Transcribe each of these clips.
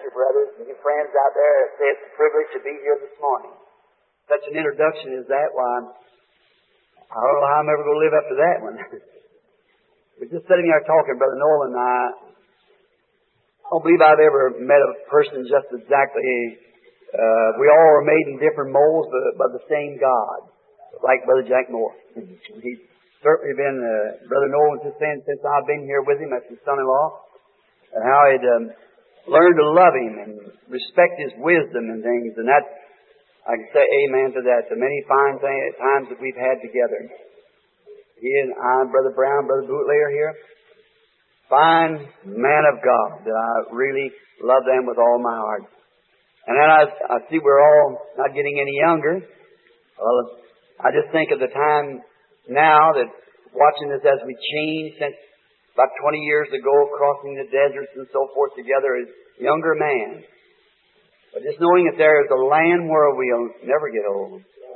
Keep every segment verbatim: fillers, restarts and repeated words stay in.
you brothers and you friends out there. Say it's a privilege to be here this morning. Such an introduction as that, why, I don't know how I'm ever going to live up to that one. We're just sitting there talking, Brother Nolan and I. I don't believe I've ever met a person just exactly, uh, we all are made in different molds, but by the same God, like Brother Jack Moore. He's certainly been, uh, Brother Nolan just saying since I've been here with him, that's his son-in-law, and how he'd um, learned to love him and respect his wisdom and things, and that, I can say amen to that, the many fine th- times that we've had together. He and I, Brother Brown, Brother Bootlayer here, fine man of God, that I really love them with all my heart. And then I, I see we're all not getting any younger. Well, I just think of the time now that watching this as we change since about twenty years ago, crossing the deserts and so forth together as younger man. But just knowing that there is a land where we'll never get old.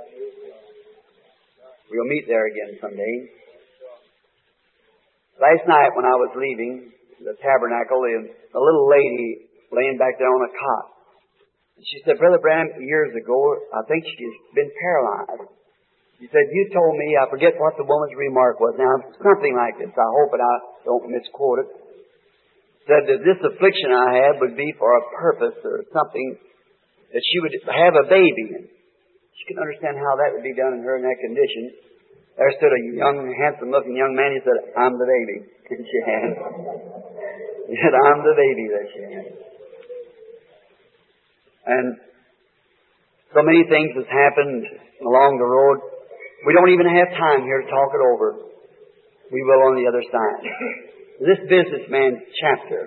We'll meet there again someday. Last night when I was leaving the tabernacle, a little lady laying back there on a cot. She said, Brother Branham, years ago, I think she's been paralyzed. She said, you told me, I forget what the woman's remark was. Now, something like this. I hope that I don't misquote it. Said that this affliction I had would be for a purpose or something, that she would have a baby. She couldn't understand how that would be done in her in that condition. There stood a young, handsome-looking young man. He said, I'm the baby that she had. He said, I'm the baby that she had. And so many things has happened along the road. We don't even have time here to talk it over. We will on the other side. This businessman's chapter.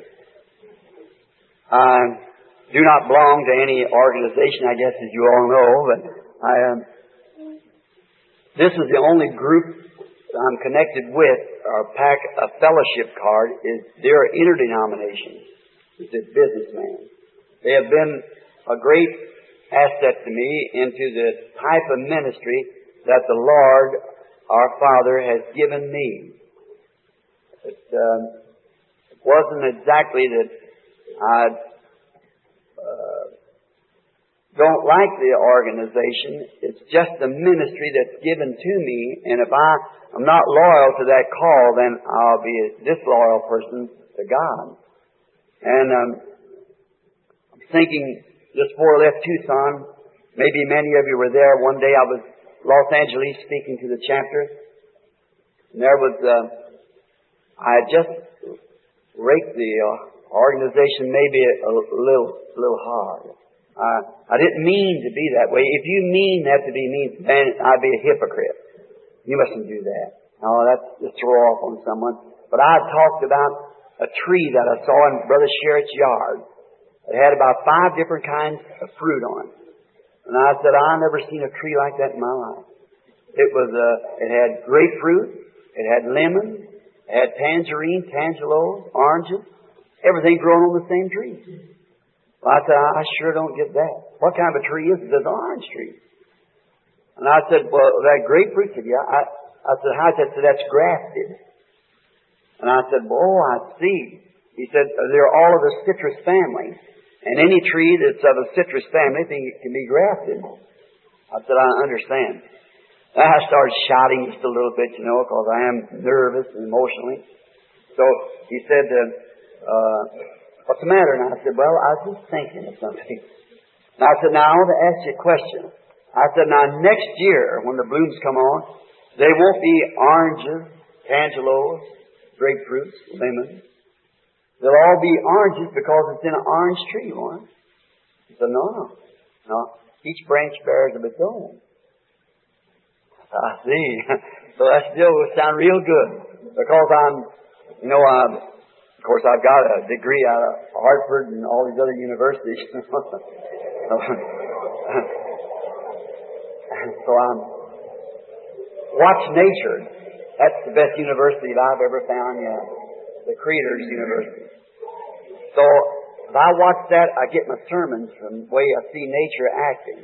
I do not belong to any organization, I guess, as you all know, but I am. Um, This is the only group I'm connected with, or pack a fellowship card, is their interdenomination. It's a businessman. They have been a great asset to me into the type of ministry that the Lord, our Father, has given me. It, um, it wasn't exactly that I uh, don't like the organization. It's just the ministry that's given to me. And if I am not loyal to that call, then I'll be a disloyal person to God. And um, I'm thinking, just before I left Tucson, maybe many of you were there. One day I was Los Angeles speaking to the chapter. And there was, uh, I had just raked the uh, organization maybe a, a little, a little hard. Uh, I didn't mean to be that way. If you mean that to be mean, then I'd be a hypocrite. You mustn't do that. No, that's to throw off on someone. But I talked about a tree that I saw in Brother Sherritt's yard. It had about five different kinds of fruit on it. And I said, I've never seen a tree like that in my life. It was, uh, it had grapefruit, it had lemon, it had tangerine, tangelos, oranges, everything growing on the same tree. Well, I said, I sure don't get that. What kind of a tree is it? It's an orange tree. And I said, well, that grapefruit tree, yeah. I, I said, how is that? So that's grafted. And I said, well, oh, I see. He said, they're all of the citrus family. And any tree that's of a citrus family can be grafted. I said, I understand. And I started shouting just a little bit, you know, because I am nervous and emotionally. So he said, uh, uh, what's the matter? And I said, well, I was just thinking of something. And I said, now I want to ask you a question. I said, now next year, when the blooms come on, they won't be oranges, tangelos, grapefruits, lemons. They'll all be oranges because it's in an orange tree, one. He said, no, no, no. Each branch bears of its own. I see. So that still will sound real good. Because I'm, you know, I'm, of course I've got a degree out of Hartford and all these other universities. So I'm, watch nature. That's the best university that I've ever found yet. The Creator's University. So if I watch that, I get my sermons from the way I see nature acting.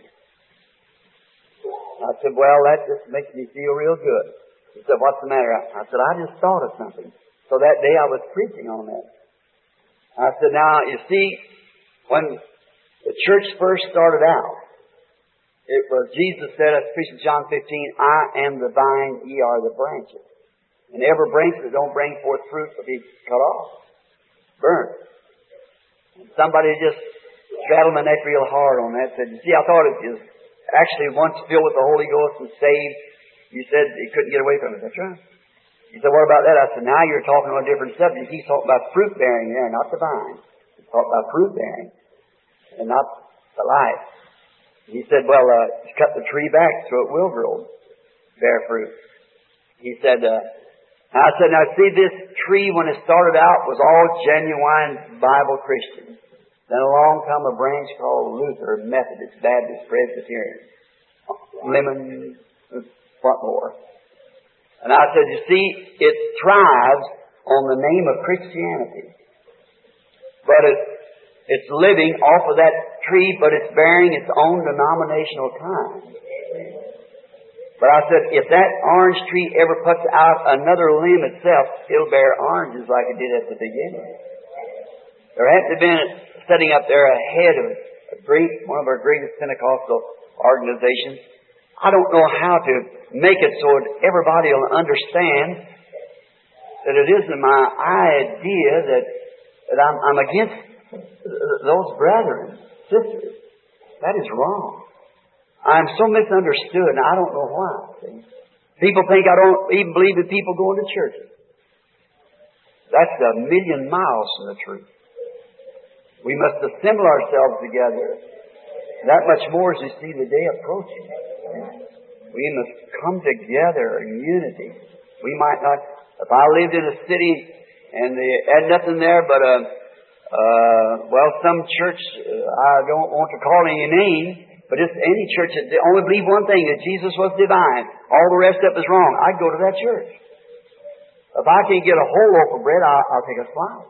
I said, well, that just makes me feel real good. He said, what's the matter? I said, I just thought of something. So that day I was preaching on that. I said, now, you see, When the church first started out, it was, Jesus said, as preached in John fifteen, I am the vine, ye are the branches. And every branch that don't bring forth fruit will be cut off, burned. And somebody just straddled my neck real hard on that. Said, you see, I thought it was actually once filled with the Holy Ghost and saved. You said he couldn't get away from it. That's right. He said, what about that? I said, now you're talking on a different subject. He's talking about fruit bearing there, not the vine. He's talking about fruit bearing and not the life. He said, well, uh, cut the tree back so it will grow, bear fruit. He said, uh, I said, now see, this tree when it started out was all genuine Bible Christians. Then along come a branch called Luther, Methodist, Baptist, Presbyterian, Lemon, Frontmore. And I said, you see, it thrives on the name of Christianity. But it, it's living off of that tree, but it's bearing its own denominational kind. But I said, if that orange tree ever puts out another limb itself, it'll bear oranges like it did at the beginning. There hadn't been setting up there a head of a great, one of our greatest Pentecostal organizations. I don't know how to make it so that everybody will understand that it isn't my idea that, that I'm, I'm against those brethren, sisters. That is wrong. I'm so misunderstood, and I don't know why. See? People think I don't even believe that people go into churches. That's a million miles from the truth. We must assemble ourselves together. That much more as you see the day approaching. We must come together in unity. We might not, if I lived in a city and they had nothing there but a, uh, well, some church, uh, I don't want to call any name, but it's any church that they only believe one thing, that Jesus was divine. All the rest of it is wrong. I'd go to that church. If I can't get a whole loaf of bread, I'll, I'll take a slice.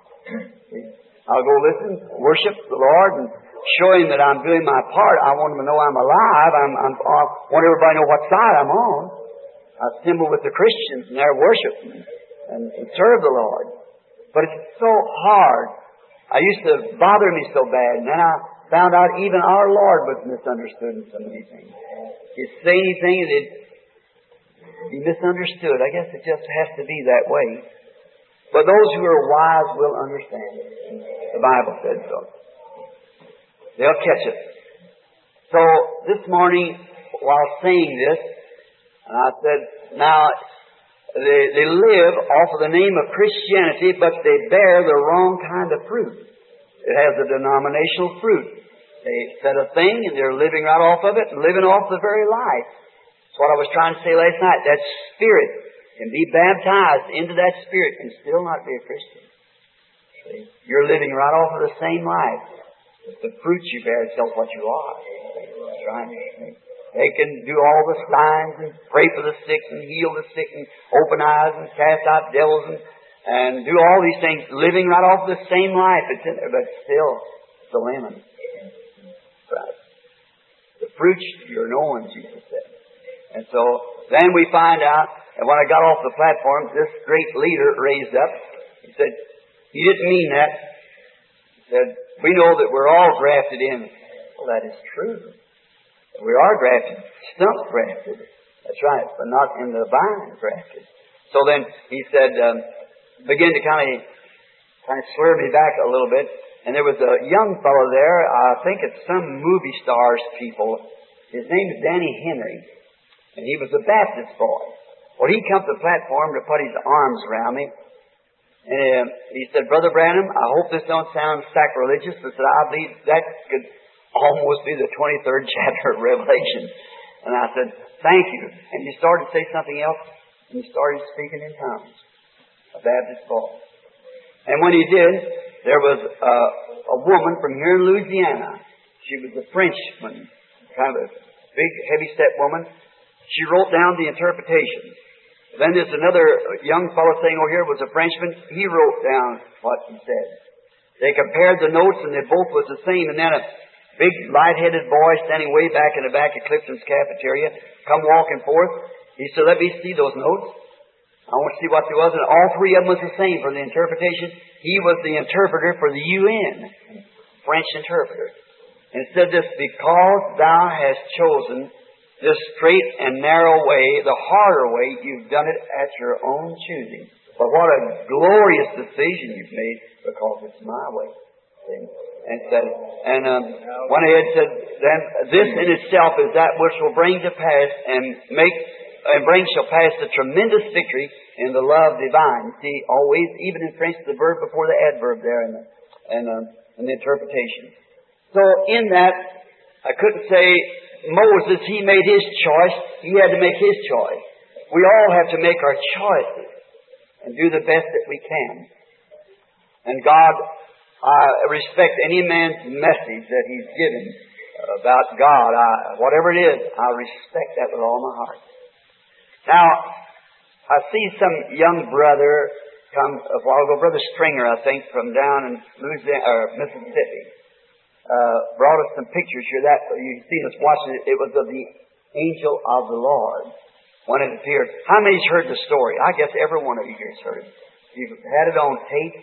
I'll go listen, worship the Lord, and show Him that I'm doing my part. I want Him to know I'm alive. I'm, I'm, I want everybody to know what side I'm on. I assemble with the Christians and their worship and, and, and serve the Lord. But it's so hard. I used to bother me so bad, and then I found out even our Lord was misunderstood in so many things. You say anything and it'd be misunderstood. I guess it just has to be that way. But those who are wise will understand it. The Bible said so. They'll catch it. So this morning, while saying this, and I said, now, they, they live off of the name of Christianity, but they bear the wrong kind of fruit. It has a denominational fruit. They said a thing, and they're living right off of it, and living off the very life. That's what I was trying to say last night. That spirit can be baptized into that spirit and still not be a Christian. See? You're living right off of the same life. The fruit you bear tells what you are. That's right. They can do all the signs and pray for the sick and heal the sick and open eyes and cast out devils and, and do all these things, living right off the same life. It's in there, but still, it's a lemon. Right. The fruit you're knowing, Jesus said. And so then we find out, and when I got off the platform, this great leader raised up. He said, he didn't mean that. He said, we know that we're all grafted in. Well, that is true. We are grafted, stump grafted. That's right, but not in the vine grafted. So then he said, um, begin to kind of kind of swerve me back a little bit. And there was a young fellow there, I think it's some movie stars people. His name is Danny Henry. And he was a Baptist boy. Well, he come to the platform to put his arms around me. And uh, he said, Brother Branham, I hope this don't sound sacrilegious, but I believe that could almost be the twenty-third chapter of Revelation. And I said, thank you. And he started to say something else, and he started speaking in tongues. A Baptist boy. And when he did, there was a, a woman from here in Louisiana. She was a Frenchman, kind of a big, heavy-set woman. She wrote down the interpretation. Then there's another young fellow saying, oh, here was a Frenchman. He wrote down what he said. They compared the notes, and they both was the same. And then a big, light-headed boy standing way back in the back of Clifton's cafeteria come walking forth. He said, let me see those notes. I want to see what there was. And all three of them was the same for the interpretation. He was the interpreter for the U N. French interpreter. And said this, because thou hast chosen this straight and narrow way, the harder way, you've done it at your own choosing. But what a glorious decision you've made, because it's my way. See? And said, and um, went ahead and said, then this in itself is that which will bring to pass and make and bring shall pass the tremendous victory in the love divine. See, always, even in French, the verb before the adverb there in the, and, um, in the interpretation. So in that, I couldn't say Moses, he made his choice. He had to make his choice. We all have to make our choices and do the best that we can. And God, I respect any man's message that he's given about God. I, whatever it is, I respect that with all my heart. Now, I see some young brother come a while ago, Brother Stringer, I think, from down in Louisiana, or Mississippi, uh, brought us some pictures here. That you see us watching it. It was of the angel of the Lord when it appeared. How many's heard the story? I guess every one of you here has heard it. You've had it on tape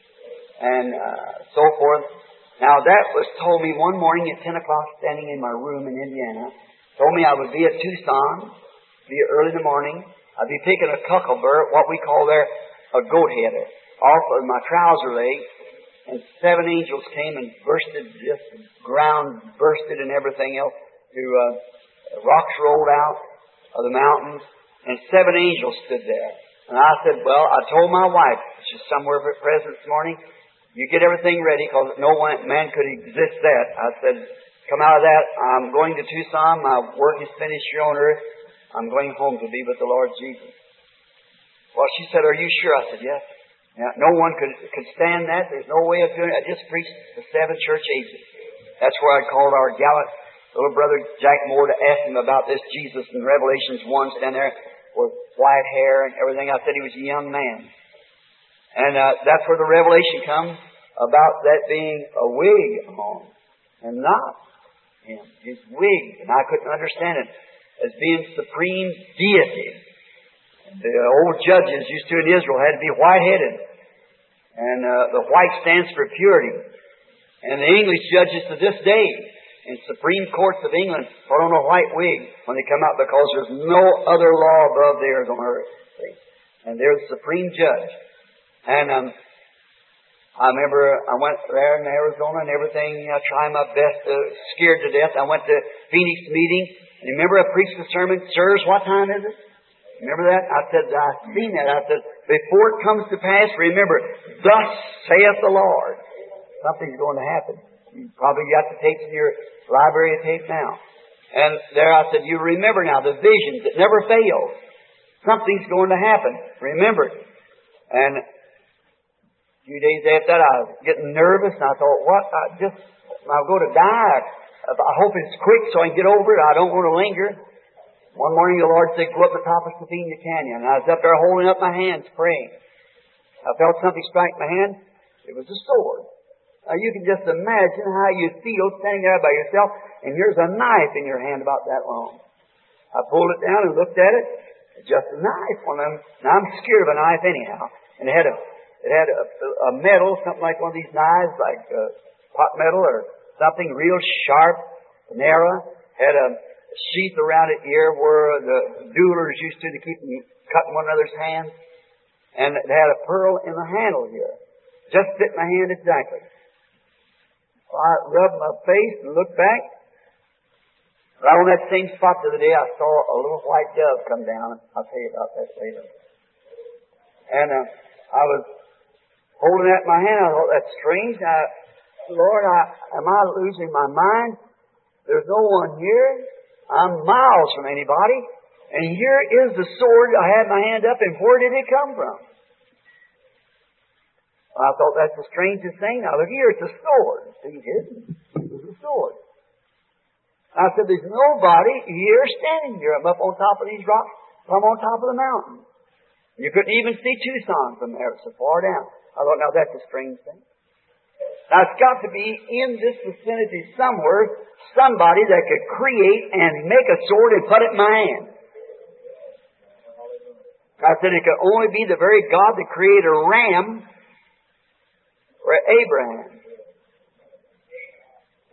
and uh, so forth. Now, that was told me one morning at ten o'clock, standing in my room in Indiana. Told me I would be at Tucson, be early in the morning. I'd be taking a cucklebur, what we call there a goat head, off of my trouser leg, and seven angels came and bursted, just the ground bursted and everything else. To uh, rocks rolled out of the mountains, and seven angels stood there. And I said, well, I told my wife, she's somewhere present this morning, you get everything ready, because no one, man could exist that. I said, come out of that. I'm going to Tucson. My work is finished here on earth. I'm going home to be with the Lord Jesus. Well, she said, are you sure? I said, yes. Now, no one could could stand that. There's no way of doing it. I just preached the seven church ages. That's where I called our gallant little brother Jack Moore to ask him about this Jesus in Revelations one, stand there with white hair and everything. I said he was a young man. And uh, that's where the revelation comes about that being a wig on, and not him, his wig. And I couldn't understand it as being supreme deity. The old judges used to in Israel had to be white-headed. And uh, the white stands for purity. And the English judges to this day in Supreme Courts of England put on a white wig when they come out, because there's no other law above theirs on earth. See? And they're the supreme judge. And um, I remember I went there in Arizona and everything. I tried my best, uh, scared to death. I went to Phoenix meeting. And remember I preached the sermon, sirs, what time is it? Remember that? I said, I've seen that. I said, before it comes to pass, remember, thus saith the Lord. Something's going to happen. You probably got the tapes in your library of tape now. And there I said, you remember now the visions that never fail. Something's going to happen. Remember it. And a few days after that, I was getting nervous, and I thought, what? I just, I'll go to die. I hope it's quick so I can get over it. I don't want to linger. One morning the Lord said, go up the top of Sabina Canyon. And I was up there holding up my hands, praying. I felt something strike my hand. It was a sword. Now you can just imagine how you feel standing there by yourself, and here's a knife in your hand about that long. I pulled it down and looked at it. It's just a knife. One of them. Now I'm scared of a knife anyhow. And it had a, it had a, a metal, something like one of these knives, like uh, pot metal or something real sharp, narrow. Had a sheath around it here where the jewelers used to, to keep them cutting one another's hands. And it had a pearl in the handle here. Just fit my hand exactly. So I rubbed my face and looked back. Right on that same spot the other day, I saw a little white dove come down. I'll tell you about that later. And uh, I was holding that in my hand. I thought, that's strange. I, Lord, I, am I losing my mind? There's no one here. I'm miles from anybody. And here is the sword. I had my hand up, and where did it come from? I thought that's the strangest thing. Now look here, it's a sword. See, it isn't. It's a sword. I said, there's nobody here standing here. I'm up on top of these rocks. I'm on top of the mountain. You couldn't even see Tucson from there. It's so far down. I thought, now that's a strange thing. Now it's got to be in this vicinity somewhere, somebody that could create and make a sword and put it in my hand. I said it could only be the very God that created a ram for Abraham.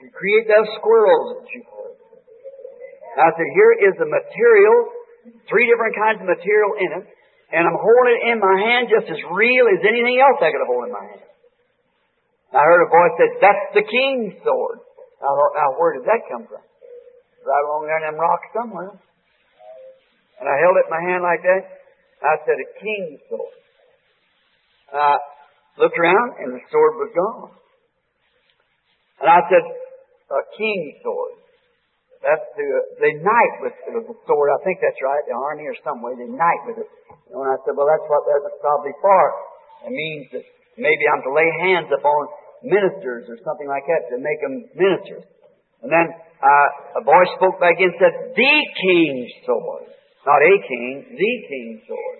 You create those squirrels that you put. Now, I said, here is the material, three different kinds of material in it, and I'm holding it in my hand just as real as anything else I could hold in my hand. I heard a voice say, that's the king's sword. I thought, now where did that come from? Right along there in them rocks somewhere. And I held it in my hand like that. I said, a king's sword. And I looked around and the sword was gone. And I said, a king's sword. That's the, they knight with, with the sword. I think that's right. The army or some way, they knight with it. And when I said, well, that's what that's probably for. It means that maybe I'm to lay hands upon ministers or something like that to make them ministers. And then uh, a voice spoke back in and said, the king's sword. Not a king, the king's sword.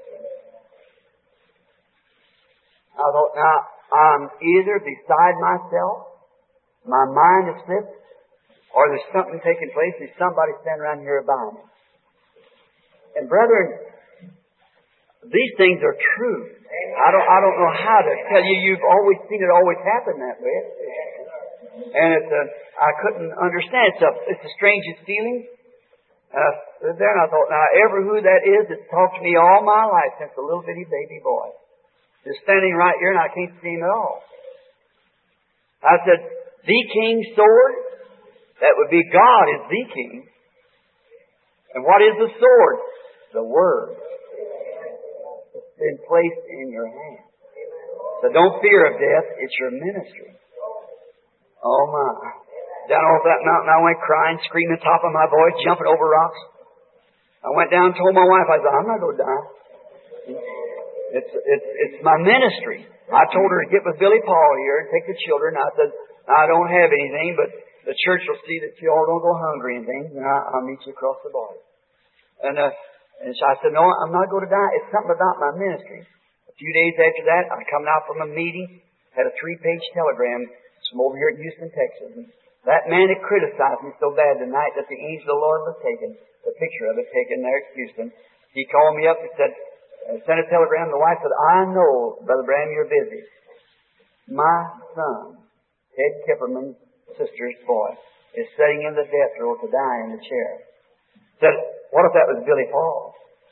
I thought, now, I'm either beside myself, my mind is slipped, or there's something taking place, there's somebody standing around here by me. And brethren, these things are true. I don't, I don't know how to tell you. You've always seen it always happen that way. And it's a, I couldn't understand. It's a, it's the strangest feeling. And I stood there and I thought, now, ever who that is that's talked to me all my life since a little bitty baby boy is standing right here and I can't see him at all. I said, the king's sword? That would be God is the king. And what is the sword? The Word. It's been placed in your hand. So don't fear of death. It's your ministry. Oh my. Down off that mountain I went crying, screaming top of my voice, jumping over rocks. I went down and told my wife, I said, I'm not going to die. It's, it's, it's my ministry. I told her to get with Billy Paul here and take the children. I said, I don't have anything, but the church will see that you all don't go hungry and things, and I, I'll meet you across the border. And, uh, and so I said, no, I'm not going to die. It's something about my ministry. A few days after that, I come out from a meeting, had a three-page telegram from over here at Houston, Texas. And that man had criticized me so bad the night that the angel of the Lord was taken, the picture of it taken there at Houston. He called me up and said, uh, sent a telegram. The wife said, I know, Brother Bram, you're busy. My son, Ted Kipperman's sister's boy, is sitting in the death row to die in the chair. Said, what if that was Billy Paul?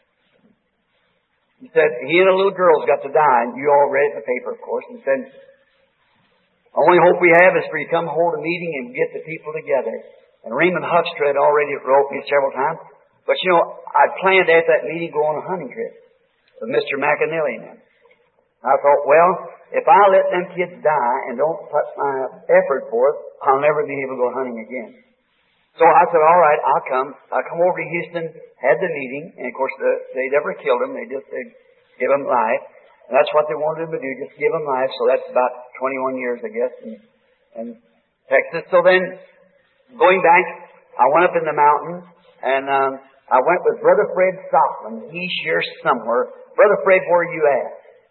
He said, he and a little girl's got to die, and you all read it in the paper, of course, and said, the only hope we have is for you to come hold a meeting and get the people together. And Raymond Huckster had already wrote me several times. But you know, I planned at that meeting go on a hunting trip with Mister McAnally now. I thought, well, if I let them kids die and don't put my effort forth, I'll never be able to go hunting again. So I said, all right, I'll come. I'll come over to Houston, had the meeting, and of course the, they never killed him. They just they'd give him life. And that's what they wanted him to do, just give him life. So that's about twenty-one years, I guess, in, in Texas. So then, going back, I went up in the mountains, and um, I went with Brother Fred Sockman. He's here somewhere. Brother Fred, where are you at?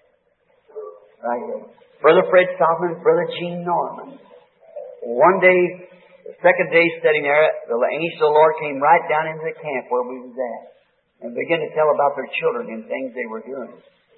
Right here. Brother Fred Sockman, Brother Gene Norman. One day, the second day sitting there, the angel of the Lord came right down into the camp where we was at and began to tell about their children and things they were doing.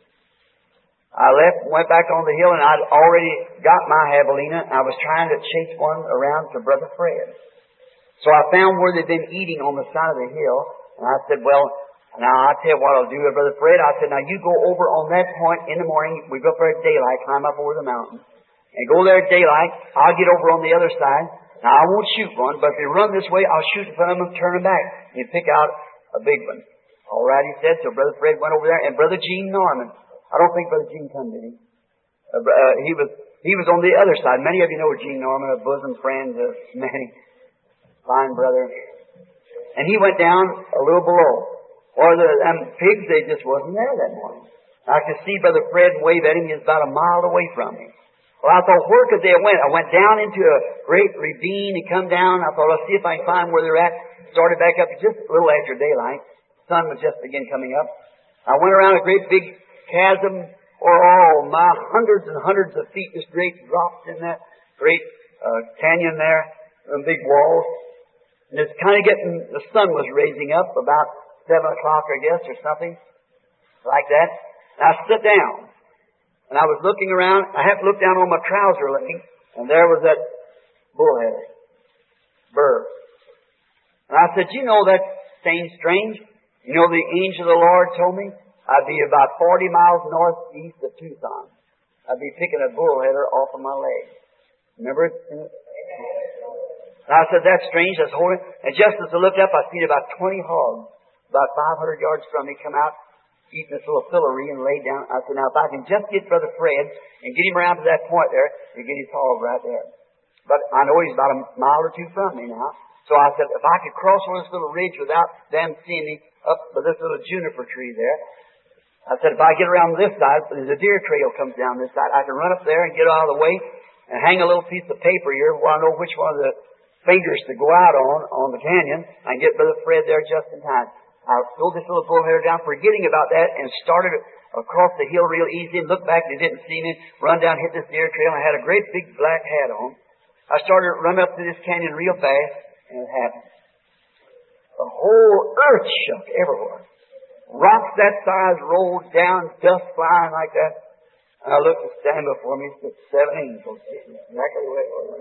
I left, went back on the hill, and I'd already got my javelina. I was trying to chase one around to Brother Fred. So I found where they'd been eating on the side of the hill, and I said, well, now I'll tell you what I'll do with Brother Fred. I said, now you go over on that point in the morning. We go up there at daylight, climb up over the mountain, and go there at daylight. I'll get over on the other side. Now I won't shoot one, but if they run this way, I'll shoot in front of them and turn them back and pick out a big one. All right, he said. So Brother Fred went over there, and Brother Gene Norman. I don't think Brother Gene come, did he? Uh, uh, he was he was on the other side. Many of you know Gene Norman, a bosom friend of Manny, fine brother. And he went down a little below. Or the um, pigs, they just wasn't there that morning. I could see Brother Fred wave at him. He was about a mile away from me. Well, I thought, where could they have went? I went down into a great ravine and come down. I thought, I'll see if I can find where they're at. Started back up just a little after daylight. The sun was just again coming up. I went around a great big chasm, or oh my, hundreds and hundreds of feet, just great drops in that great uh, canyon there, and big walls. And it's kind of getting, the sun was raising up about seven o'clock, I guess, or something like that. And I sat down, and I was looking around. I had to look down on my trouser leg, and there was that bullhead birth. And I said, you know that seems strange. You know the angel of the Lord told me I'd be about forty miles northeast of Tucson. I'd be picking a bullheader off of my leg. Remember it? And I said, that's strange. I was holding. And just as I looked up, I seen about twenty hogs, about five hundred yards from me, come out, eating this little fillery and lay down. I said, now if I can just get Brother Fred and get him around to that point there, you get his hog right there. But I know he's about a mile or two from me now. So I said, if I could cross on this little ridge without them seeing me up by this little juniper tree there, I said, if I get around this side, there's a deer trail comes down this side, I can run up there and get out of the way and hang a little piece of paper here where I know which one of the fingers to go out on, on the canyon, and get Brother Fred there just in time. I pulled this little bullheader down, forgetting about that, and started across the hill real easy, and looked back, and they didn't see me, run down, hit this deer trail, and I had a great big black hat on. I started running up through this canyon real fast, and it happened. The whole earth shook everywhere. Rocks that size rolled down, dust flying like that. And I looked and standing before me, stood seven angels, exactly the way it was.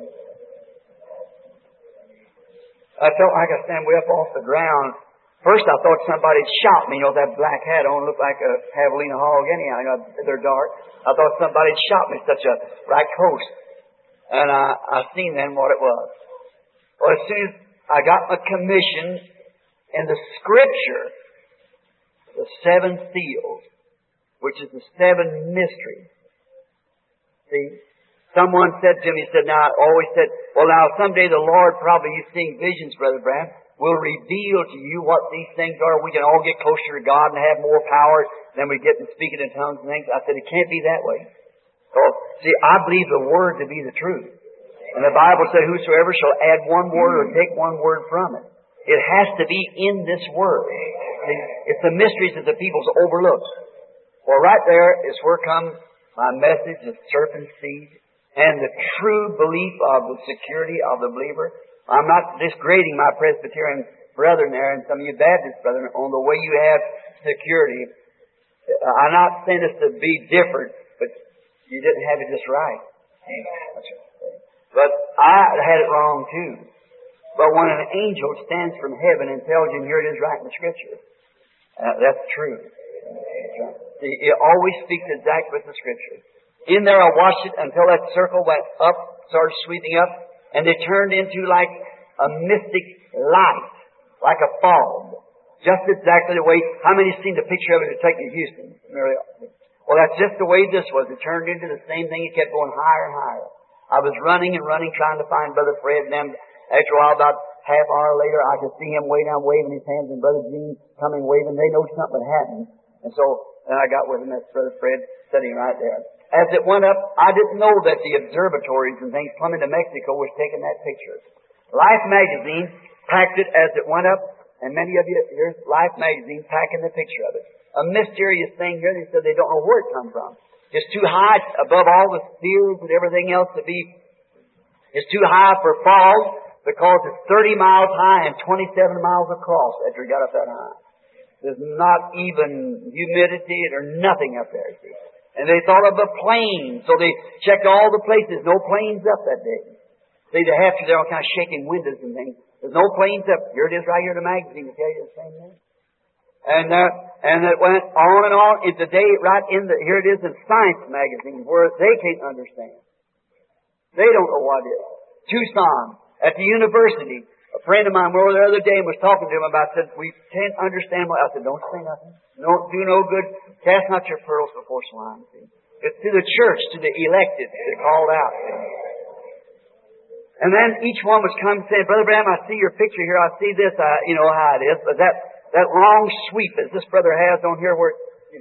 I felt like I stand way up off the ground. First I thought somebody had shot me. You know, that black hat on looked like a javelina hog anyhow. You know, they're dark. I thought somebody had shot me, such a right close. And I, I seen then what it was. Well, as soon as I got my commission in the Scripture, the seven seals, which is the seven mysteries. See, someone said to me, he said, now, I always said, well, now, someday the Lord, probably you seeing visions, Brother Branham, will reveal to you what these things are. We can all get closer to God and have more power than we get in speaking in tongues and things. I said, it can't be that way. So, see, I believe the Word to be the truth. And the Bible said, whosoever shall add one word or take one word from it. It has to be in this Word. See, it's the mysteries that the people's overlooked. Well, right there is where comes my message of serpent seed and the true belief of the security of the believer. I'm not disgrading my Presbyterian brethren there and some of you Baptist brethren on the way you have security. I'm not saying this to be different, but you didn't have it just right. But I had it wrong too. But when an angel stands from heaven and tells you, and here it is right in the Scripture, uh, that's true. See, it always speaks exactly with the Scripture. In there I watched it until that circle went up, started sweeping up, and they turned into like a mystic light, like a fog. Just exactly the way, how many have seen the picture of it to take to Houston? Well, that's just the way this was. It turned into the same thing. It kept going higher and higher. I was running and running, trying to find Brother Fred, and then after a while, about half hour later, I could see him way down waving his hands, and Brother Gene coming waving. They know something had happened. And so, then I got with him, that's Brother Fred, sitting right there. As it went up, I didn't know that the observatories and things coming to Mexico was taking that picture. Life magazine packed it as it went up, and many of you, here's Life magazine packing the picture of it. A mysterious thing here, they said they don't know where it come from. It's too high above all the spheres and everything else to be. It's too high for fog because it's thirty miles high and twenty-seven miles across after it got up that high. There's not even humidity or nothing up there, see. And they thought of a plane, so they checked all the places. No planes up that day. See, they have to, they're all kind of shaking windows and things. There's no planes up. Here it is right here in the magazine to tell you the same thing. And uh, and it went on and on. And today, right in the, here it is in Science magazine, where they can't understand. They don't know what it is. Tucson, at the university, a friend of mine were over the other day and was talking to him about, said, we can't understand what, I said, don't say nothing. Don't do no good. Cast not your pearls before swine. See? It's to the church, to the elected, they're called out. And then each one was come and saying, Brother Branham, I see your picture here. I see this. I, you know how it is. But that, that long sweep that this brother has on here where it,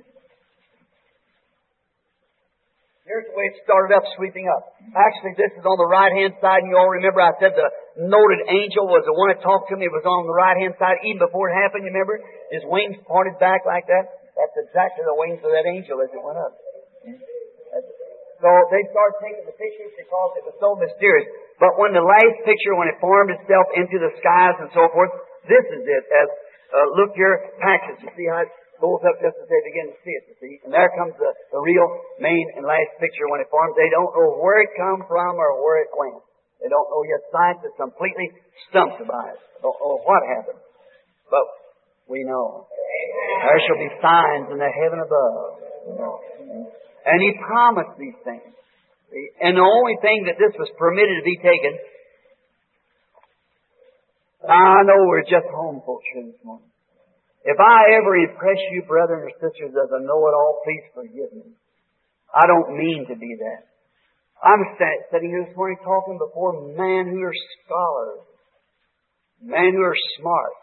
here's the way it started up, sweeping up. Actually, this is on the right-hand side. And you all remember I said the noted angel was the one that talked to me. It was on the right-hand side even before it happened, you remember? His wings pointed back like that. That's exactly the wings of that angel as it went up. So they started taking the pictures because it was so mysterious. But when the last picture, when it formed itself into the skies and so forth, this is it. As uh, look your package. You see how it goes up just as they begin to see it, you see. And there comes the, the real main and last picture when it forms. They don't know where it come from or where it went. They don't know yet. Science is completely stumped by it. Don't know what happened. But we know. There shall be signs in the heaven above. And He promised these things. And the only thing that this was permitted to be taken, I know we're just home folks here this morning. If I ever impress you, brethren or sisters, as a know-it-all, please forgive me. I don't mean to be that. I'm sitting here this morning talking before men who are scholars, men who are smart.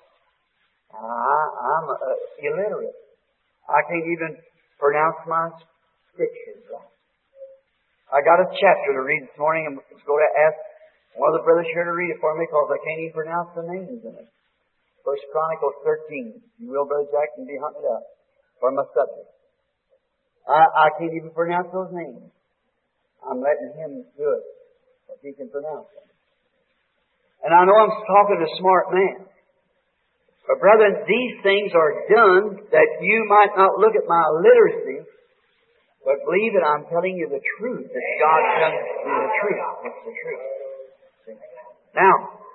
I, I'm uh, illiterate. I can't even pronounce my scriptures right. I got a chapter to read this morning, and I was going to ask one of the brothers here to read it for me because I can't even pronounce the names in it. First Chronicles thirteen. You will, Brother Jack, can be hunted up for my subject. I, I can't even pronounce those names. I'm letting him do it, but he can pronounce them. And I know I'm talking to a smart man. But brethren, these things are done that you might not look at my literacy, but believe that I'm telling you the truth, that God done the truth. It's the truth. Now,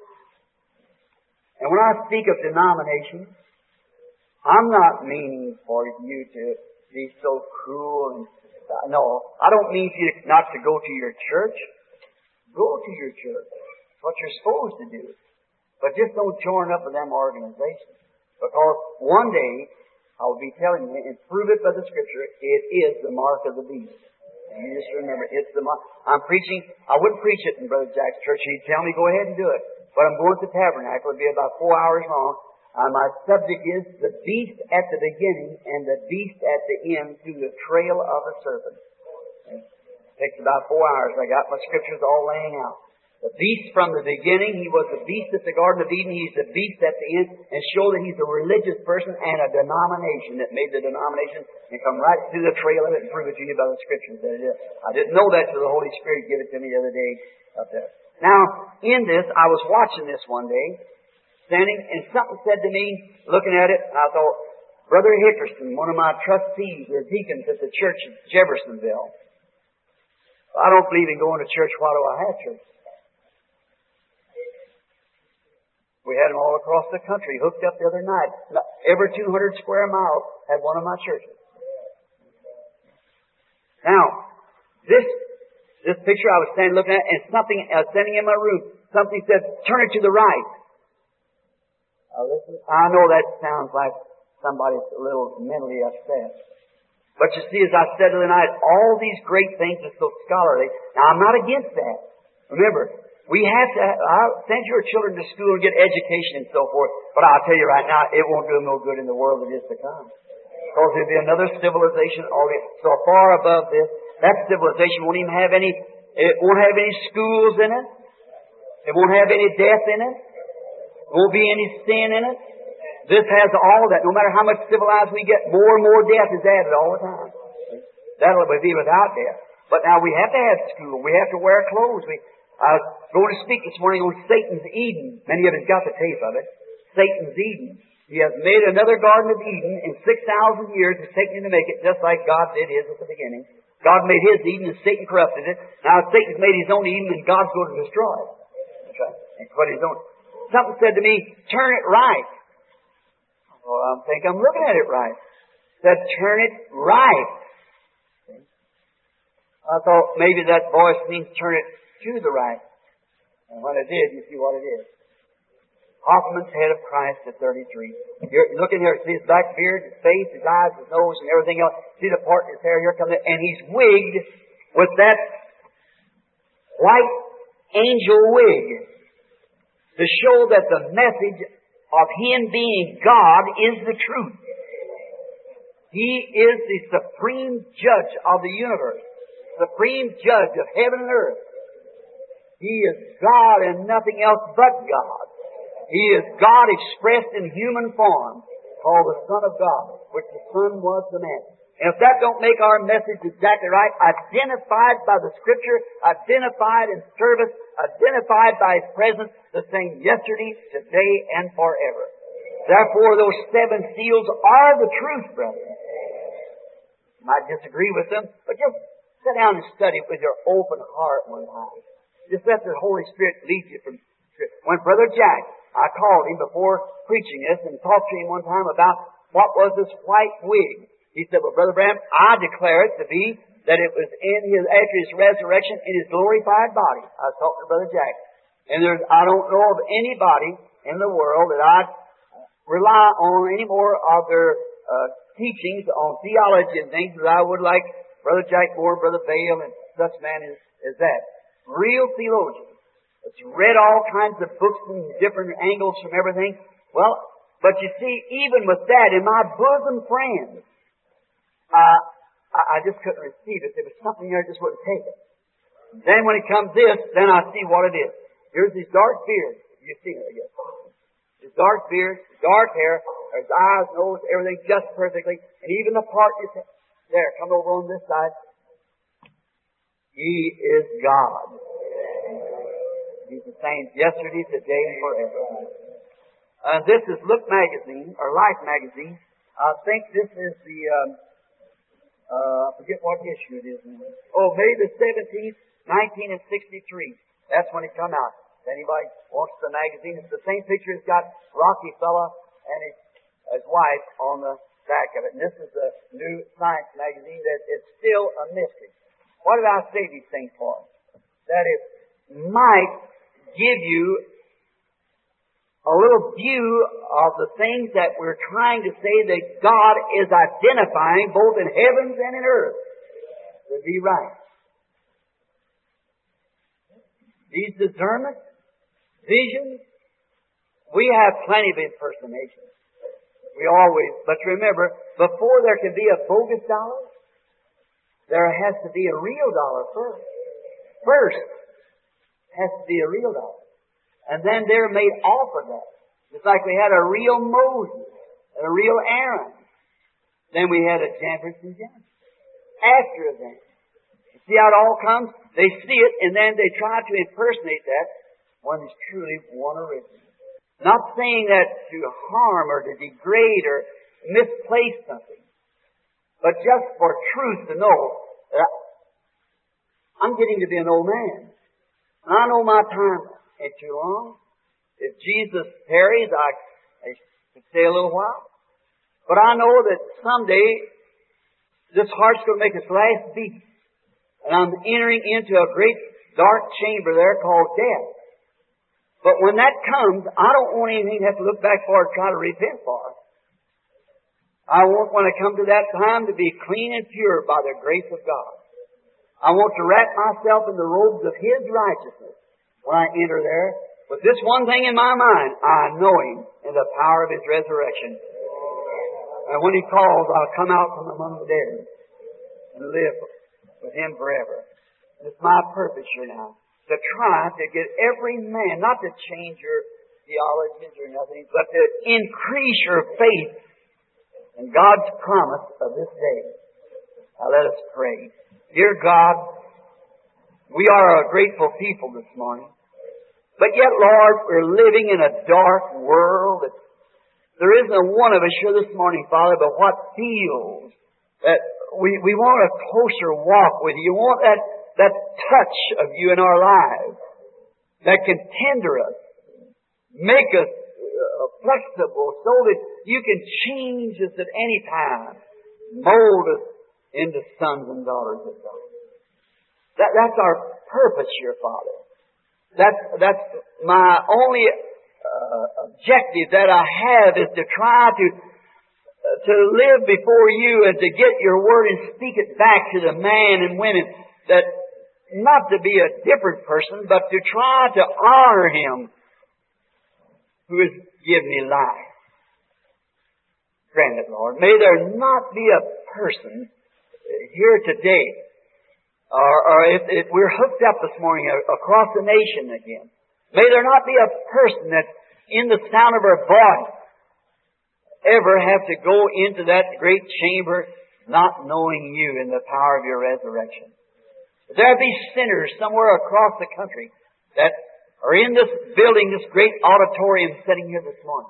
and when I speak of denomination, I'm not meaning for you to be so cruel and no, I don't mean for you not to go to your church. Go to your church. It's what you're supposed to do. But just don't join up with them organizations. Because one day, I'll be telling you, and prove it by the Scripture, it is the mark of the beast. And you just remember, it's the mark. I'm preaching, I wouldn't preach it in Brother Jack's church. He'd tell me, go ahead and do it. But I'm going to the tabernacle. It'll be about four hours long. And my subject is the beast at the beginning and the beast at the end through the trail of a serpent. It takes about four hours. I got my scriptures all laying out. The beast from the beginning, he was the beast at the Garden of Eden. He's the beast at the end, and show that he's a religious person and a denomination that made the denomination and come right through the trail of it and prove it to you by the scriptures that it is. I didn't know that till the Holy Spirit gave it to me the other day up there. Now, in this, I was watching this one day, standing, and something said to me, looking at it, I thought, Brother Hickerson, one of my trustees or deacons at the church in Jeffersonville. I don't believe in going to church. Why do I have church? We had them all across the country, hooked up the other night. Every two hundred square miles had one of my churches. Now, this this picture I was standing looking at, and something uh, standing in my room, something said, turn it to the right. Now listen, I know that sounds like somebody's a little mentally upset. But you see, as I said the other night, all these great things are so scholarly. Now, I'm not against that. Remember, we have to I'll send your children to school and get education and so forth. But I'll tell you right now, it won't do them no good in the world that is to come. Because there'll be another civilization already so far above this. That civilization won't even have any, it won't have any schools in it. It won't have any death in it. There won't be any sin in it. This has all that. No matter how much civilized we get, more and more death is added all the time. That'll be without death. But now we have to have school. We have to wear clothes. We, I was going to speak this morning on Satan's Eden. Many of us got the tape of it. Satan's Eden. He has made another Garden of Eden in six thousand years. It's taken him to make it just like God did his at the beginning. God made his Eden and Satan corrupted it. Now Satan's made his own Eden and God's going to destroy it. That's right. And put his own. Something said to me, turn it right. Well, I think I'm looking at it right. Said, turn it right. I thought maybe that voice means turn it to the right. And when it did, you see what it is. Hoffman's head of Christ at thirty-three. You're looking here, see his black beard, his face, his eyes, his nose, and everything else. See the part in his hair, here comes it. And he's wigged with that white angel wig to show that the message of Him being God is the truth. He is the supreme judge of the universe, supreme judge of heaven and earth. He is God and nothing else but God. He is God expressed in human form, called the Son of God, which the Son was the man. And if that don't make our message exactly right, identified by the Scripture, identified in service, identified by His presence, the same yesterday, today, and forever. Therefore, those seven seals are the truth, brethren. You might disagree with them, but just sit down and study it with your open heart one time. Just let the Holy Spirit lead you from... When Brother Jack, I called him before preaching this and talked to him one time about what was this white wig. He said, well, Brother Branham, I declare it to be that it was in his, after his resurrection, in his glorified body. I was talking to Brother Jack. And there's, I don't know of anybody in the world that I'd rely on any more of their uh, teachings on theology and things that I would like Brother Jack Moore, Brother Vail, and such man as, as that. Real theologians. It's read all kinds of books from different angles from everything. Well, but you see, even with that, in my bosom friends, uh, I, I just couldn't receive it. There was something there I just wouldn't take it. Then when it comes this, then I see what it is. Here's his dark beard. You see it, I guess. His dark beard, dark hair, his eyes, nose, everything just perfectly. And even the part is there, come over on this side. He is God. He's the same yesterday, today, and forever. Uh, this is Look Magazine, or Life Magazine. I think this is the, um, uh, I forget what issue it is now. Oh, May the seventeenth, nineteen sixty-three. That's when it come out. If anybody wants the magazine, it's the same picture. It's got Rocky Fella and his, his wife on the back of it. And this is a new science magazine that is still a mystery. What did I say these things for? That it might give you a little view of the things that we're trying to say that God is identifying both in heavens and in earth. To be right. These discernments, visions, we have plenty of impersonations. We always, but remember, before there can be a bogus dollar, there has to be a real dollar first. First, has to be a real dollar. And then they're made off of that. Just like we had a real Moses and a real Aaron. Then we had a Janus and Janus. After that. You see how it all comes? They see it and then they try to impersonate that when it's truly one original. Not saying that to harm or to degrade or misplace something. But just for truth to know that I'm getting to be an old man. And I know my time ain't too long. If Jesus tarries, I, I could stay a little while. But I know that someday this heart's going to make its last beat. And I'm entering into a great dark chamber there called death. But when that comes, I don't want anything to have to look back for or try to repent for. I want, when I come to that time, to be clean and pure by the grace of God. I want to wrap myself in the robes of His righteousness when I enter there. With this one thing in my mind, I know Him in the power of His resurrection. And when He calls, I'll come out from among the dead and live with Him forever. And it's my purpose here now to try to get every man, not to change your theologies or nothing, but to increase your faith in God's promise of this day. Now let us pray. Dear God, we are a grateful people this morning. But yet, Lord, we're living in a dark world. There isn't one of us here this morning, Father, but what feels that we, we want a closer walk with you. You want that, that touch of you in our lives that can tender us, make us uh, flexible so that you can change us at any time, mold us into sons and daughters of God. That, that's our purpose here, Father. That's, that's my only uh, objective that I have is to try to, uh, to live before you and to get your word and speak it back to the man and women that not to be a different person, but to try to honor Him who has given me life. Grant it, Lord. May there not be a person here today, or, or if, if we're hooked up this morning across the nation again, may there not be a person that in the sound of our voice ever have to go into that great chamber not knowing you in the power of your resurrection. If there be sinners somewhere across the country that are in this building, this great auditorium sitting here this morning,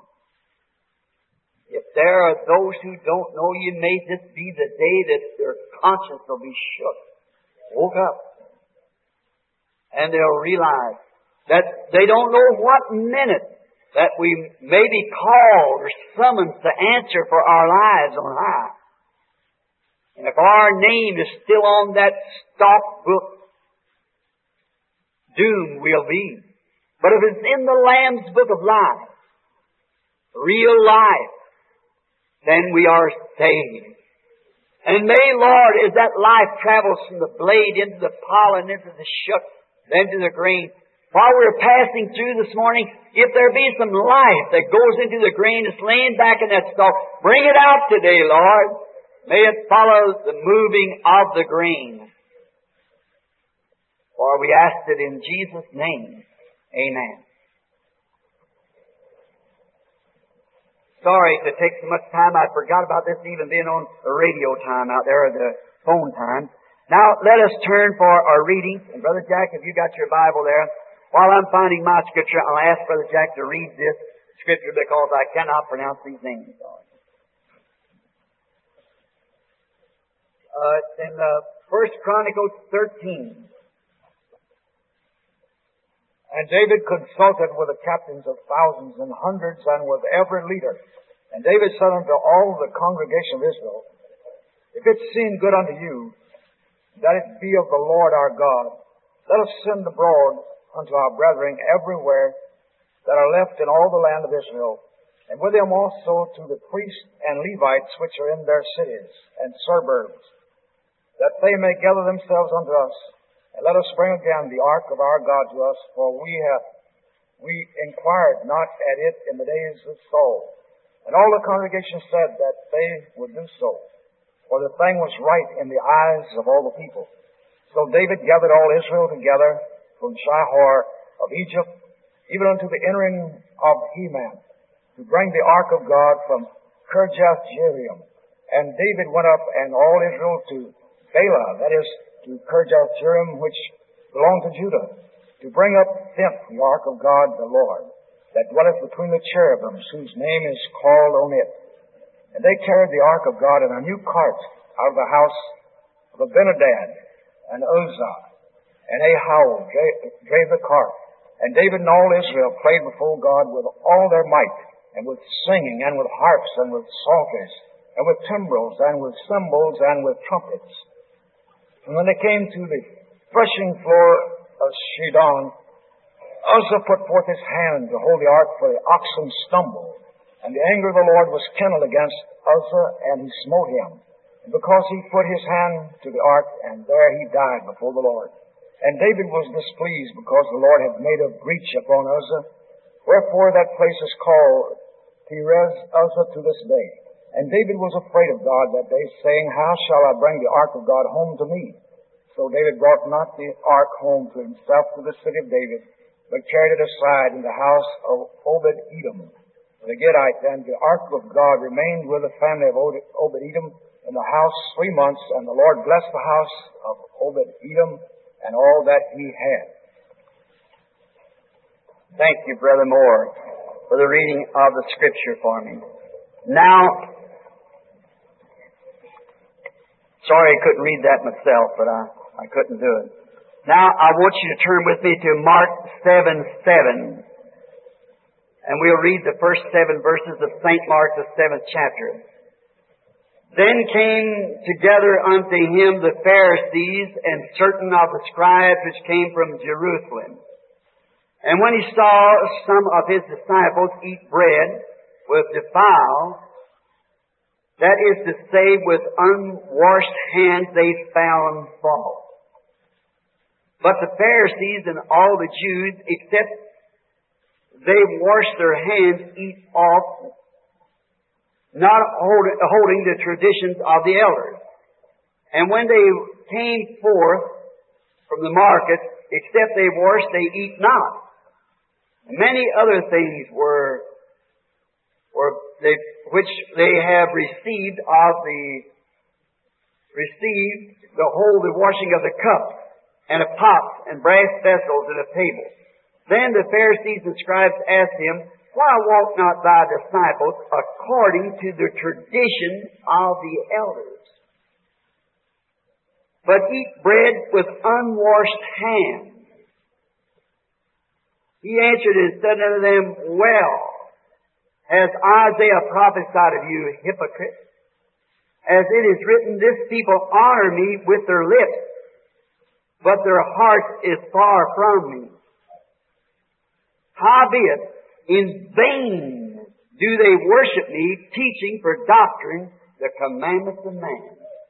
if there are those who don't know you, may this be the day that their conscience will be shook, woke up, And they'll realize that they don't know what minute that we may be called or summoned to answer for our lives on high. And if our name is still on that stock book, doomed we'll be. But if it's in the Lamb's book of life, real life, then we are saved. And may, Lord, as that life travels from the blade into the pollen, into the shook, then to the grain, while we're passing through this morning, if there be some life that goes into the grain that's laying back in that stalk, bring it out today, Lord. May it follow the moving of the grain. For we ask it in Jesus' name. Amen. Sorry to take so much time. I forgot about this even being on the radio time out there, or the phone time. Now, let us turn for our reading. And Brother Jack, if you got your Bible there, while I'm finding my scripture, I'll ask Brother Jack to read this scripture because I cannot pronounce these names. Uh, it's in uh, First Chronicles thirteen. And David consulted with the captains of thousands and hundreds and with every leader. And David said unto all the congregation of Israel, If it seem good unto you, that it be of the Lord our God, let us send abroad unto our brethren everywhere that are left in all the land of Israel, and with them also to the priests and Levites which are in their cities and suburbs, that they may gather themselves unto us, and let us bring again the ark of our God to us, for we have we inquired not at it in the days of Saul. And all the congregation said that they would do so, for the thing was right in the eyes of all the people. So David gathered all Israel together from Shihor of Egypt, even unto the entering of Heman, to bring the ark of God from Kirjath-jearim. And David went up, and all Israel, to Bela, that is, to Kirjath-jearim, which belonged to Judah, to bring up thence the ark of God the Lord, that dwelleth between the cherubims, whose name is called on it. And they carried the ark of God in a new cart out of the house of Abinadab and Uzzah, and Ahau drave the cart. And David and all Israel played before God with all their might, and with singing, and with harps, and with psalteries, and with timbrels, and with cymbals, and with trumpets. And when they came to the threshing floor of Shidon, Uzzah put forth his hand to hold the ark, for the oxen stumbled. And the anger of the Lord was kindled against Uzzah, and he smote him. And because he put his hand to the ark, and there he died before the Lord. And David was displeased, because the Lord had made a breach upon Uzzah. Wherefore that place is called Perez Uzzah to this day. And David was afraid of God that day, saying, How shall I bring the ark of God home to me? So David brought not the ark home to himself to the city of David, but carried it aside in the house of Obed-Edom the Gittite. And the ark of God remained with the family of Obed-Edom in the house three months, and the Lord blessed the house of Obed-Edom and all that he had. Thank you, Brother Moore, for the reading of the Scripture for me. Now, sorry I couldn't read that myself, but I, I couldn't do it. Now, I want you to turn with me to Mark seven seven. And we'll read the first seven verses of Saint Mark, the seventh chapter. Then came together unto him the Pharisees and certain of the scribes which came from Jerusalem. And when he saw some of his disciples eat bread with defile, that is to say, with unwashed hands, they found fault. But the Pharisees and all the Jews, except they wash their hands, eat off, not holding the traditions of the elders. And when they came forth from the market, except they wash, they eat not. And many other things were, were they, which they have received of the received the whole the washing of the cup, and of pots, and brass vessels, and of tables. Then the Pharisees and scribes asked him, Why walk not thy disciples according to the tradition of the elders, but eat bread with unwashed hands? He answered and said unto them, Well, has Isaiah prophesied of you, hypocrites? As it is written, This people honor me with their lips, but their heart is far from me. Howbeit, in vain do they worship me, teaching for doctrine the commandments of man.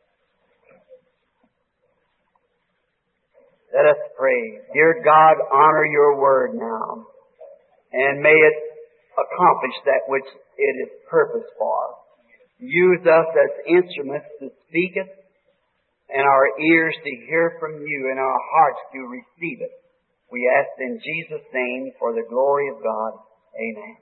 Let us pray. Dear God, honor your word now, and may it accomplish that which it is purposed for. Use us as instruments to speak it, and our ears to hear from you, and our hearts to receive it. We ask in Jesus' name for the glory of God. Amen.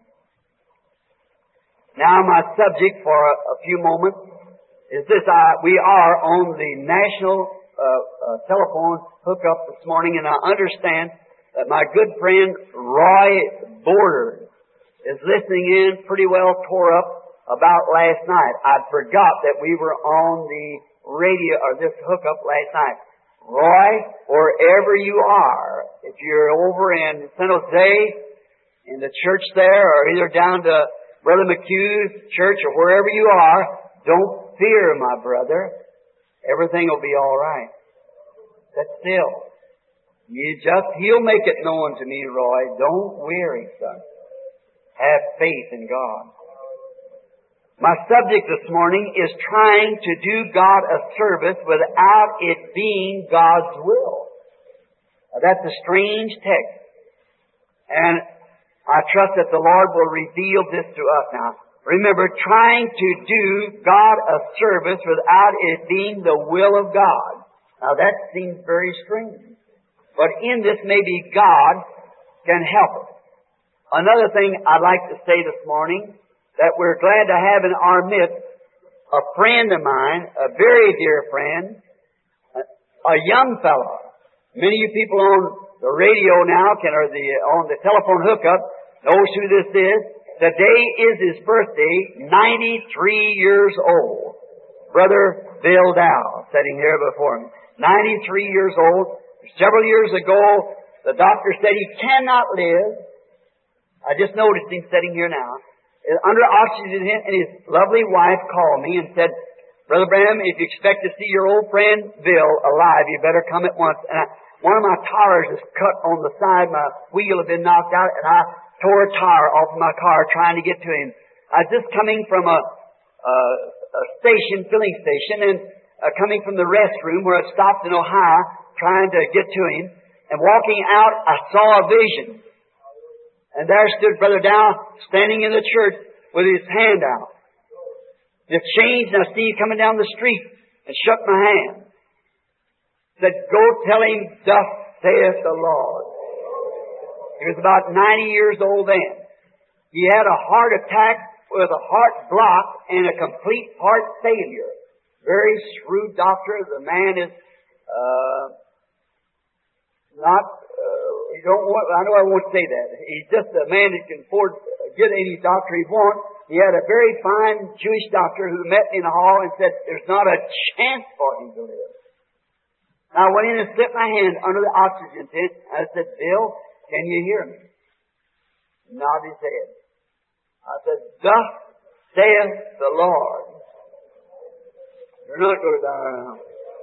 Now my subject for a, a few moments is this. I, we are on the national uh, uh, telephone hookup this morning, and I understand that my good friend Roy Borders is listening in pretty well tore up about last night. I forgot that we were on the radio, or this hookup last night. Roy, wherever you are, if you're over in San Jose, in the church there, or either down to Brother McHugh's church, or wherever you are, don't fear, my brother. Everything will be all right. But still, you just, He'll make it known to me, Roy. Don't weary, son. Have faith in God. My subject this morning is trying to do God a service without it being God's will. Now, that's a strange text. And I trust that the Lord will reveal this to us now. Remember, trying to do God a service without it being the will of God. Now that seems very strange. But in this, maybe God can help us. Another thing I'd like to say this morning, that we're glad to have in our midst a friend of mine, a very dear friend, a, a young fellow. Many of you people on the radio now can, or the on the telephone hookup, knows who this is. Today is his birthday, ninety-three years old. Brother Bill Dow, sitting here before me. ninety-three years old. Several years ago, the doctor said he cannot live. I just noticed him sitting here now, under oxygen, and his lovely wife called me and said, Brother Branham, if you expect to see your old friend Bill alive, you better come at once. And I, one of my tires is cut on the side. My wheel had been knocked out, and I tore a tire off of my car trying to get to him. I was just coming from a, a, a station, filling station, and uh, coming from the restroom where I stopped in Ohio trying to get to him. And walking out, I saw a vision. And there stood Brother Dow standing in the church with his hand out. It changed, and I see him coming down the street and shook my hand. Said, Go tell him, thus saith the Lord. He was about ninety years old then. He had a heart attack with a heart block and a complete heart failure. Very shrewd doctor. The man is uh, not... You don't want, I know I won't say that. He's just a man that can afford to get any doctor he wants. He had a very fine Jewish doctor who met me in the hall and said, there's not a chance for him to live. I went in and slipped my hand under the oxygen tent. I said, Bill, can you hear me? He nodded his head. I said, Thus saith the Lord. You're not going to die now.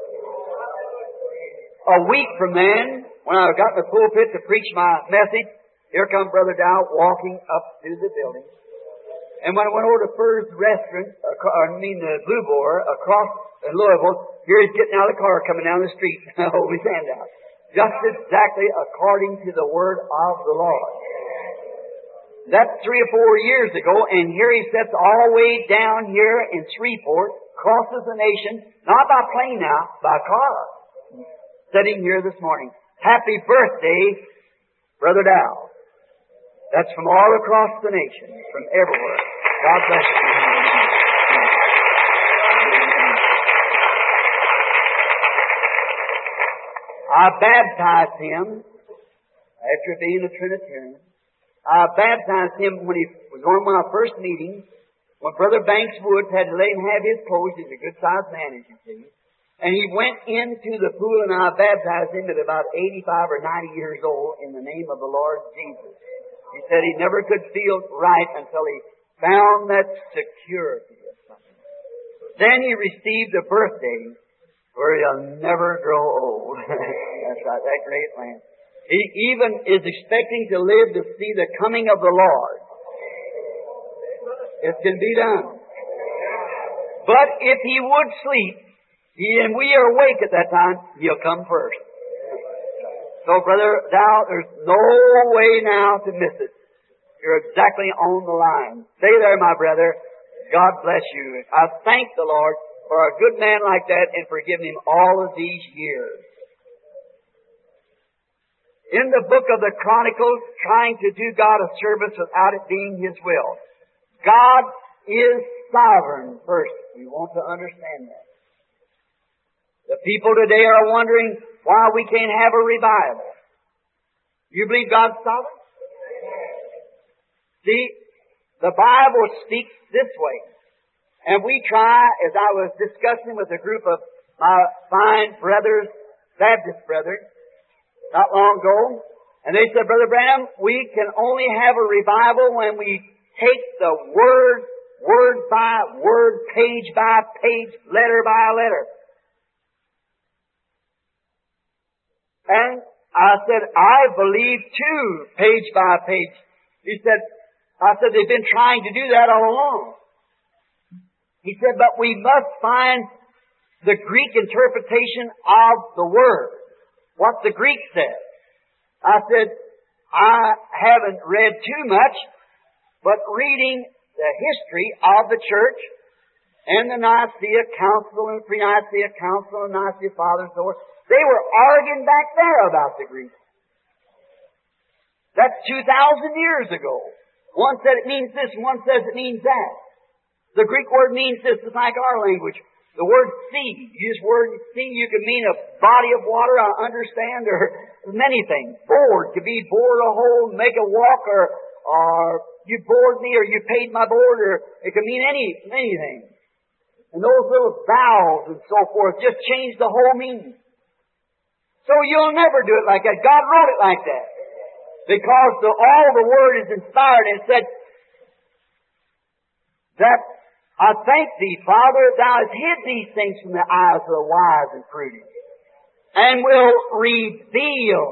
A week from then, when I got in the pulpit to preach my message, here come Brother Dow walking up to the building. And when I went over to Fur's restaurant, I mean the Blue Boar, across in Louisville, here he's getting out of the car, coming down the street, holding his hand out. Just exactly according to the word of the Lord. That's three or four years ago, and here he sits all the way down here in Shreveport, crosses the nation, not by plane now, by car. Sitting here this morning. Happy birthday, Brother Dow. That's from all across the nation, from everywhere. God bless you. I baptized him after being a Trinitarian. I baptized him when he was one of my first meetings, when Brother Banks Woods had to let him have his clothes. He's a good-sized man, as you see. And he went into the pool, and I baptized him at about eighty-five or ninety years old in the name of the Lord Jesus. He said he never could feel right until he found that security of something. Then he received a birthday where he'll never grow old. That's right, that great man. He even is expecting to live to see the coming of the Lord. It can be done. But if he would sleep, he, and we are awake at that time, he'll come first. So, brother, thou, there's no way now to miss it. You're exactly on the line. Stay there, my brother. God bless you. I thank the Lord for a good man like that and for giving him all of these years. In the book of the Chronicles, trying to do God a service without it being His will. God is sovereign first. We want to understand that. The people today are wondering why we can't have a revival. You believe God's sovereign? See, the Bible speaks this way. And we try, as I was discussing with a group of my fine brothers, Baptist brethren, not long ago, and they said, Brother Branham, we can only have a revival when we take the word, word by word, page by page, letter by letter. And I said, I believe too, page by page. He said, I said, they've been trying to do that all along. He said, but we must find the Greek interpretation of the Word. What the Greek says. I said, I haven't read too much, but reading the history of the church and the Nicaea Council and the Pre-Nicaea Council and Nicaea Fathers, they were arguing back there about the Greek. That's two thousand years ago. One said it means this, one says it means that. The Greek word means this, it's like our language. The word sea, you use word sea, you can mean a body of water, I understand, or many things. Board, could be board a hole, make a walk, or, or you bored me, or you paid my board, or it could mean any, anything. And those little vowels and so forth just change the whole meaning. So you'll never do it like that. God wrote it like that. Because the, all the Word is inspired and said that I thank Thee, Father, Thou hast hid these things from the eyes of the wise and prudent, and will reveal.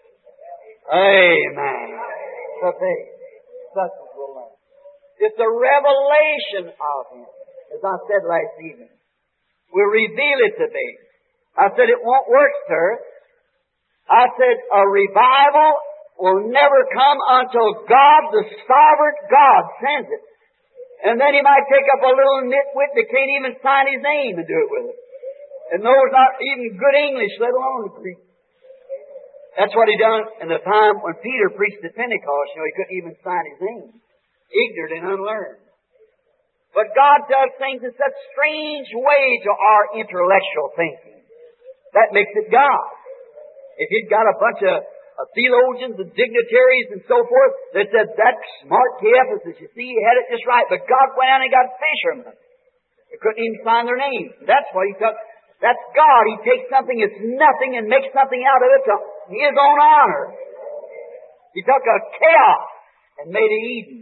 Amen. Such a, such a good land. It's a revelation of Him, as I said last evening. We'll reveal it to me. I said it won't work, sir. I said a revival will never come until God, the sovereign God, sends it. And then He might take up a little nitwit that can't even sign his name and do it with it. And knows not even good English, let alone Greek. That's what He done in the time when Peter preached at Pentecost. You know, he couldn't even sign his name. Ignorant and unlearned. But God does things in such strange way to our intellectual thinking. That makes it God. If He'd got a bunch of Uh, theologians and dignitaries and so forth that said that smart Caiaphas, you see, he had it just right. But God went out and got fishermen. They couldn't even sign their names. That's what He took. That's God. He takes something that's nothing and makes something out of it to His own honor. He took a chaos and made it Eden.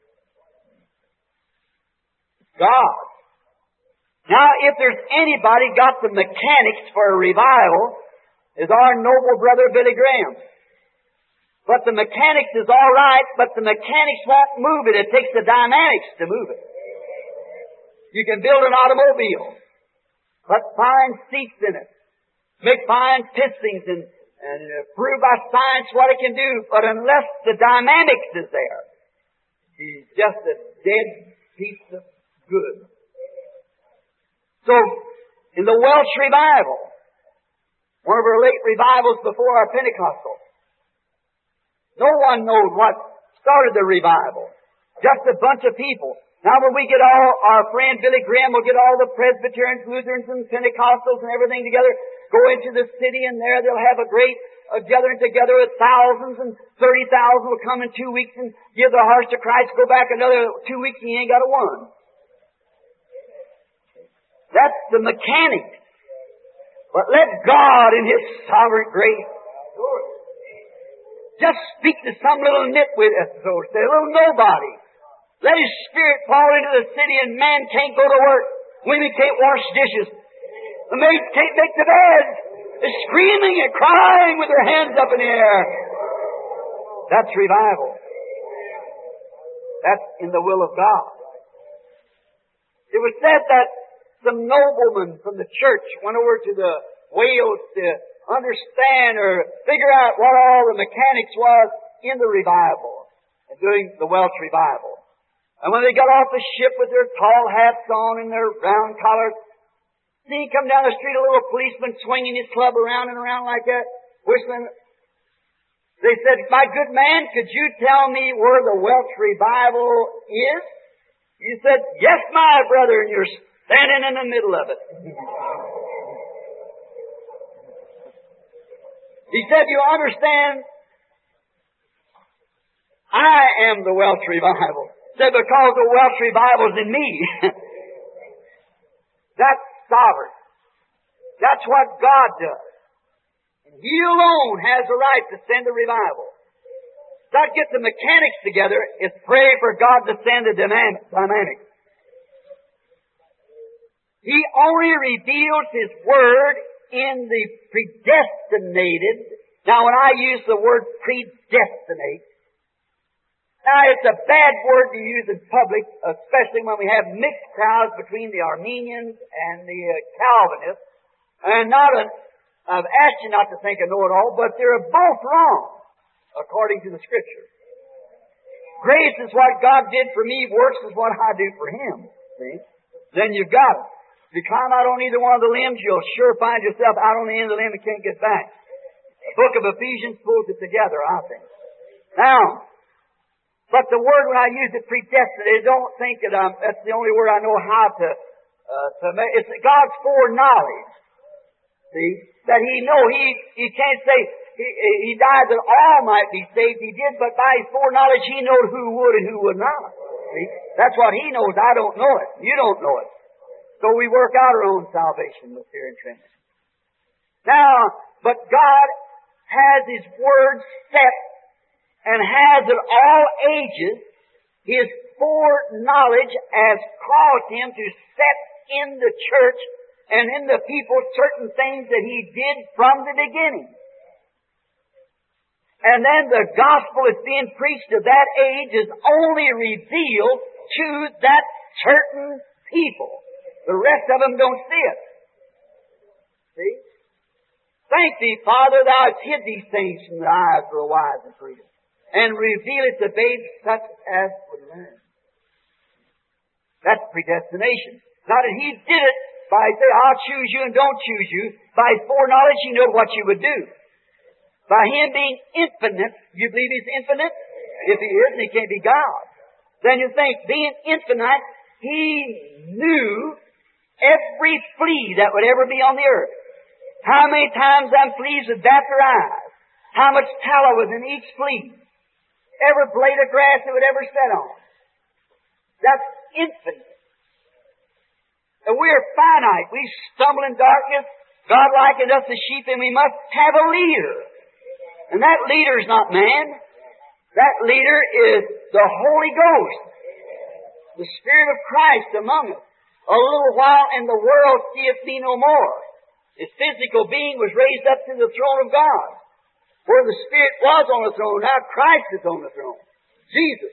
God. Now, if there's anybody got the mechanics for a revival, is our noble brother Billy Graham. But the mechanics is all right, but the mechanics won't move it. It takes the dynamics to move it. You can build an automobile, put fine seats in it, make fine pistons, and, and prove by science what it can do. But unless the dynamics is there, he's just a dead piece of good. So, in the Welsh revival, one of our late revivals before our Pentecostal, no one knows what started the revival. Just a bunch of people. Now when we get all, our friend Billy Graham will get all the Presbyterians, Lutherans, and Pentecostals and everything together, go into the city, and there they'll have a great uh, gathering together with thousands, and thirty thousand will come in two weeks and give their hearts to Christ, go back another two weeks and he ain't got a one. That's the mechanics. But let God in His sovereign grace just speak to some little nitwit, so to say, a little nobody. Let His Spirit fall into the city and man can't go to work. Women can't wash dishes. The maids can't make the bed. They're screaming and crying with their hands up in the air. That's revival. That's in the will of God. It was said that some noblemen from the church went over to the Wales to understand or figure out what all the mechanics was in the revival, and during the Welsh revival. And when they got off the ship with their tall hats on and their round collars, see come down the street a little policeman swinging his club around and around like that, whistling. They said, "My good man, could you tell me where the Welsh revival is?" You said, "Yes, my brother," and you're standing in the middle of it. He said, "You understand? I am the Welsh revival." He said, "Because the Welsh revival is in me." That's sovereign. That's what God does. And He alone has the right to send a revival. Not get the mechanics together, it's pray for God to send a dynamic. He only reveals His Word in the predestinated. Now, when I use the word predestinate, now it's a bad word to use in public, especially when we have mixed crowds between the Arminians and the uh, Calvinists. And not an, I've asked you not to think I know it all, but they're both wrong, according to the Scripture. Grace is what God did for me, works is what I do for Him. See? Then you've got it. If you climb out on either one of the limbs, you'll sure find yourself out on the end of the limb and can't get back. The book of Ephesians pulls it together, I think. Now, but the word when I use it predestinated, don't think that I'm, that's the only word I know how to, uh, to make. It's God's foreknowledge. See? That He know. He, He can't say, He, he died that all might be saved. He did, but by His foreknowledge, He knows who would and who would not. See? That's what He knows. I don't know it. You don't know it. So we work out our own salvation with fear and trembling. Now, but God has His Word set and has at all ages His foreknowledge has caused Him to set in the church and in the people certain things that He did from the beginning. And then the gospel is being preached of that age is only revealed to that certain people. The rest of them don't see it. See? Thank Thee, Father, Thou hast hid these things from the eyes of the wise and prudent, and reveal it to babes such as would learn. That's predestination. Not that He did it by saying, "I'll choose you and don't choose you." By His foreknowledge, He knows what you would do. By Him being infinite, you believe He's infinite? If He isn't, He can't be God. Then you think, being infinite, He knew every flea that would ever be on the earth. How many times them fleas would bat their eyes. How much tallow was in each flea. Every blade of grass it would ever set on. That's infinite. And we are finite. We stumble in darkness. God likened us to sheep, and we must have a leader. And that leader is not man. That leader is the Holy Ghost, the Spirit of Christ among us. A little while and the world seeth me no more. His physical being was raised up to the throne of God, where the Spirit was on the throne. Now Christ is on the throne. Jesus.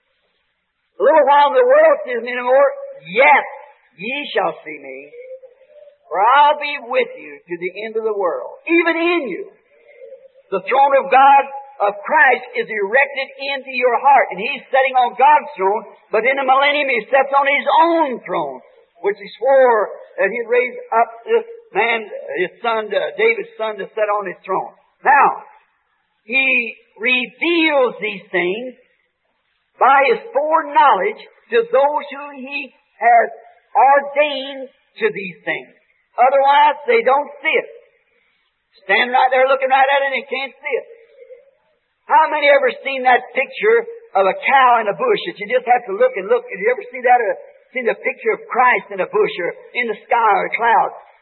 A little while and the world seeth me no more. Yet ye shall see me, for I'll be with you to the end of the world, even in you. The throne of God, of Christ, is erected into your heart, and He's sitting on God's throne, but in the millennium He sits on His own throne, which He swore that He'd raise up this man, His son, David's son, to sit on His throne. Now, He reveals these things by His foreknowledge to those who He has ordained to these things. Otherwise, they don't see it. Stand right there looking right at it and can't see it. How many ever seen that picture of a cow in a bush that you just have to look and look? Did you ever see that? Or seen a picture of Christ in a bush or in the sky or a cloud?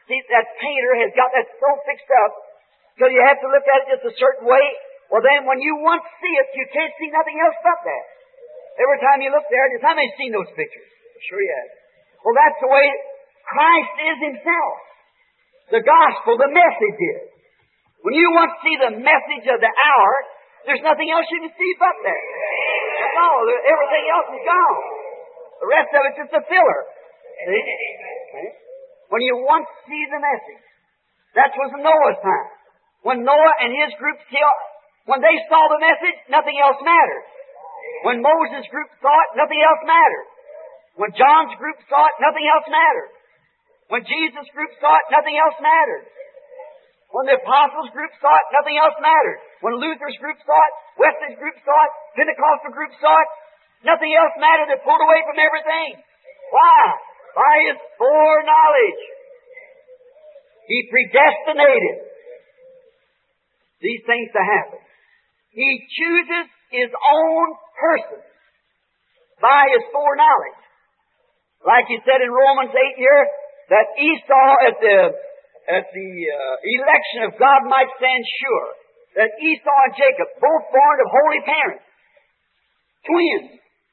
See, that painter has got that so fixed up till you have to look at it just a certain way. Well, then when you once see it, you can't see nothing else but that. Every time you look there, how many seen those pictures? I'm sure you have. Well, that's the way Christ is Himself. The gospel, the message is. When you once see the message of the hour, there's nothing else you can see but that. That's all. Everything else is gone. The rest of it's just a filler. See? When you once see the message, that was Noah's time. When Noah and his group saw, when they saw the message, nothing else mattered. When Moses' group saw it, nothing else mattered. When John's group saw it, nothing else mattered. When Jesus' group saw it, nothing else mattered. When the Apostles' group saw it, nothing else mattered. When Luther's group saw it, Wesley's group saw it, Pentecostal group saw it, nothing else mattered. They pulled away from everything. Why? By His foreknowledge. He predestinated these things to happen. He chooses His own person by His foreknowledge. Like He said in Romans eight here, that Esau at the at the uh, election of God might stand sure. That Esau and Jacob, both born of holy parents, twins,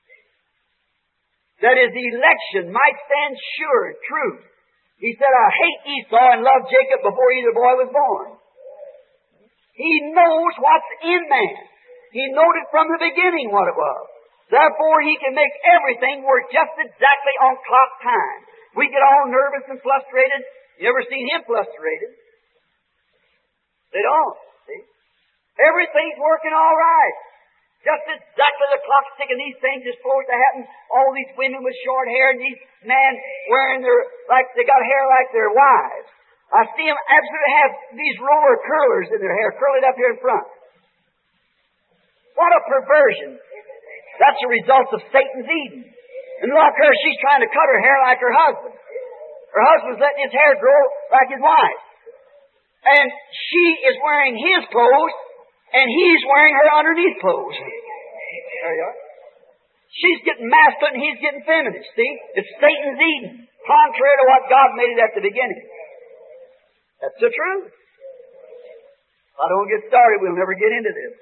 that his election might stand sure and true. He said, I hate Esau and love Jacob before either boy was born. He knows what's in man. He noted from the beginning what it was. Therefore, He can make everything work just exactly on clock time. We get all nervous and frustrated. You ever seen Him frustrated? They don't. See? Everything's working all right. Just exactly the clock's ticking. These things are supposed to happen. All these women with short hair and these men wearing their, like they got hair like their wives. I see them absolutely have these roller curlers in their hair, curling up here in front. What a perversion. That's a result of Satan's Eden. And look her, she's trying to cut her hair like her husband. Her husband's letting his hair grow like his wife. And she is wearing his clothes, and he's wearing her underneath clothes. There you are. She's getting masculine, and he's getting feminine. See? It's Satan's Eden, contrary to what God made it at the beginning. That's the truth. If I don't get started, we'll never get into this.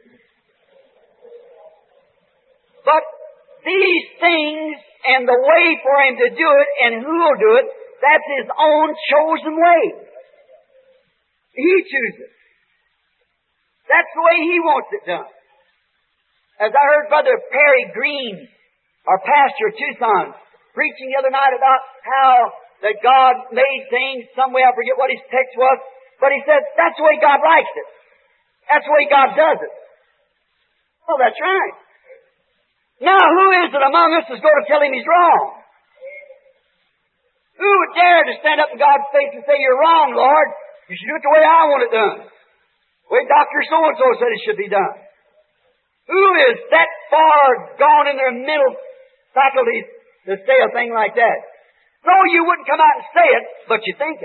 But these things and the way for Him to do it and who will do it, that's His own chosen way. He chooses. That's the way He wants it done. As I heard Brother Perry Green, our pastor of Tucson, preaching the other night about how that God made things some way, I forget what his text was, but he said, that's the way God likes it. That's the way God does it. Oh, that's right. Now, who is it among us that's going to tell Him He's wrong? Who would dare to stand up in God's face and say, you're wrong, Lord. You should do it the way I want it done. The way Doctor So-and-so said it should be done. Who is that far gone in their mental faculties to say a thing like that? No, you wouldn't come out and say it, but you think it.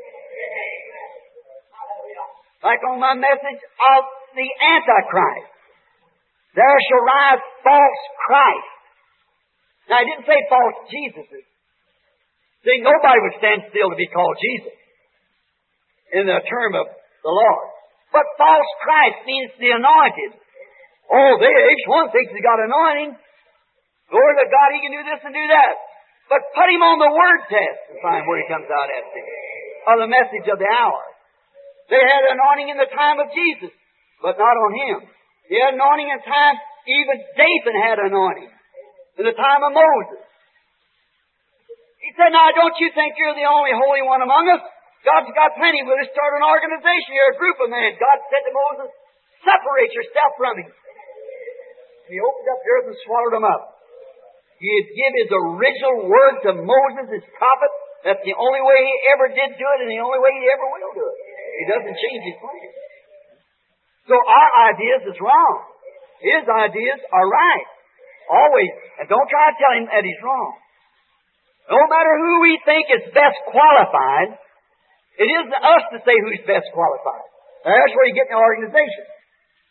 Like on my message of the Antichrist. There shall rise false Christ. Now, I didn't say false Jesuses. See, nobody would stand still to be called Jesus in the term of the Lord. But false Christ means the anointed. Oh, they, each one thinks he's got anointing. Glory to God, he can do this and do that. But put him on the word test and find where he comes out at. Or the message of the hour. They had anointing in the time of Jesus, but not on him. He had anointing in time, even David had anointing. In the time of Moses. He said, now don't you think you're the only holy one among us? God's got plenty. We'll just start an organization here, a group of men. God said to Moses, separate yourself from him. And he opened up the earth and swallowed them up. He'd give his original word to Moses, his prophet. That's the only way he ever did do it and the only way he ever will do it. He doesn't change his plans. So our ideas is wrong. His ideas are right. Always. And don't try to tell him that he's wrong. No matter who we think is best qualified, it isn't us to say who's best qualified. Now, that's where you get in the organization.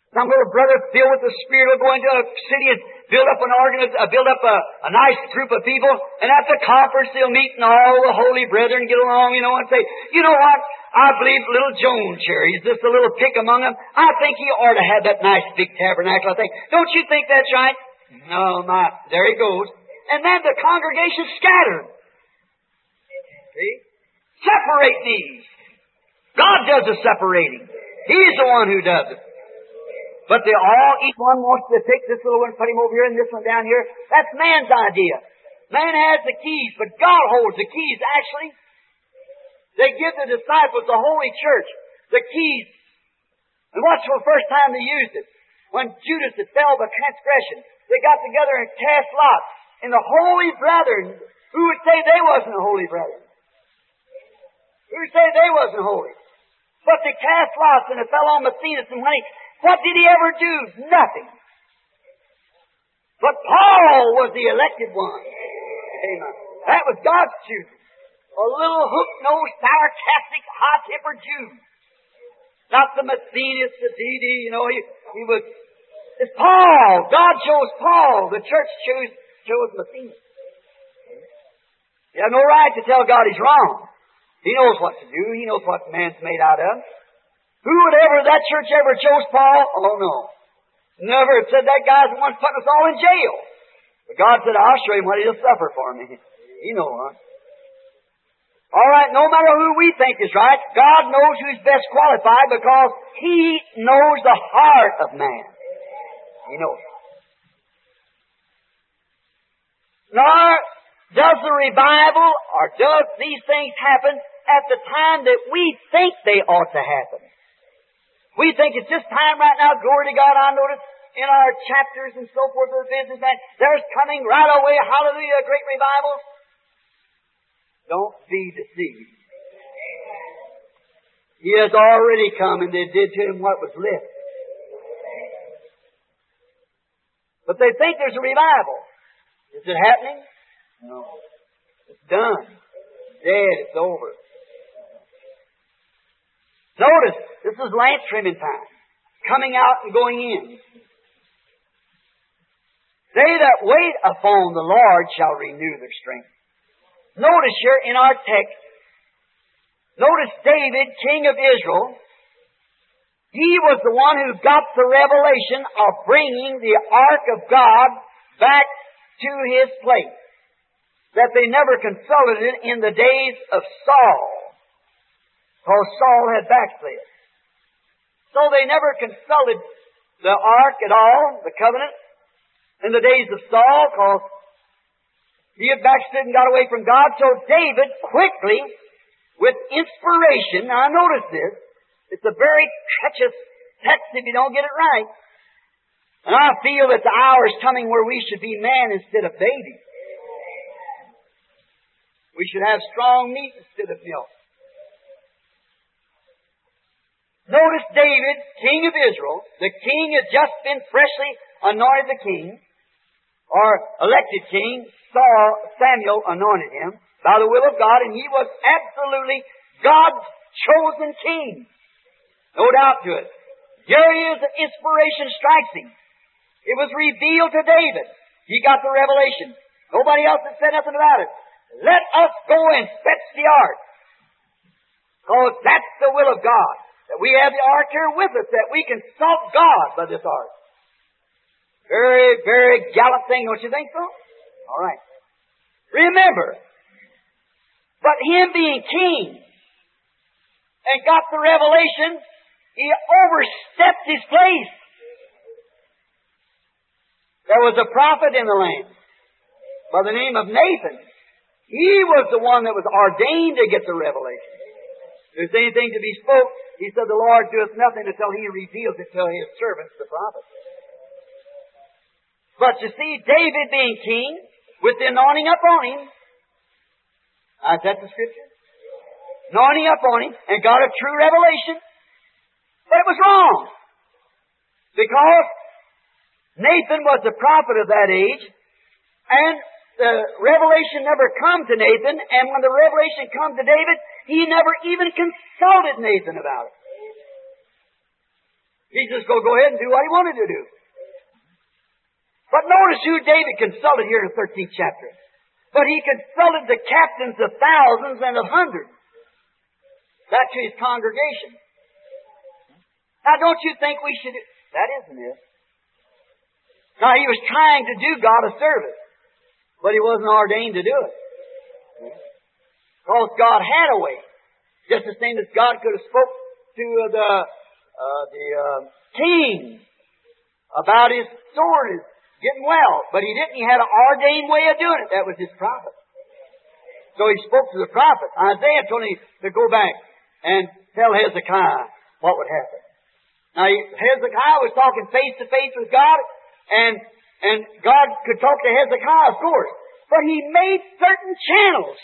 Some little brother filled with the Spirit will go into a city and build up an organ, uh, build up a, a nice group of people, and at the conference they'll meet and all the holy brethren get along, you know, and say, you know what? I believe little Jones here, he's just a little pick among them. I think he ought to have that nice big tabernacle. I think, don't you think that's right? No, my, there he goes. And then the congregation scattered. See? Separate these. God does the separating. He's the one who does it. But they all, each one wants to take this little one, put him over here, and this one down here. That's man's idea. Man has the keys, but God holds the keys, actually. They give the disciples, the Holy Church, the keys. And what's the first time they used it? When Judas had fell by transgression. They got together and cast lots. And the holy brethren, who would say they wasn't holy brethren? Who would say they wasn't holy? But they cast lots, and it fell on Matthias, and when he, what did he ever do? Nothing. But Paul was the elected one. Amen. That was God's choosing. A little hook-nosed, sarcastic, hot-tempered Jew. Not the Matthias, the D D, you know, he, he was... It's Paul. God chose Paul. The church chose, chose Matthias. You have no right to tell God He's wrong. He knows what to do. He knows what man's made out of. Who would ever, that church ever chose Paul? Oh, no. Never. It said that guy's the one putting us all in jail. But God said, I'll show him what he'll suffer for me. You know what? All right, no matter who we think is right, God knows who's best qualified because He knows the heart of man. He knows. Nor does the revival or does these things happen at the time that we think they ought to happen. We think it's just time right now, glory to God. I notice in our chapters and so forth of the businessman, there's coming right away, hallelujah, a great revival. Don't be deceived. He has already come and they did to him what was left. But they think there's a revival. Is it happening? No. It's done. It's dead. It's over. Notice, this is lamp trimming time. Coming out and going in. They that wait upon the Lord shall renew their strength. Notice here in our text, notice David, king of Israel, he was the one who got the revelation of bringing the ark of God back to his place. That they never consulted it in the days of Saul. Because Saul had backslid. So they never consulted the ark at all, the covenant, in the days of Saul, because he had backslid and got away from God. So David quickly, with inspiration, now notice this, it's a very treacherous text if you don't get it right. And I feel that the hour is coming where we should be man instead of baby. We should have strong meat instead of milk. Notice David, king of Israel, the king had just been freshly anointed the king, or elected king. Saul, Samuel anointed him by the will of God, and he was absolutely God's chosen king. No doubt to it. Here he is, the inspiration strikes him. It was revealed to David. He got the revelation. Nobody else had said nothing about it. Let us go and fetch the ark. Because that's the will of God. That we have the ark here with us, that we can consult God by this ark. Very, very gallant thing, don't you think so? All right. Remember, but him being king and got the revelation, he overstepped his place. There was a prophet in the land by the name of Nathan. He was the one that was ordained to get the revelation. If there's anything to be spoke, he said, the Lord doeth nothing until He reveals it to His servants, the prophets. But you see, David being king, with the anointing upon him, uh, is that the scripture? Anointing upon him, and got a true revelation. But it was wrong. Because Nathan was the prophet of that age, and the revelation never come to Nathan, and when the revelation come to David, he never even consulted Nathan about it. He's just going to go ahead and do what he wanted to do. But notice who David consulted here in the thirteenth chapter. But he consulted the captains of thousands and of hundreds. That to his congregation. Now don't you think we should... That isn't it. Now he was trying to do God a service. But he wasn't ordained to do it. Because God had a way. Just the same as God could have spoke to the, uh, the uh, king about his sword getting well. But he didn't. He had an ordained way of doing it. That was his prophet. So he spoke to the prophet. Isaiah told him to go back and tell Hezekiah what would happen. Now, Hezekiah was talking face to face with God, and, and God could talk to Hezekiah, of course. But he made certain channels.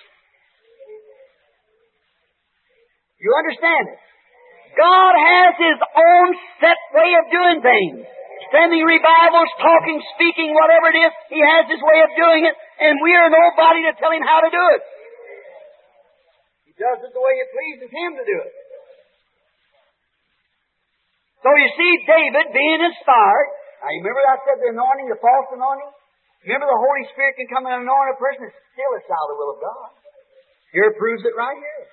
You understand it? God has His own set way of doing things. Sending revivals, talking, speaking, whatever it is, He has His way of doing it, and we are nobody to tell Him how to do it. He does it the way it pleases Him to do it. So you see, David being inspired. Now you remember I said the anointing, the false anointing? Remember the Holy Spirit can come and anoint a person, and still it's out of the will of God. Here it proves it right here.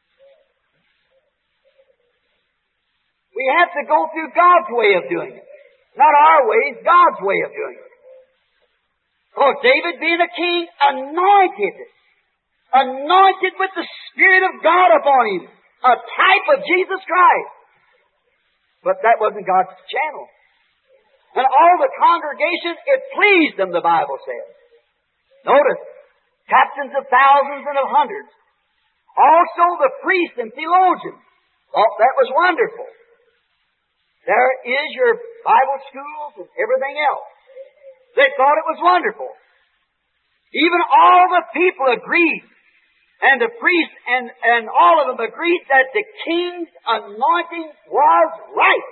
We have to go through God's way of doing it. Not our ways, God's way of doing it. Oh, David being a king, anointed. Anointed with the Spirit of God upon him. A type of Jesus Christ. But that wasn't God's channel. And all the congregation, it pleased them, the Bible says. Notice, captains of thousands and of hundreds. Also the priests and theologians. Oh, that was wonderful. There is your Bible schools and everything else. They thought it was wonderful. Even all the people agreed, and the priests and, and all of them agreed that the king's anointing was right.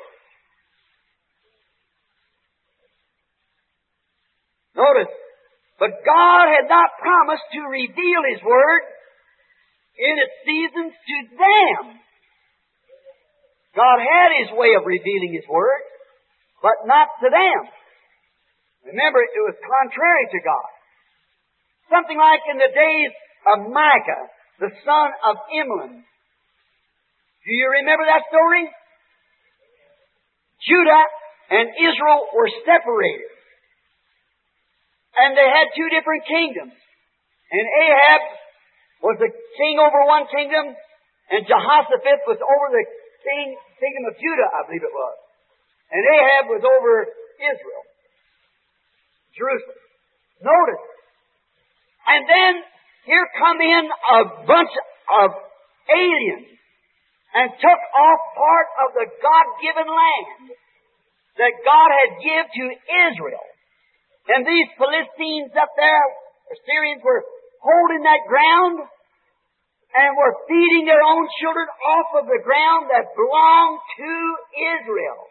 Notice, but God had not promised to reveal His Word in its seasons to them. God had His way of revealing His Word, but not to them. Remember, it was contrary to God. Something like in the days of Micah, the son of Imlan. Do you remember that story? Judah and Israel were separated. And they had two different kingdoms. And Ahab was the king over one kingdom, and Jehoshaphat was over the king, kingdom of Judah, I believe it was. And Ahab was over Israel, Jerusalem. Notice. And then here come in a bunch of aliens and took off part of the God-given land that God had given to Israel. And these Philistines up there, Assyrians, were holding that ground and were feeding their own children off of the ground that belonged to Israel.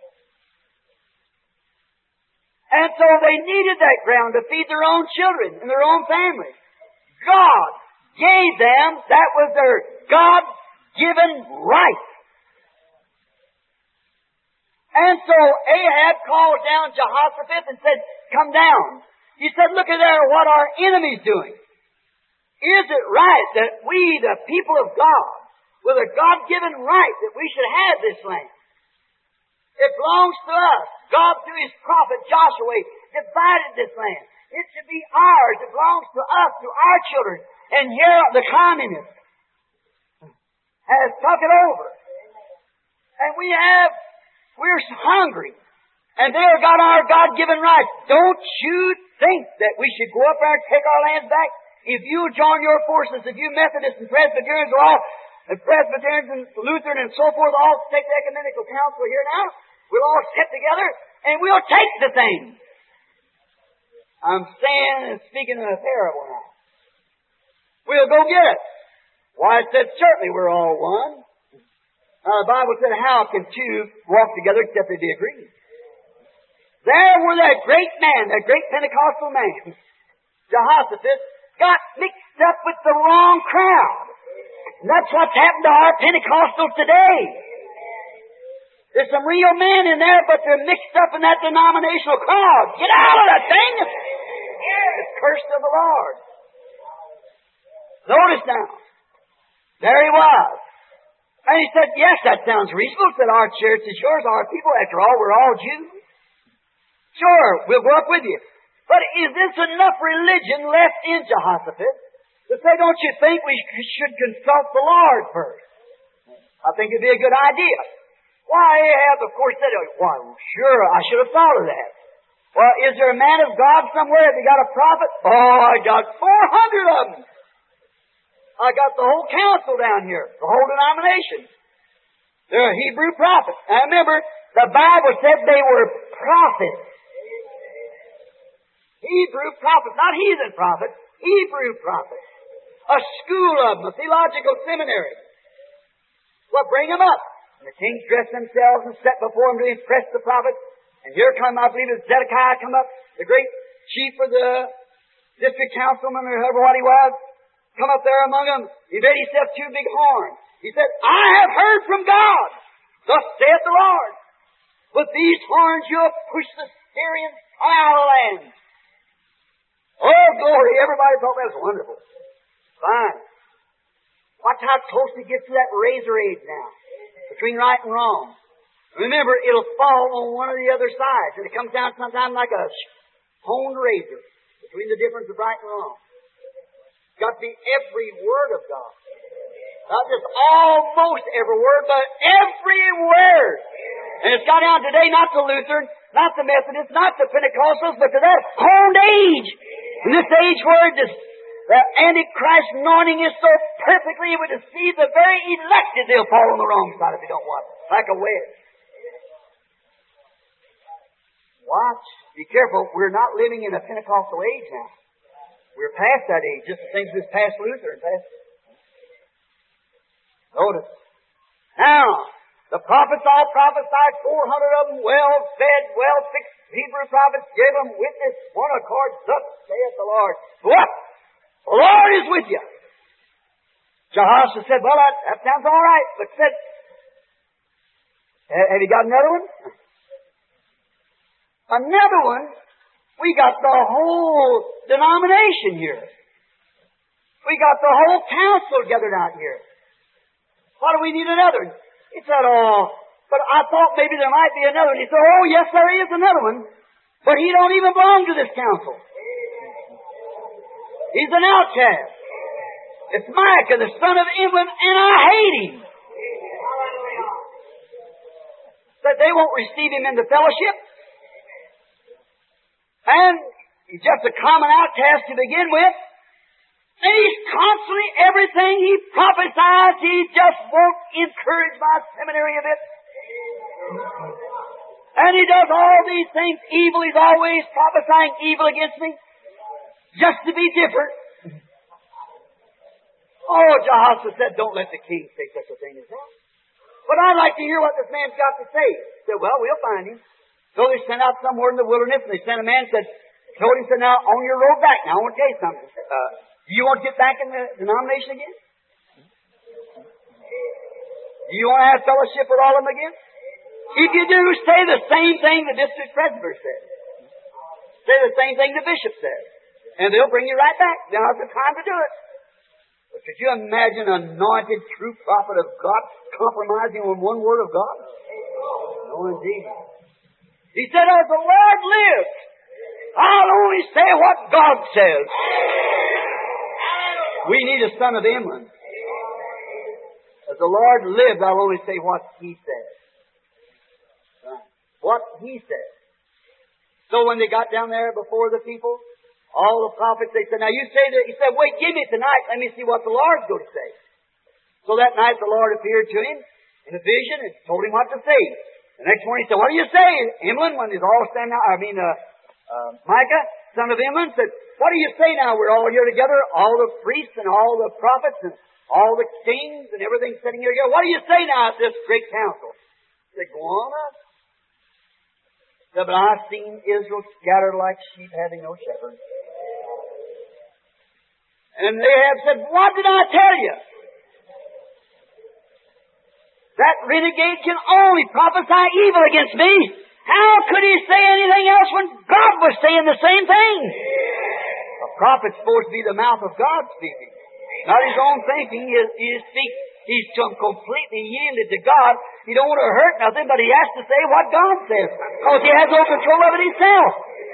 And so they needed that ground to feed their own children and their own families. God gave them, that was their God-given right. And so Ahab called down Jehoshaphat and said, come down. He said, look at there what our enemy's doing. Is it right that we, the people of God, with a God-given right that we should have this land? It belongs to us. God, through His prophet Joshua, divided this land. It should be ours. It belongs to us, to our children. And here the communist has took it over. And we have, we're hungry. And they've got our God-given rights. Don't you think that we should go up there and take our lands back? If you join your forces, if you Methodists and Presbyterians are all, and Presbyterians and Lutheran and so forth, all take the ecumenical council here now, we'll all sit together and we'll take the thing. I'm saying and speaking in a parable now. We'll go get it. Why, it said certainly we're all one. Now the Bible said, how can two walk together except they be agreed? There were that great man, that great Pentecostal man, Jehoshaphat, got mixed up with the wrong crowd. And that's what's happened to our Pentecostals today. There's some real men in there, but they're mixed up in that denominational crowd. Get out of that thing! It's cursed of the Lord. Notice now. There he was. And he said, yes, that sounds reasonable. He said, our church is yours, our people. After all, we're all Jews. Sure, we'll go up with you. But is this enough religion left in Jehoshaphat to say, don't you think we should consult the Lord first? I think it'd be a good idea. Why, Ahab, of course, said, why, sure, I should have thought of that. Well, is there a man of God somewhere? Have you got a prophet? Oh, I got four hundred of them. I got the whole council down here, the whole denomination. They're Hebrew prophets. Now remember, the Bible said they were prophets. Hebrew prophets, not heathen prophets, Hebrew prophets. A school of them, a theological seminary. Well, bring them up. And the kings dressed themselves and set before them to impress the prophets. And here come, I believe, it's Zedekiah come up, the great chief of the district councilman, or whoever what he was, come up there among them. He made himself two big horns. He said, I have heard from God. Thus saith the Lord. With these horns you'll push the Syrians out of the land. Oh, glory. Everybody thought that was wonderful. Fine. Watch how close he gets to that razor edge now, between right and wrong. Remember, it'll fall on one or the other sides, and it comes down sometimes like a honed razor, between the difference of right and wrong. It's got to be every word of God. Not just almost every word, but every word. And it's got down today not to Lutheran, not to Methodist, not to Pentecostals, but to that honed age. In this age where this, the Antichrist anointing is so perfectly, it would deceive the very elected, they'll fall on the wrong side if they don't watch. Like a wedge. Watch. Be careful. We're not living in a Pentecostal age now. We're past that age, just the same as this past Luther and past. Notice. Now, the prophets all prophesied, four hundred of them, well-fed, well-fixed Hebrew prophets, gave them witness, one accord, thus saith the Lord. What? The Lord is with you. Jehoshaphat said, well, that, that sounds all right, but said, have you got another one? Another one? We got the whole denomination here. We got the whole council gathered out here. Why do we need another one? He said, oh, but I thought maybe there might be another one. He said, oh, yes, there is another one. But he don't even belong to this council. He's an outcast. It's Micah, the son of Imlan, and I hate him. But they won't receive him into fellowship. And he's just a common outcast to begin with. And he's constantly, everything he prophesies, he just won't encourage my seminary a bit. And he does all these things evil. He's always prophesying evil against me. Just to be different. Oh, Jehoshaphat said, don't let the king say such a thing as that. But I'd like to hear what this man's got to say. He said, well, we'll find him. So they sent out somewhere in the wilderness, and they sent a man and said, told him, said, now, on your road back, now I want to tell you something. Uh, do you want to get back in the denomination again? Do you want to have fellowship with all of them again? If you do, say the same thing the district presbyter said. Say the same thing the bishop said. And they'll bring you right back. Now's the time to do it. But could you imagine an anointed, true prophet of God compromising on one word of God? No, indeed. He said, as the Lord lives, I'll only say what God says. We need a son of Imlan. As the Lord lives, I'll only say what He says. What He says. So when they got down there before the people, all the prophets, they said, now you say that, he said, wait, give me tonight, let me see what the Lord's going to say. So that night the Lord appeared to him in a vision and told him what to say. The next morning he said, what do you say, Imlan? When he's all standing out, I mean, uh, uh, Micah, son of Imlan, said, what do you say now? We're all here together, all the priests and all the prophets and all the kings and everything sitting here together. What do you say now at this great council? He said, go on up. He said, but I've seen Israel scattered like sheep having no shepherd. And Ahab said, what did I tell you? That renegade can only prophesy evil against me. How could he say anything else when God was saying the same thing? A prophet's supposed to be the mouth of God speaking. Not his own thinking. He, he speaks. He's completely yielded to God. He don't want to hurt nothing, but he has to say what God says, because he has no control of it himself.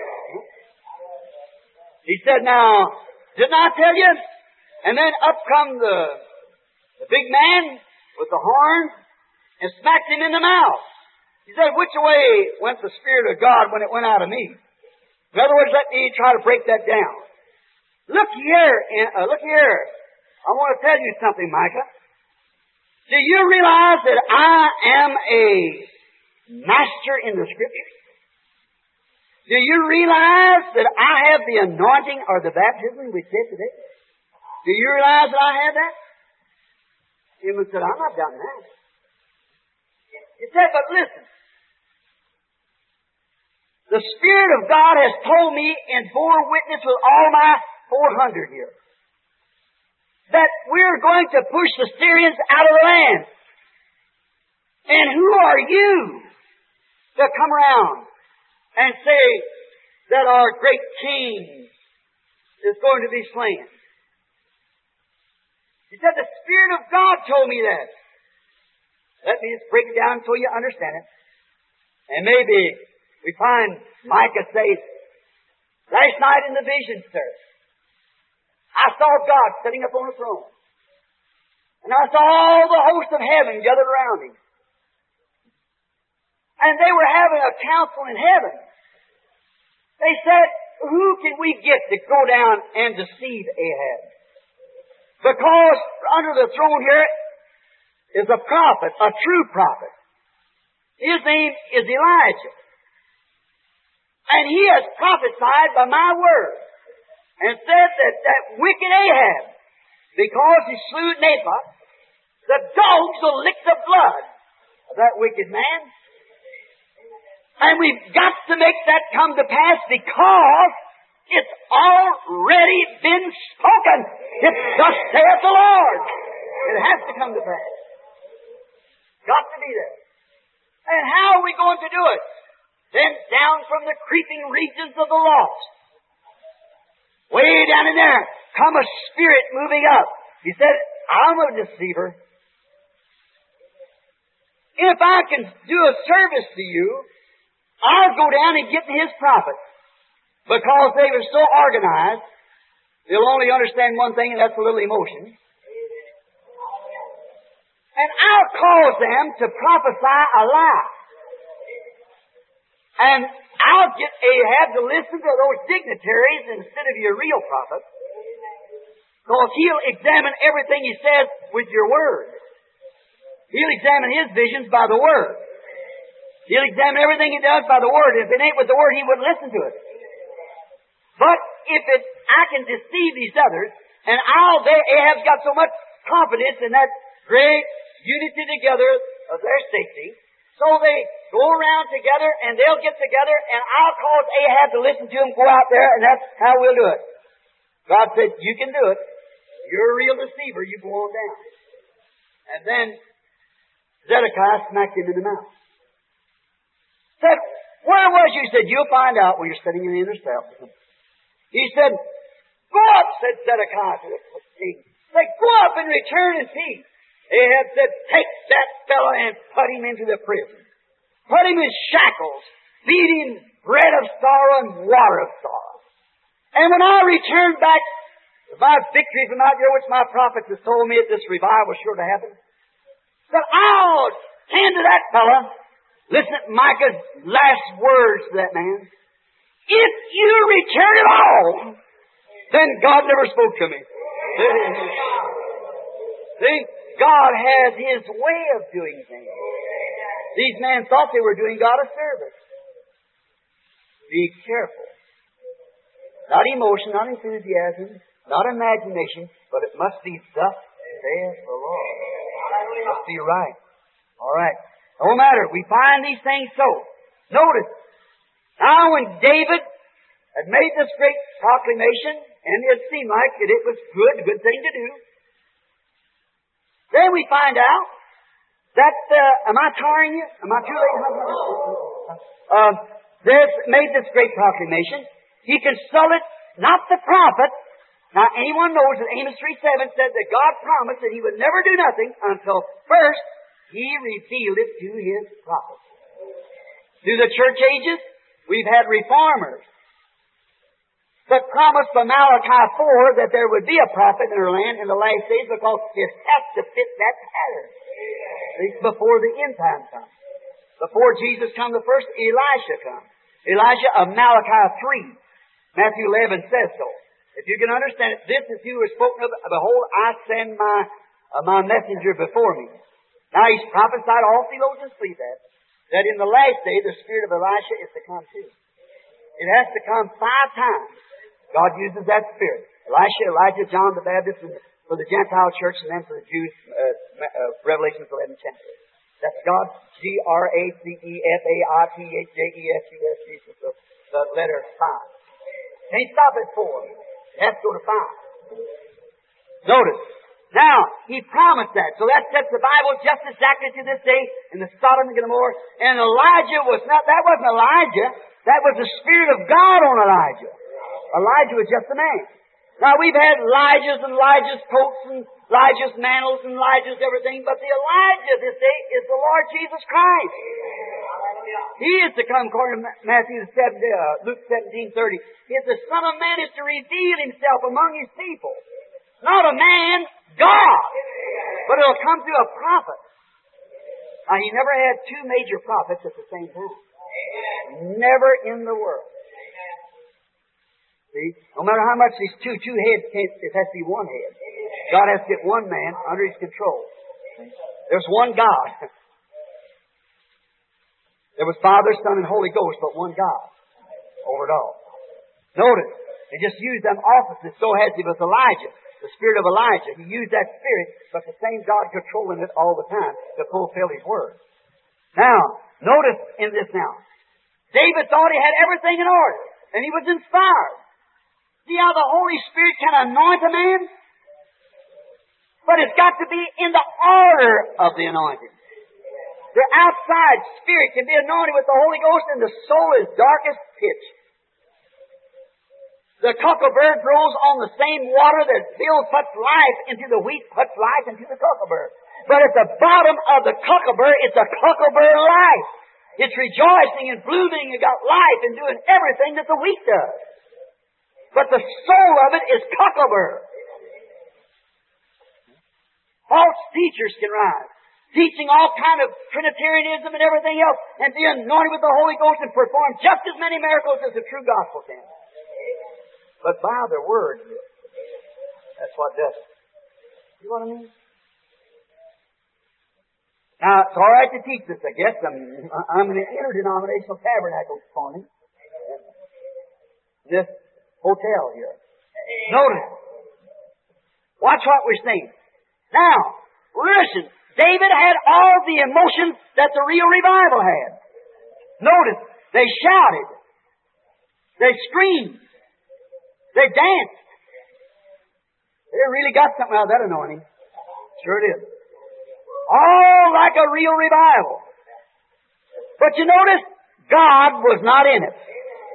He said, now, didn't I tell you? And then up come the, the big man with the horn and smacked him in the mouth. He said, which way went the Spirit of God when it went out of me? In other words, let me try to break that down. Look here, uh, look here. I want to tell you something, Micah. Do you realize that I am a master in the Scriptures? Do you realize that I have the anointing or the baptism we said today? Do you realize that I have that? He said, I'm not doubting that. He said, but listen. The Spirit of God has told me and bore witness with all my four hundred here that we're going to push the Syrians out of the land. And who are you to come around and say that our great king is going to be slain? He said, the Spirit of God told me that. Let me just break it down so you understand it. And maybe we find Micah says, last night in the vision, sir, I saw God sitting up on a throne. And I saw all the hosts of heaven gathered around him. And they were having a council in heaven. They said, who can we get to go down and deceive Ahab? Because under the throne here is a prophet, a true prophet. His name is Elijah. And he has prophesied by my word and said that that wicked Ahab, because he slew Naboth, the dogs will lick the blood of that wicked man. And we've got to make that come to pass because it's already been spoken. It's thus saith the Lord. It has to come to pass. Got to be there. And how are we going to do it? Then down from the creeping regions of the lost, way down in there, come a spirit moving up. He said, I'm a deceiver. If I can do a service to you, I'll go down and get his prophets. Because they were so organized, they'll only understand one thing, and that's a little emotion. And I'll cause them to prophesy a lie. And I'll get Ahab to listen to those dignitaries instead of your real prophet. Because he'll examine everything he says with your word. He'll examine his visions by the word. He'll examine everything he does by the word. If it ain't with the word, he wouldn't listen to it. But if it, I can deceive these others, and I'll, they, Ahab's got so much confidence in that great unity together of their safety, so they go around together, and they'll get together, and I'll cause Ahab to listen to them, go out there, and that's how we'll do it. God said, you can do it. You're a real deceiver. You go on down. And then Zedekiah smacked him in the mouth. Said, where was you? He said, you'll find out when you're sitting in the inner cell. He said, go up, said Zedekiah to the king. Said, go up and return in peace. Ahab said, take that fellow and put him into the prison. Put him in shackles. Feed him bread of sorrow and water of sorrow. And when I return back, my victory from out here, which my prophets have told me at this revival was sure to happen, said, I'll tend to that fellow. Listen to Micah's last words to that man. If you return at all, then God never spoke to me. See, God has His way of doing things. These men thought they were doing God a service. Be careful. Not emotion, not enthusiasm, not imagination, but it must be thus saith the Lord. It must be right. All right. No matter. We find these things so. Notice. Now when David had made this great proclamation, and it seemed like that it was good, a good thing to do, then we find out That, uh, am I tiring you? Am I too late? Uh, there's made this great proclamation. He consulted not the prophet. Now, anyone knows that Amos three seven said that God promised that He would never do nothing until first He revealed it to His prophets. Through the church ages, we've had reformers that promised from Malachi four that there would be a prophet in our land in the last days because it has to fit that pattern. Before the end time comes. Before Jesus comes, the first Elisha comes. Elijah of Malachi three. Matthew eleven says so. If you can understand it, this is who was spoken of. Behold, I send my uh, my messenger before me. Now he's prophesied, all theologians believe that, that in the last day the spirit of Elisha is to come too. It has to come five times. God uses that spirit. Elisha, Elijah, John the Baptist, and for the Gentile church, and then for the Jews, uh, uh, Revelation eleven chapter. That's God, G R A C E F A I T H J E S U S, Jesus, the, the letter five. Can't stop at four. It has to go to five. Notice. Now, He promised that. So that sets the Bible just exactly to this day in the Sodom and Gomorrah. And Elijah was not, that wasn't Elijah. That was the Spirit of God on Elijah. Elijah was just a man. Now, we've had Elijah's and Elijah's coats and Elijah's mantles and Elijah's everything, but the Elijah this day is the Lord Jesus Christ. He is to come, according to Matthew seven, uh, Luke seventeen thirty. He is the Son of Man is to reveal Himself among His people. Not a man, God. But it'll come through a prophet. Now, He never had two major prophets at the same time. Never in the world. See? No matter how much these two, two heads can't, it has to be one head. God has to get one man under His control. There's one God. There was Father, Son, and Holy Ghost, but one God over it all. Notice, He just used them offices. So has He with Elijah, the spirit of Elijah. He used that spirit, but the same God controlling it all the time to fulfill His word. Now, notice in this now. David thought he had everything in order, and he was inspired. See how the Holy Spirit can anoint a man? But it's got to be in the order of the anointing. The outside spirit can be anointed with the Holy Ghost, and the soul is dark as pitch. The cuckleberry grows on the same water that Bill puts life into the wheat, puts life into the cuckleberry. But at the bottom of the cuckleberry, it's a cuckleberry life. It's rejoicing and blooming and got life and doing everything that the wheat does. But the soul of it is cuckleberry. False teachers can rise, teaching all kind of Trinitarianism and everything else, and be anointed with the Holy Ghost and perform just as many miracles as the true gospel can. But by their word, that's what does it. You know what I mean? Now, it's all right to teach this, I guess. I'm, I'm in an interdenominational tabernacle this morning. This hotel here. Notice. Watch what we're saying. Now, listen. David had all the emotions that the real revival had. Notice. They shouted. They screamed. They danced. They really got something out of that anointing. Sure it is. All like a real revival. But you notice, God was not in it.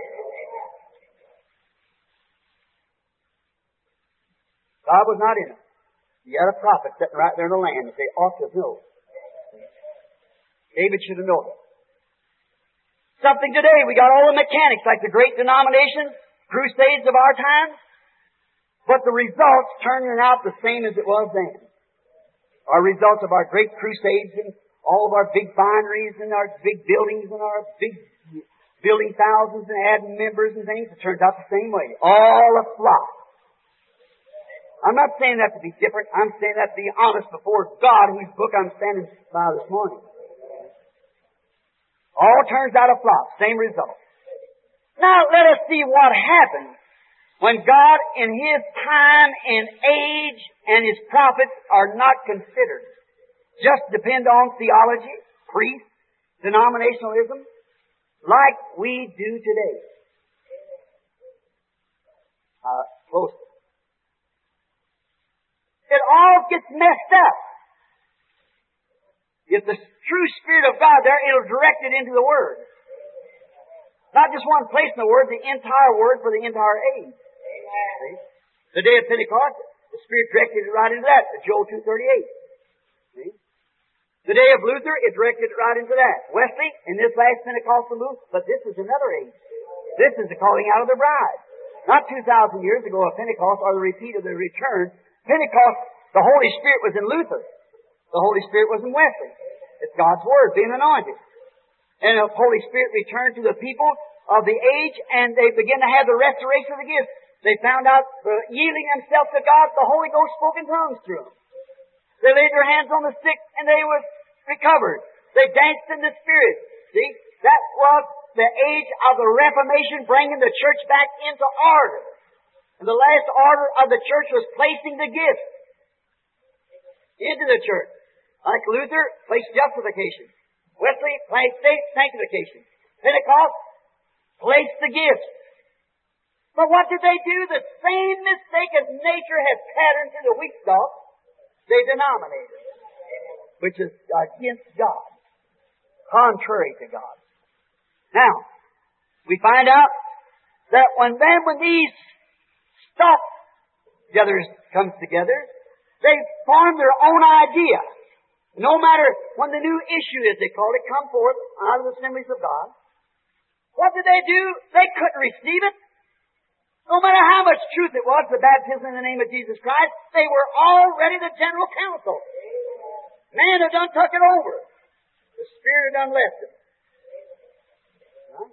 God was not in it. You had a prophet sitting right there in the land that they ought to know. David should have known it. Something today, we got all the mechanics like the great denominations, crusades of our time, but the results turning out the same as it was then. Our results of our great crusades and all of our big fineries and our big buildings and our big building thousands and adding members and things, it turns out the same way. All a flop. I'm not saying that to be different. I'm saying that to be honest before God, whose book I'm standing by this morning. All turns out a flop. Same result. Now let us see what happens when God in His time and age and His prophets are not considered. Just depend on theology, priests, denominationalism, like we do today. Uh, close. It all gets messed up. If the true Spirit of God there, it'll direct it into the Word. Not just one place in the Word, the entire Word for the entire age. See? The day of Pentecost, the Spirit directed it right into that, Joel two thirty-eight. See? The day of Luther, it directed it right into that. Wesley, in this last Pentecostal move, but this is another age. This is the calling out of the bride. Not two thousand years ago of Pentecost, or the repeat of the return. Pentecost, the Holy Spirit was in Luther. The Holy Spirit was in Wesley. It's God's Word being anointed. And the Holy Spirit returned to the people of the age, and they began to have the restoration of the gifts. They found out, uh, yielding themselves to God, the Holy Ghost spoke in tongues through them. They laid their hands on the sick, and they were recovered. They danced in the Spirit. See? That was the age of the Reformation, bringing the church back into order. And the last order of the church was placing the gifts into the church. Like Luther, placed justification. Wesley, placed sanctification. Pentecost, placed the gifts. But what did they do? The same mistake as nature has patterned to the wheat stalk, they denominated, which is against God, contrary to God. Now, we find out that when then when these stock gathers comes together, they form their own idea. No matter when the new issue, as they call it, come forth out of the assemblies of God, what did they do? They couldn't receive it. No matter how much truth it was, the baptism in the name of Jesus Christ, they were already the general council. Man had done took it over. The Spirit had done left it. Right?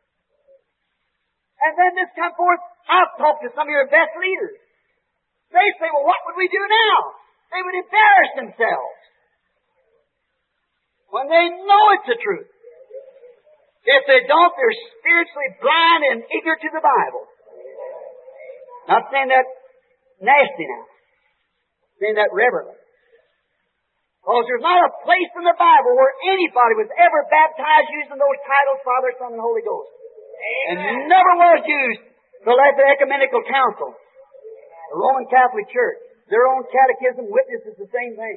And then this come forth, I've talked to some of your best leaders. They say, well, what would we do now? They would embarrass themselves. When they know it's the truth. If they don't, they're spiritually blind and ignorant to the Bible. Not saying that nasty now. Saying that reverently. Because there's not a place in the Bible where anybody was ever baptized using those titles, Father, Son, and Holy Ghost. Amen. And never was used till after the Ecumenical Council. The Roman Catholic Church. Their own catechism witnesses the same thing.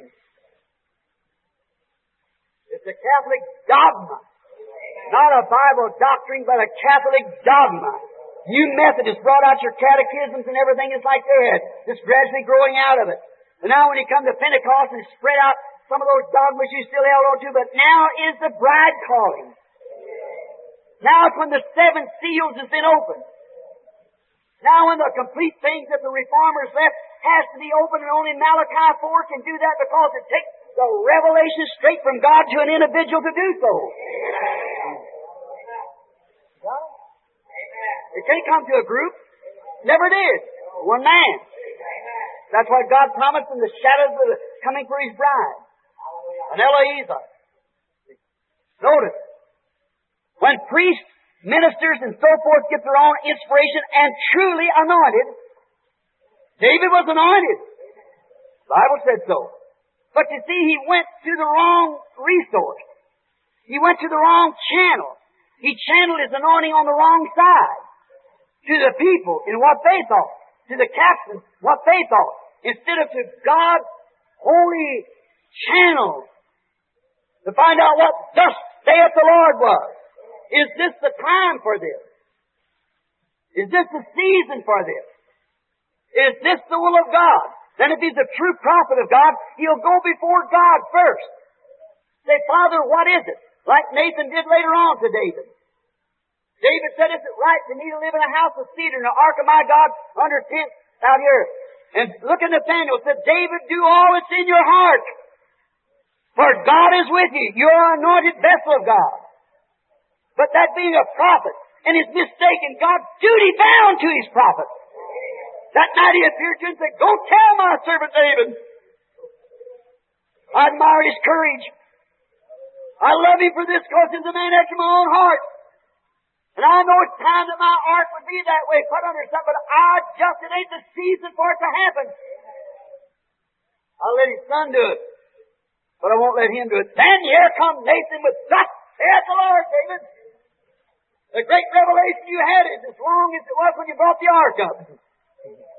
It's a Catholic dogma. Not a Bible doctrine, but a Catholic dogma. You Methodists brought out your catechisms and everything is like they had. Just gradually growing out of it. And now when you come to Pentecost and spread out some of those dogmas you still held on to, but now is the bride calling. Now it's when the seven seals has been opened. Now when the complete things that the Reformers left has to be opened, and only Malachi four can do that because it takes the revelation straight from God to an individual to do so. Got it? It can't come to a group. Never did. One man. That's what God promised in the shadows of the coming for His bride. An Eliezer. Notice, when priests, ministers, and so forth get their own inspiration and truly anointed, David was anointed. The Bible said so. But you see, he went to the wrong resource. He went to the wrong channel. He channeled his anointing on the wrong side. To the people in what they thought. To the captains, what they thought. Instead of to God's holy channel. To find out what thus saith the Lord was. Is this the time for this? Is this the season for this? Is this the will of God? Then if he's a true prophet of God, he'll go before God first. Say, Father, what is it? Like Nathan did later on to David. David said, is it right for me to live in a house of cedar and the ark of my God under tent out here? And look at Nathaniel, said, David, do all that's in your heart. For God is with you. You're an anointed vessel of God. But that being a prophet and his mistaken God's duty bound to his prophet. That night he appeared to him and said, go tell my servant David. I admire his courage. I love him for this because he's a man after my own heart. And I know it's time that my ark would be that way, put under something, but I just, it ain't the season for it to happen. I'll let his son do it. But I won't let him do it. Then here comes Nathan with, thus saith the Lord, David. The great revelation you had is as long as it was when you brought the ark up.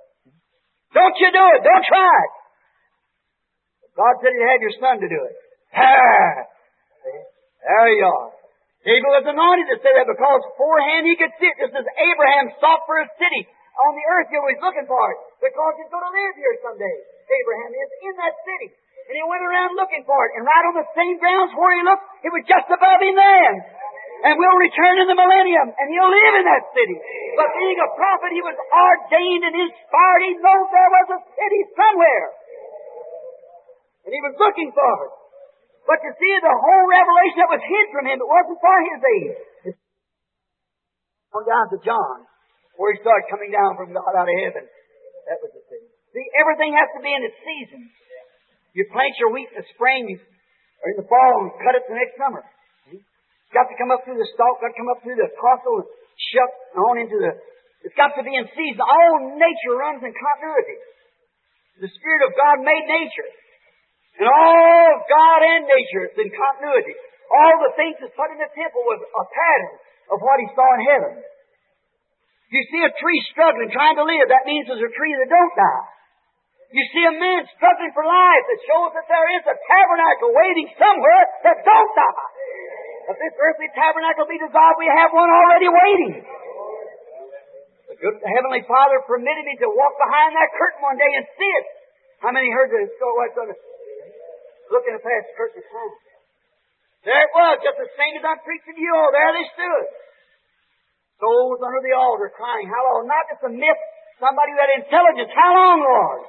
Don't you do it. Don't try it. God said He'd have your son to do it. There you are. David was anointed to say that because beforehand he could see it, just as Abraham sought for a city on the earth. He was looking for it because he's going to live here someday. Abraham is in that city. And he went around looking for it. And right on the same grounds where he looked, it was just above him then. And we'll return in the millennium, and he'll live in that city. But being a prophet, he was ordained and inspired. He knows there was a city somewhere. And he was looking for it. But to see the whole revelation that was hid from him, it wasn't for his age. On down to John, where he started coming down from God out of heaven. That was the thing. See, everything has to be in its season. You plant your wheat in the spring, or in the fall, and cut it the next summer. It's got to come up through the stalk, got to come up through the tassel, and shuck on into the... It's got to be in season. All nature runs in continuity. The Spirit of God made nature. And all of God and nature is in continuity. All the things that's put in the temple was a pattern of what He saw in heaven. You see a tree struggling, trying to live, that means there's a tree that don't die. You see a man struggling for life, that shows that there is a tabernacle waiting somewhere that don't die. If this earthly tabernacle be dissolved, we have one already waiting. The good Heavenly Father permitted me to walk behind that curtain one day and see it. How many heard the story? Looking past the curtain of time. There it was, just the same as I'm preaching to you. Oh, there they stood. Souls under the altar crying, how long? Not just a myth, somebody who had intelligence. How long, Lord?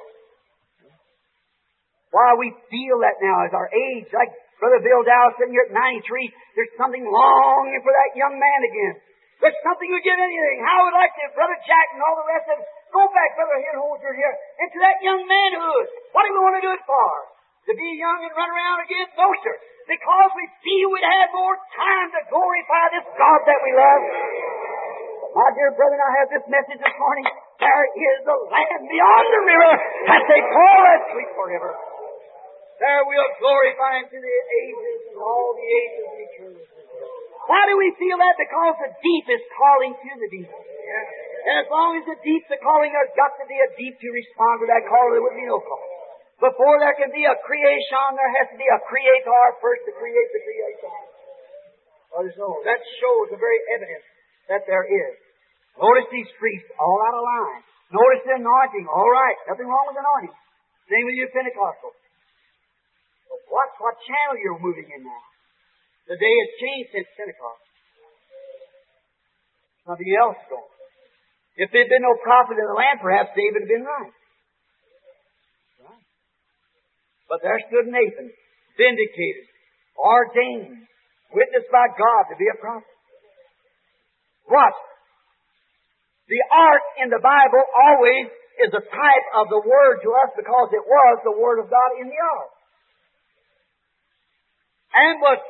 Why, we feel that now as our age, like Brother Bill Dow sitting here at ninety-three, there's something longing for that young man again. There's something who get anything. How would like to, Brother Jack and all the rest of them, go back, Brother Hidholzer here, into that young manhood. What do we want to do it for? To be young and run around again? No, sir. Because we feel we'd have more time to glorify this God that we love. My dear brethren, I have this message this morning. There is the land beyond the river that they call that sweet forever. There we'll glorify Him to the ages and all the ages of eternity. Why do we feel that? Because the deep is calling to the deep. And as long as the deep's a calling, there's got to be a deep to respond to that call, or there would be no call. Before there can be a creation, there has to be a creator first to create the creation. Oh, there's no. That shows the very evidence that there is. Notice these priests all out of line. Notice the anointing. All right. Nothing wrong with anointing. Same with you Pentecostal. But watch what channel you're moving in now. The day has changed since Pentecost. Something else going. If there had been no prophet in the land, perhaps David had been right. Right. But there stood Nathan, vindicated, ordained, witnessed by God to be a prophet. What? The ark in the Bible always is a type of the Word to us because it was the Word of God in the ark. And was,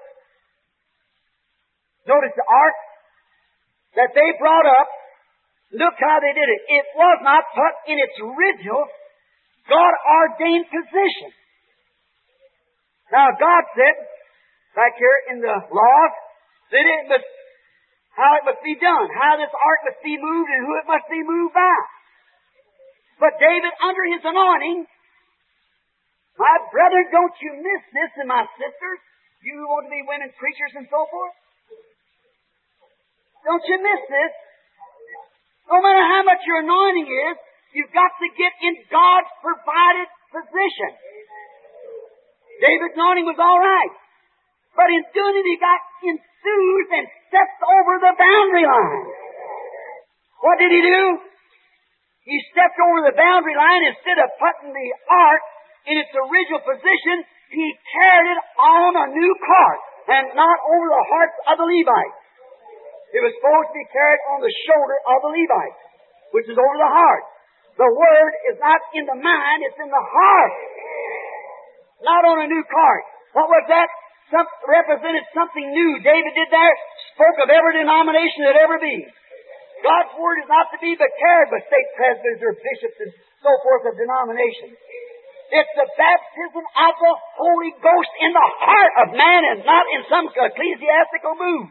notice the ark that they brought up, look how they did it. It was not put in its original, God-ordained position. Now God said, back here in the laws, that it must, how it must be done, how this ark must be moved and who it must be moved by. But David, under his anointing, my brethren, don't you miss this, and my sisters, you who want to be women preachers and so forth, don't you miss this. No matter how much your anointing is, you've got to get in God's provided position. David's anointing was all right. But in doing it, he got enthused and stepped over the boundary line. What did he do? He stepped over the boundary line. Instead of putting the ark in its original position, he carried it on a new cart and not over the hearts of the Levites. It was supposed to be carried on the shoulder of the Levites, which is over the heart. The Word is not in the mind, it's in the heart. Not on a new cart. What was that? Some, represented something new. David did there, spoke of every denomination that ever be. God's Word is not to be but carried by state presbyters or bishops and so forth of denominations. It's the baptism of the Holy Ghost in the heart of man and not in some ecclesiastical move.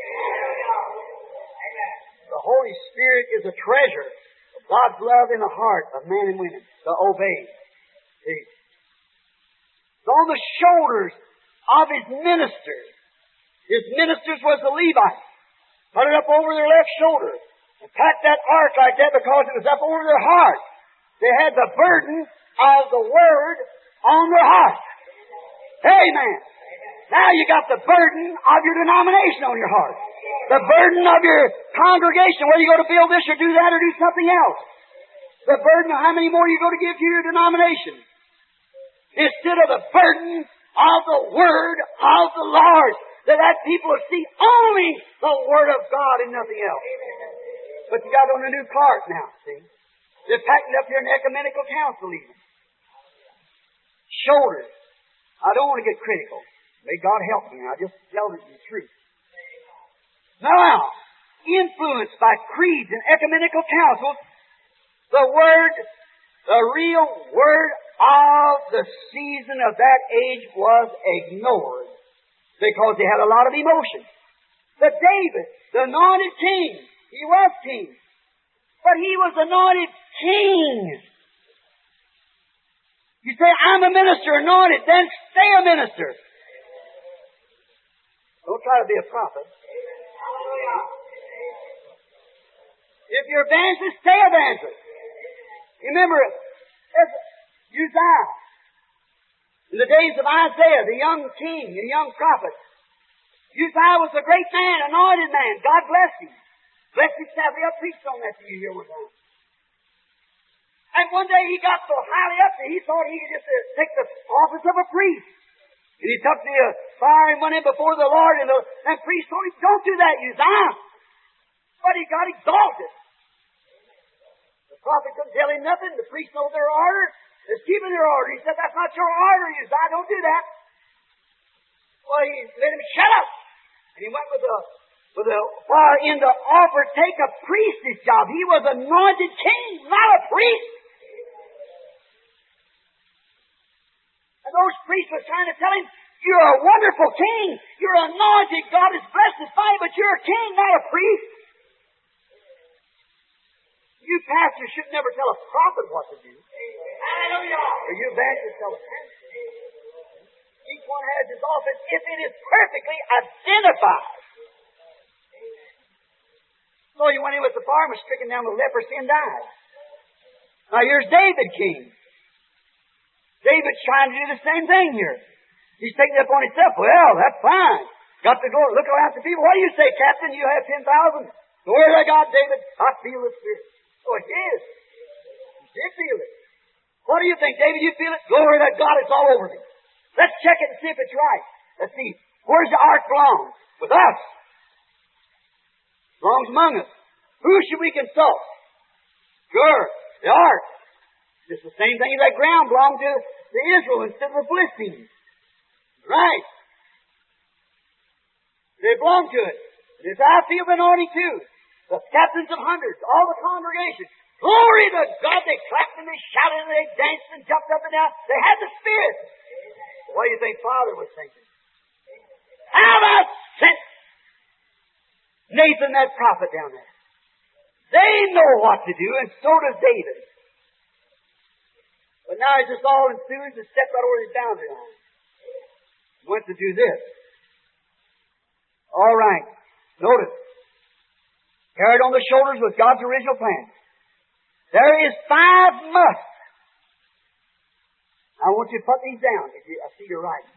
The Holy Spirit is a treasure of God's love in the heart of men and women to obey. See? It's on the shoulders of His ministers. His ministers was the Levites. Put it up over their left shoulder and packed that ark like that because it was up over their heart. They had the burden of the Word on their heart. Amen. Now you got the burden of your denomination on your heart. The burden of your congregation, whether you go to build this or do that or do something else. The burden of how many more you go to give to your denomination. Instead of the burden of the Word of the Lord. That that people will see only the Word of God and nothing else. But you got on a new cart now, see. They're packing up here in ecumenical council even. Shoulders. I don't want to get critical. May God help me. I just tell you the truth. Now, influenced by creeds and ecumenical councils, the Word, the real Word of the season of that age was ignored. Because they had a lot of emotion. But David, the anointed king, he was king. But he was anointed king. You say, I'm a minister anointed, then stay a minister. Don't try to be a prophet. If you're evangelist, stay evangelist. Remember, Uzziah. In the days of Isaiah, the young king, the young prophet, Uzziah was a great man, anointed man. God bless him. Bless his staff. I preached on that to you here one time. And one day he got so highly up that he thought he could just uh, take the office of a priest. And he took the uh, fire and went in before the Lord, and the and priest told him, don't do that, Uzziah. But he got exalted. The prophet couldn't tell him nothing. The priest know their order. They're keeping their order. He said, that's not your order, Uzziah. Don't do that. Well, he let him shut up. And he went with a, with a, fire in the offer, take a priest's job. He was anointed king, not a priest. And those priests were trying to tell him, you're a wonderful king. You're anointed. God has blessed us by you, but you're a king, not a priest. You pastors should never tell a prophet what to do. Hallelujah. Or you evangelists tell a pastor. Each one has his office if it is perfectly identified. So he went in with the farmer, stricken down with leprosy and died. Now here's David king. David's trying to do the same thing here. He's taking it upon himself. Well, that's fine. Got to go look around the people. What do you say, Captain? You have ten thousand. Glory to God, David. I feel the Spirit. Oh, it is. You did feel it. What do you think, David? You feel it? Glory to God, it's all over me. Let's check it and see if it's right. Let's see. Where's the ark belong? With us. Belongs among us. Who should we consult? Sure, the ark. It's the same thing as that ground belonged to, to Israel instead of the Philistines. Right. They belong to it. It is I feel the anointing too. The captains of hundreds, all the congregation. Glory to God. They clapped and they shouted and they danced and jumped up and down. They had the Spirit. What do you think Father was thinking? How about sent Nathan, that prophet, down there? They know what to do, and so does David. But now he's just all enthused and stepped out over his boundary line. He wants to do this. All right. Notice. Carried on the shoulders was God's original plan. There is five musts. I want you to put these down if you, I see you're writing.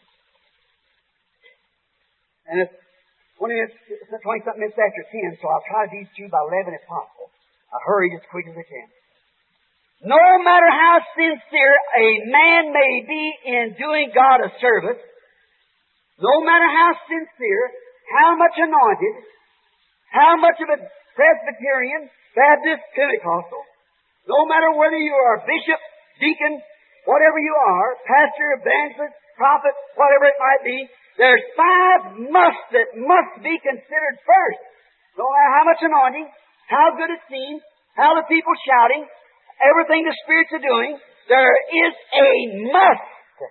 And it's twenty minutes, twenty-something minutes after ten, so I'll try to do these two by eleven if possible. I'll hurry as quick as I can. No matter how sincere a man may be in doing God a service, no matter how sincere, how much anointed, how much of a Presbyterian, Baptist, Pentecostal, no matter whether you are a bishop, deacon, whatever you are, pastor, evangelist, prophet, whatever it might be, there's five musts that must be considered first. No matter how much anointing, how good it seems, how the people shouting, everything the Spirit's are doing, there is a must.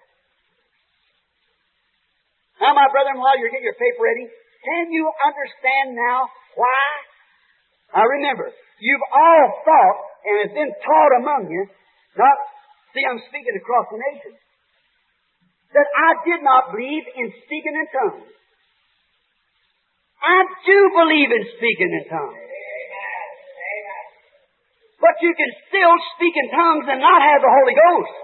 Now, my brother, while you're getting your paper ready, can you understand now why? Now remember, you've all thought, and it's been taught among you, not, see, I'm speaking across the nation, that I did not believe in speaking in tongues. I do believe in speaking in tongues. But you can still speak in tongues and not have the Holy Ghost.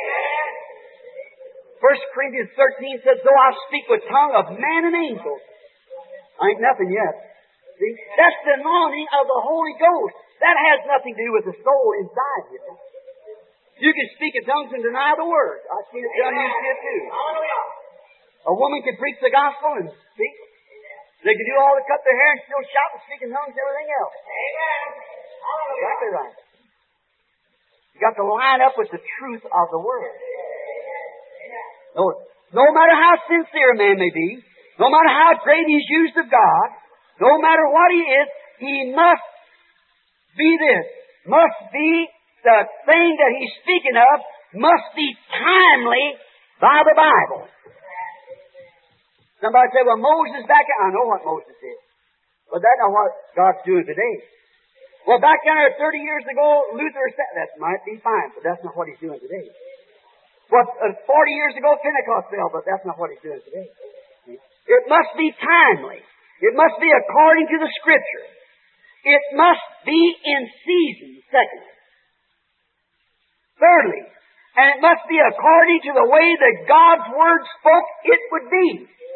First Corinthians thirteen says, though I speak with tongue of man and angels, I ain't nothing yet. See? That's the anointing of the Holy Ghost. That has nothing to do with the soul inside you. You can speak in tongues and deny the Word. I've seen it done, you see it too. A woman can preach the gospel and speak. They can do all the cut their hair and still shout and speak in tongues and everything else. Exactly right. You got to line up with the truth of the Word. No, no matter how sincere a man may be, no matter how great he's used of God, no matter what he is, he must be this. Must be the thing that he's speaking of, must be timely by the Bible. Somebody said, well, Moses back... I know what Moses did. But that's not what God's doing today. Well, back down there thirty years ago, Luther said, that might be fine, but that's not what he's doing today. But uh, forty years ago, Pentecost fell, but that's not what he's doing today. It must be timely. It must be according to the Scripture. It must be in season, secondly. Thirdly, and it must be according to the way that God's Word spoke it would be.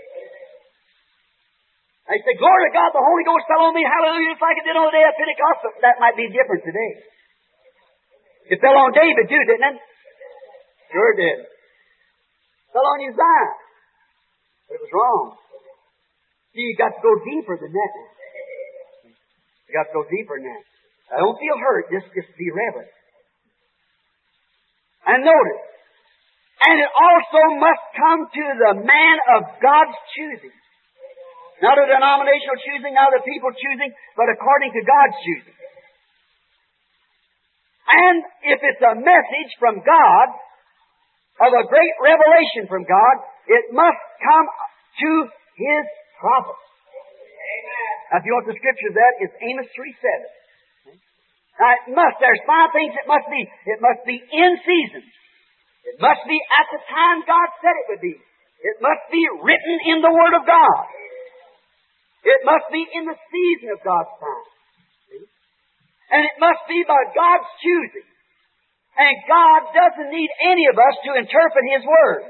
I say, glory to God, the Holy Ghost fell on me, hallelujah, just like it did on the day of Pentecost. But that might be different today. It fell on David too, didn't it? Sure it did. It fell on Uzziah. But it was wrong. See, you got to go deeper than that. You got to go deeper than that. I don't feel hurt, just, just be reverent. And notice, and it also must come to the man of God's choosing. Not a denominational choosing, not a people choosing, but according to God's choosing. And if it's a message from God, of a great revelation from God, it must come to His prophet. Now, if you want the scripture of that, it's Amos three seven. Now, it must, there's five things it must be. It must be in season. It must be at the time God said it would be. It must be written in the Word of God. It must be in the season of God's time. See? And it must be by God's choosing. And God doesn't need any of us to interpret His Word.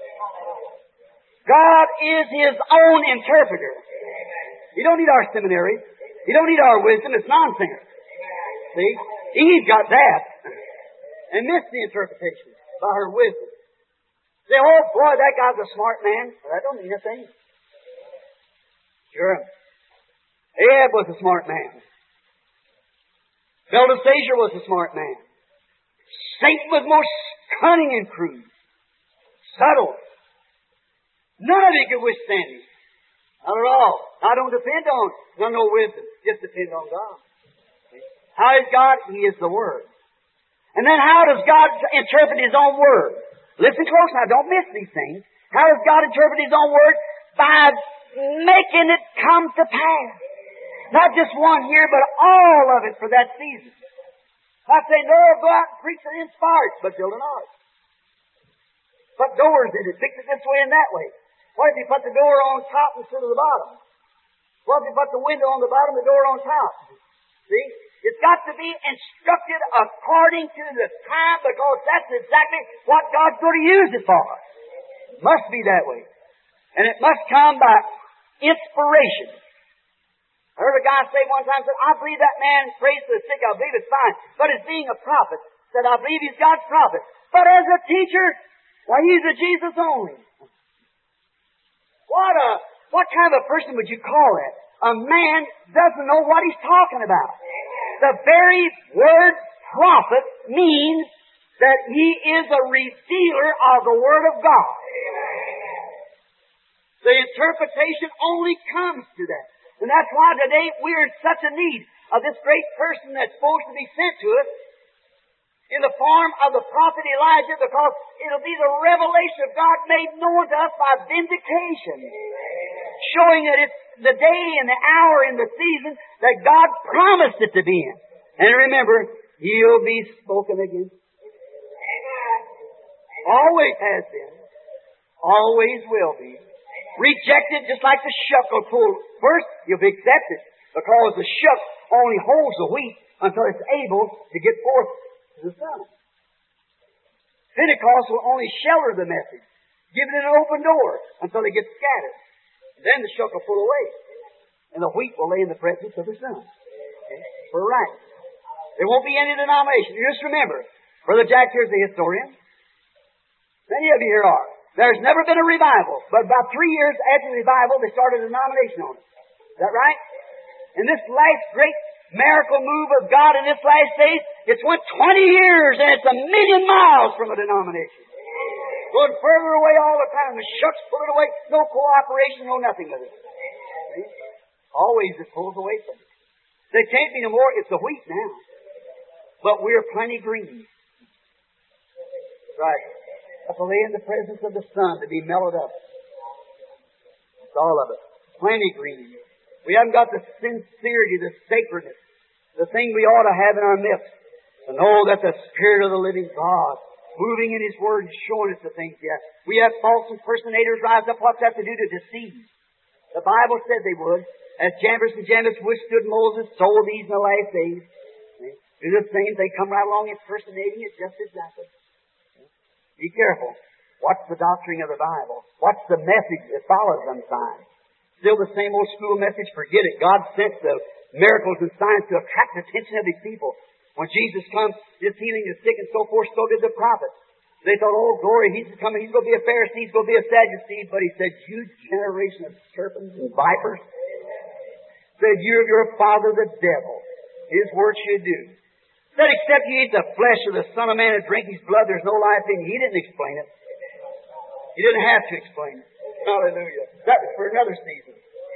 God is His own interpreter. You don't need our seminary. You don't need our wisdom. It's nonsense. See? Eve got that and missed the interpretation by her wisdom. Say, oh boy, that guy's a smart man. Well, that don't mean a thing. Sure. Ahab was a smart man. Belteshazzar was a smart man. Satan was most cunning and crude. Subtle. None of it could withstand him. Not at all. I don't depend on no, no wisdom. Just depend on God. How is God? He is the Word. And then how does God interpret His own Word? Listen close now. Don't miss these things. How does God interpret His own Word? By making it come to pass. Not just one here, but all of it for that season. I say, no, go out and preach and inspire, but build an ark. Put doors in it. Fix it this way and that way. What if you put the door on top instead of the bottom? What if you put the window on the bottom, the door on top? See? It's got to be instructed according to the time, because that's exactly what God's going to use it for. It must be that way. And it must come by inspiration. I heard a guy say one time, said, I believe that man prays for the sick, I believe it's fine. But as being a prophet, said, I believe he's God's prophet. But as a teacher, why, he's a Jesus only. What a, what kind of a person would you call that? A man doesn't know what he's talking about. The very word prophet means that he is a revealer of the Word of God. The interpretation only comes to that. And that's why today we're in such a need of this great person that's supposed to be sent to us in the form of the prophet Elijah, because it'll be the revelation of God made known to us by vindication, showing that it's the day and the hour and the season that God promised it to be in. And remember, He'll be spoken again. Always has been. Always will be. Rejected just like the shuck will pull. First, you'll be accepted because the shuck only holds the wheat until it's able to get forth to the sun. Pentecost will only shelter the message, give it an open door until it gets scattered. Then the shuck will pull away, and the wheat will lay in the presence of the sun. Okay? For right. There won't be any denomination. You just remember, Brother Jack here's the historian. Many of you here are. There's never been a revival, but about three years after the revival, they started a denomination on it. Is that right? And this last great miracle move of God in this last days, it's went twenty years, and it's a million miles from a denomination. Going further away all the time. The shucks pull it away. No cooperation, no nothing with it. See? Always it pulls away from it. There can't be no more. It's the wheat now. But we're plenty green. Right. To lay in the presence of the sun to be mellowed up. That's all of it. Plenty green. We haven't got the sincerity, the sacredness, the thing we ought to have in our midst. To know that the Spirit of the living God, moving in His Word and showing us the things yet. We have false impersonators rise up. What's that to do? To deceive. The Bible said they would. As Jambres and Jannes withstood Moses, so will these in the last days. Do the same. They come right along impersonating it just exactly. Be careful. What's the doctrine of the Bible? What's the message that follows them signs? Still the same old school message. Forget it. God sent the miracles and signs to attract the attention of His people. When Jesus comes, just healing the sick and so forth, so did the prophets. They thought, oh, glory, He's coming. He's going to be a Pharisee. He's going to be a Sadducee. But He said, you generation of serpents and vipers. Said, you of your father the devil. His word should do. Said, except you eat the flesh of the Son of Man and drink His blood, there's no life in you. He didn't explain it. He didn't have to explain it. Hallelujah. That was for another season.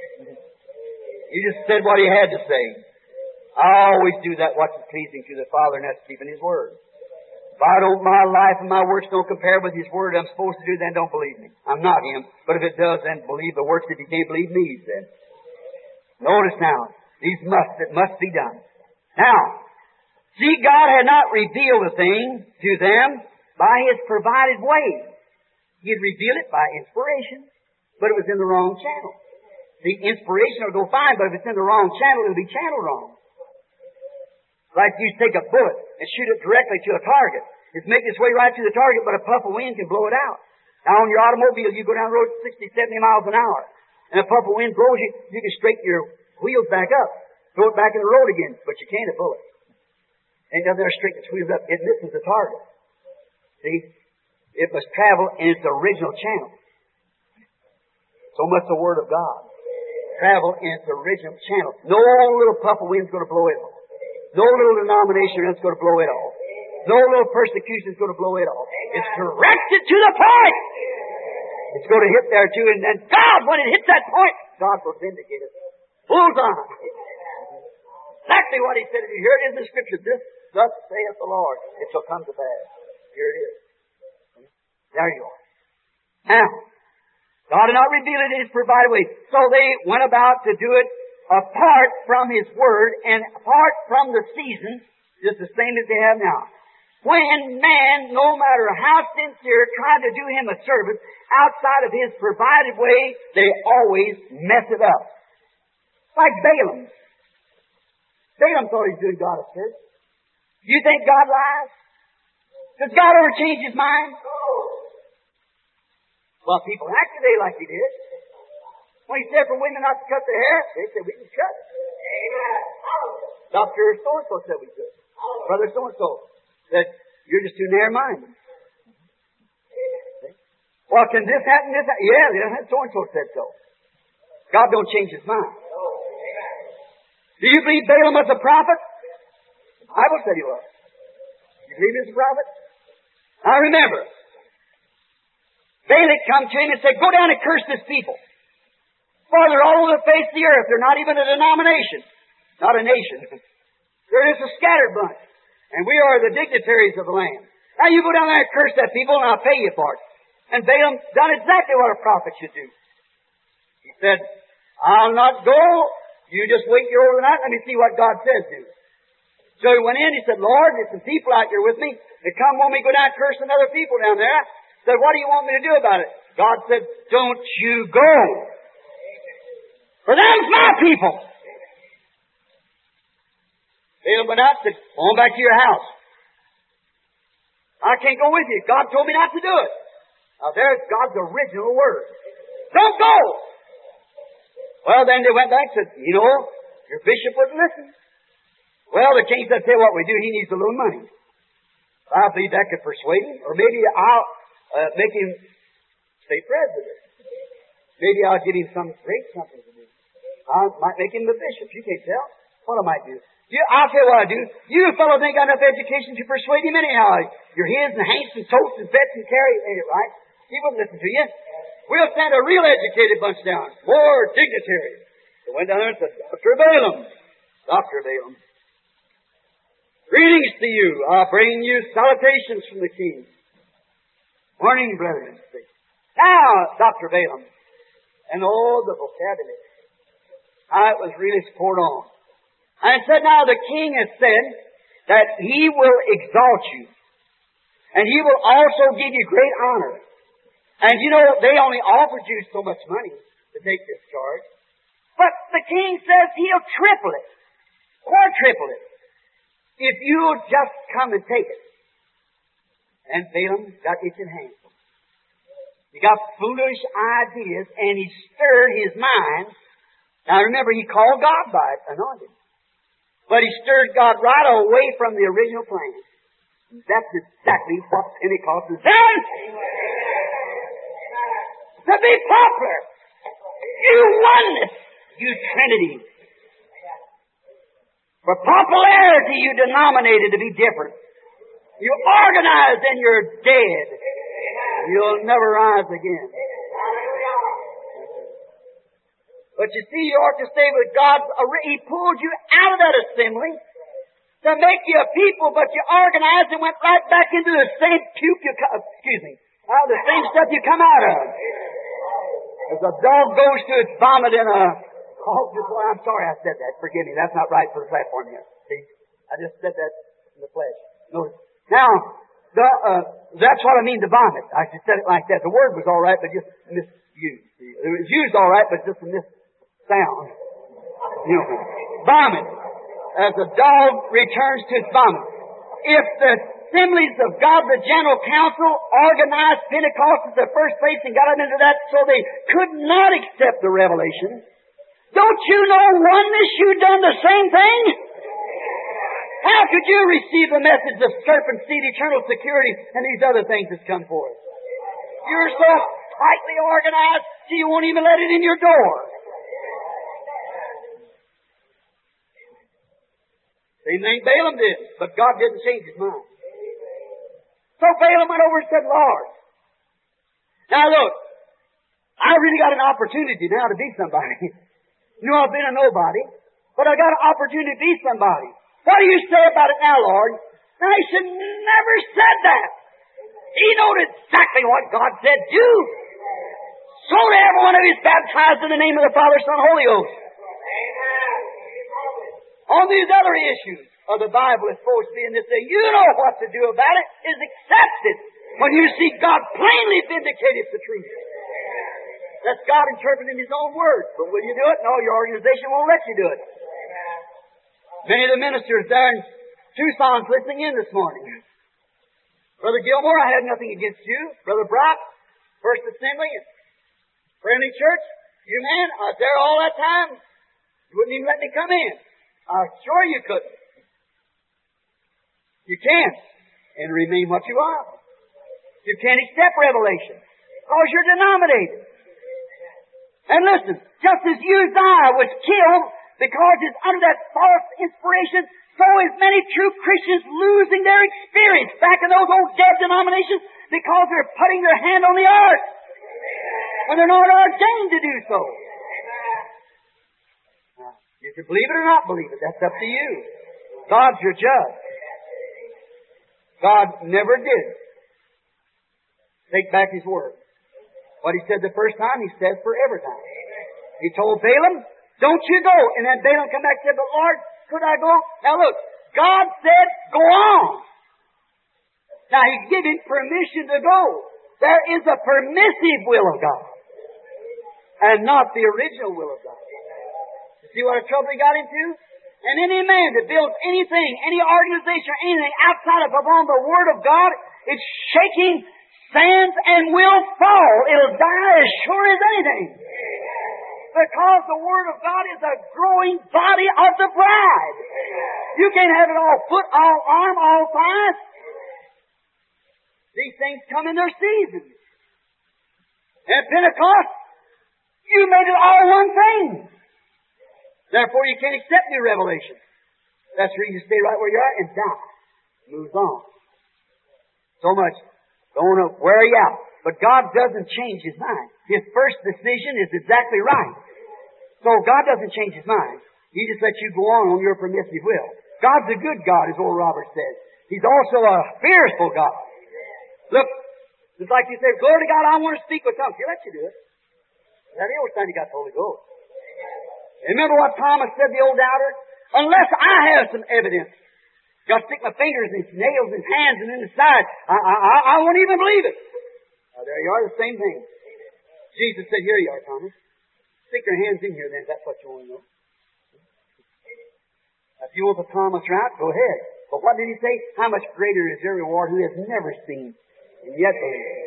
He just said what He had to say. I always do that, what's pleasing to the Father, and that's keeping His Word. If I don't, my life and my works don't compare with His Word I'm supposed to do, then don't believe me. I'm not Him. But if it does, then believe the works. If you can't believe me, He said. Notice now, these must, it must be done. Now, see, God had not revealed a thing to them by His provided way. He had revealed it by inspiration, but it was in the wrong channel. The inspiration will go fine, but if it's in the wrong channel, it'll be channeled wrong. Like you take a bullet and shoot it directly to a target. It's making its way right to the target, but a puff of wind can blow it out. Now, on your automobile, you go down the road sixty, seventy miles an hour, and a puff of wind blows you, you can straighten your wheels back up, throw it back in the road again, but you can't a bullet. Ain't nothing there to straighten its wheels up. It misses the target. See? It must travel in its original channel. So much the Word of God. Travel in its original channel. No little puff of wind's going to blow it off. No little denomination is going to blow it off. No little persecution is going to blow it off. It's directed to the point. It's going to hit there too, and then God, when it hits that point, God will vindicate it. Bullseye. Exactly what He said. If you hear it in the Scripture, this thus saith the Lord, it shall come to pass. Here it is. There you are. Now, God had not revealed it in His provided way. So they went about to do it apart from His Word and apart from the season, just the same as they have now. When man, no matter how sincere, tried to do Him a service outside of His provided way, they always mess it up. Like Balaam. Balaam thought he was doing God a service. Do you think God lies? Does God ever change His mind? Well, people act today like He did. When He said for women not to cut their hair, they said we can cut it. Amen. Doctor so-and-so said we could. Brother so-and-so said, you're just too narrow-minded. Well, can this happen? This happen? Yeah, so-and-so said so. God don't change His mind. Do you believe Balaam was a prophet? The Bible said he was. You believe he was a prophet? Now remember, Balak come to him and said, go down and curse this people. For they're all over the face of the earth. They're not even a denomination. Not a nation. They're just a scattered bunch. And we are the dignitaries of the land. Now you go down there and curse that people and I'll pay you for it. And Balaam done exactly what a prophet should do. He said, I'll not go. You just wait here overnight. Let me see what God says to you. So he went in. He said, Lord, there's some people out here with me. They come want me to go down and curse some other people down there. Said, what do you want me to do about it? God said, don't you go. For them's my people. Balaam went out and said, on back to your house. I can't go with you. God told me not to do it. Now there's God's original word. Don't go. Well, then they went back and said, you know, your bishop wouldn't listen. Well, the king said, tell you what we do, he needs a little money. I believe that could persuade him. Or maybe I'll uh, make him state president. Maybe I'll give him some great something to do. I might make him the bishop. You can't tell what I might do. You, I'll tell you what I do. You fellows ain't got enough education to persuade him anyhow. You're his and Hanks and Toast and Betts and Carrie, ain't it right? He wouldn't listen to you. We'll send a real educated bunch down. More dignitaries. They went down there and said, Doctor Balaam. Doctor Balaam. Greetings to you. I bring you salutations from the king. Morning, brethren. Now, Doctor Balaam. And oh, the vocabulary. I was really poured on. And it said, now the king has said that he will exalt you. And he will also give you great honor. And you know, they only offered you so much money to take this charge. But the king says he'll triple it. Quadruple it. If you'll just come and take it. And Balaam got itching hands. He got foolish ideas and he stirred his mind. Now remember, he called God by it, anointed. But he stirred God right away from the original plan. That's exactly what Pentecost has done. To be popular. You oneness. You Trinity. For popularity, you denominated to be different. You organized and you're dead. You'll never rise again. But you see, you ought to stay with God. He pulled you out of that assembly to make you a people, but you organized and went right back into the same puke you come, excuse me, out of the same stuff you come out of. As a dog goes to its vomit in a hog, just, well, I'm sorry I said that. Forgive me. That's not right for the platform yet. See? I just said that in the flesh. Notice. Now, the, uh, that's what I mean to vomit. I just said it like that. The word was all right, but just misused. It was used all right, but just a mis sound. You know, vomit. As a dog returns to its vomit. If the assemblies of God, the General Council, organized Pentecost at the first place and got them into that so they could not accept the revelation, don't you know oneness you've done the same thing? How could you receive the message of serpent seed, eternal security, and these other things that's come forth? You're so tightly organized, so you won't even let it in your door. Same thing Balaam did, but God didn't change his mind. So Balaam went over and said, Lord, now look, I really got an opportunity now to be somebody. You know, I've been a nobody, but I got an opportunity to be somebody. What do you say about it now, Lord? Now, he should never said that. He knew exactly what God said do. So to every one of you is baptized in the name of the Father, Son, Holy Ghost. On these other issues of the Bible is supposed to be in this day, you know what to do about it, is accept it. When you see God plainly vindicated the truth. That's God interpreting His own words. But will you do it? No, your organization won't let you do it. Many of the ministers there in Tucson's listening in this morning. Brother Gilmore, I had nothing against you. Brother Brock, First Assembly, Friendly Church, you man, I was there all that time. You wouldn't even let me come in. I'm sure you couldn't. You can't. And remain what you are. You can't accept revelation. Because you're denominated. And listen, just as Uzziah was killed because he's under that false inspiration, so is many true Christians losing their experience back in those old dead denominations because they're putting their hand on the ark. When they're not ordained to do so. Now, you can believe it or not believe it. That's up to you. God's your judge. God never did take back His word. What He said the first time, He says for every time. He told Balaam, don't you go. And then Balaam come back and said, but Lord, could I go? Now look, God said, go on. Now He gave him permission to go. There is a permissive will of God, and not the original will of God. You see what a trouble he got into? And any man that builds anything, any organization or anything outside of upon the Word of God, it's shaking sands and will fall. It'll die as sure as anything. Because the Word of God is a growing body of the bride. You can't have it all foot, all arm, all thighs. These things come in their seasons. At Pentecost, you made it all one thing. Therefore, you can't accept new revelation. That's where you stay right where you are and die. Moves on. So much. Don't want to wear you out. But God doesn't change His mind. His first decision is exactly right. So God doesn't change His mind. He just lets you go on on your permissive will. God's a good God, as old Robert says. He's also a fearful God. Look, it's like you say, glory to God, I want to speak with tongues. He'll let you do it. That's the old time you got the Holy Ghost. Remember what Thomas said, the old doubter? Unless I have some evidence. Got to stick my fingers in his nails and hands and in the side. I, I, I, I won't even believe it. Now, there you are, the same thing. Jesus said, here you are, Thomas. Stick your hands in here then, if that's what you want to know. If you want the Thomas route, go ahead. But what did he say? How much greater is their reward who has never seen and yet believes.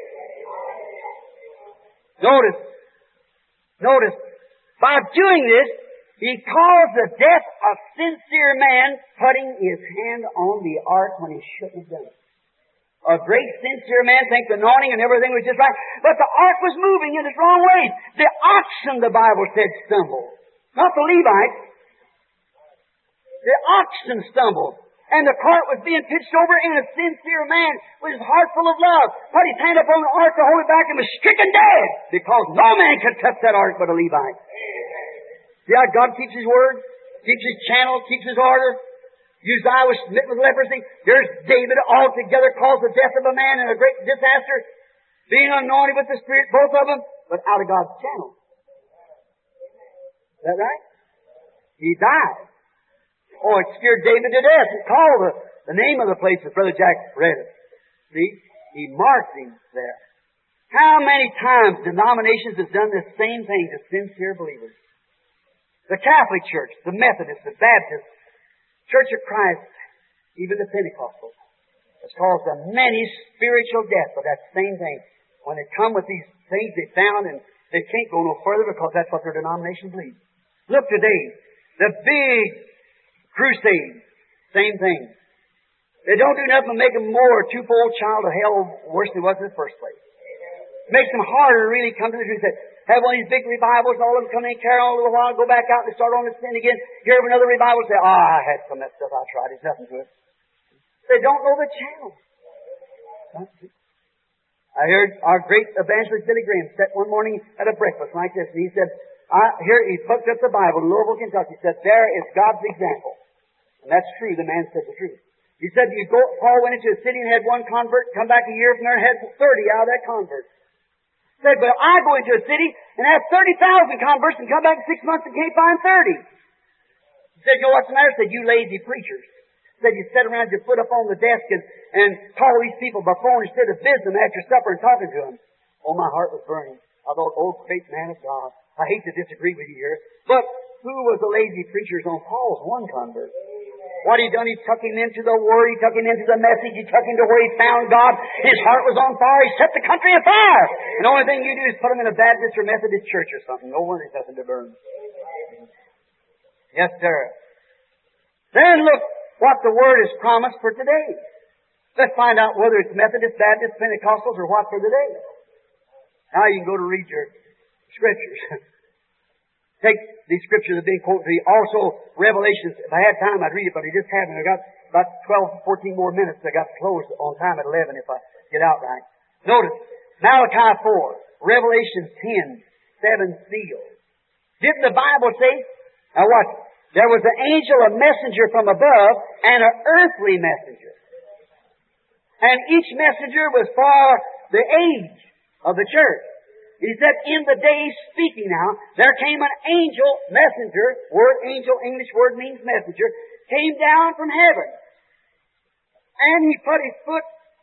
Notice, notice, by doing this, he caused the death of sincere man putting his hand on the ark when he shouldn't have done it. A great sincere man thinks the anointing and everything was just right, but the ark was moving in its wrong ways. The oxen, the Bible said, stumbled. Not the Levites. The oxen stumbled. And the cart was being pitched over, and a sincere man with his heart full of love put his hand up on the ark to hold it back and was stricken dead, because no man could touch that ark but a Levite. See how God keeps His word, keeps His channel, keeps His order. Uzziah was smitten with leprosy. There's David altogether caused the death of a man in a great disaster, being anointed with the Spirit, both of them, but out of God's channel. Is that right? He died. Oh, it scared David to death. He called the, the name of the place that Brother Jack read it. See? He marked him there. How many times denominations have done this same thing to sincere believers? The Catholic Church, the Methodist, the Baptist, Church of Christ, even the Pentecostal, has caused a many spiritual death for that same thing. When they come with these things they found, and they can't go no further because that's what their denomination believes. Look today, the big crusade, same thing. They don't do nothing but make them more a twofold child of hell worse than he was in the first place. It makes them harder to really come to the truth. Have one of these big revivals, all of them come in, carry on a little while, go back out and start on the sin again. Hear of another revival, say, ah, oh, I had some of that stuff I tried. There's nothing to it. They don't know the channel. I heard our great evangelist Billy Graham sit one morning at a breakfast like this, and he said, I, here he hooked up the Bible in Louisville, Kentucky. He said, there is God's example. And that's true. The man said the truth. He said, you go, Paul went into a city and had one convert, come back a year from there and had thirty out of that convert. He said, but I go into a city and have thirty thousand converts and come back in six months and can't find thirty. He said, you know what's the matter? He said, you lazy preachers. He said, you sit around, you put up on the desk and, and call these people by phone instead of visiting them after supper and talking to them. Oh, my heart was burning. I thought, oh, great man of God. I hate to disagree with you here, but who was the lazy preachers on Paul's one convert? What he done, he took him into the Word, he took him into the message, he took him to where he found God. His heart was on fire, he set the country on fire. And the only thing you do is put him in a Baptist or Methodist church or something. No wonder there's nothing to burn. Yes, sir. Then look what the Word has promised for today. Let's find out whether it's Methodist, Baptist, Pentecostals, or what for today. Now you can go to read your Scriptures. Take these scriptures that have been quoted to you. Also, Revelations. If I had time, I'd read it, but I just haven't. I got about twelve, fourteen more minutes. I got to close on time at eleven if I get out right. Notice, Malachi four, Revelation ten, seven seals. Didn't the Bible say, now what? There was an angel, a messenger from above, and an earthly messenger. And each messenger was for the age of the church. He said, in the days speaking now, there came an angel, messenger, word angel, English word means messenger, came down from heaven. And he put his foot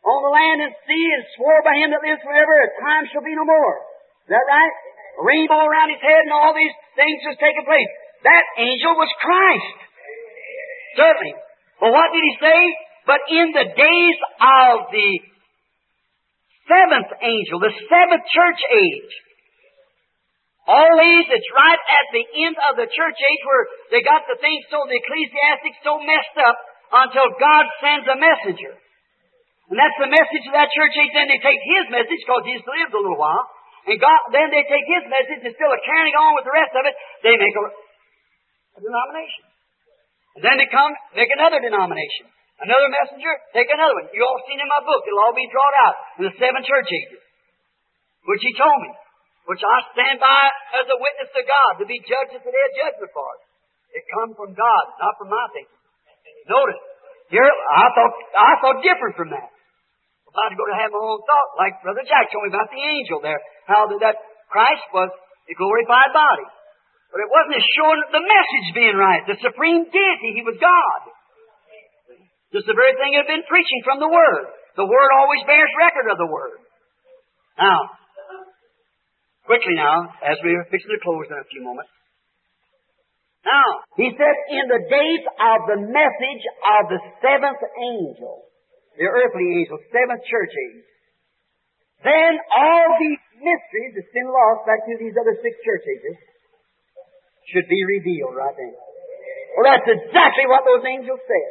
on the land and sea, and swore by Him that lives forever, time shall be no more. Is that right? A rainbow around His head and all these things just taking place. That angel was Christ. Certainly. Well, what did He say? But in the days of the seventh angel, the seventh church age, always it's right at the end of the church age where they got the things so, the ecclesiastics so messed up until God sends a messenger. And that's the message of that church age. Then they take His message because He's lived a little while. And God, then they take His message and still are carrying on with the rest of it. They make a, a denomination. And then they come, make another denomination. Another messenger, take another one. You all seen in my book. It'll all be drawn out in the seven church ages. Which He told me. Which I stand by as a witness to God to be judged at the day of judgment for it. It comes from God, not from my thinking. Notice, here, I thought, I thought different from that. I'm about to go to have my own thought, like Brother Jack told me about the angel there. How that, that Christ was the glorified body. But it wasn't as showing the message being right. The supreme deity, He was God. Just the very thing He had been preaching from the Word. The Word always bears record of the Word. Now, quickly now, as we are fixing to close in a few moments. Now, He said, in the days of the message of the seventh angel, the earthly angel, seventh church age, then all these mysteries that's been lost back to these other six church ages should be revealed right then. Well, that's exactly what those angels said.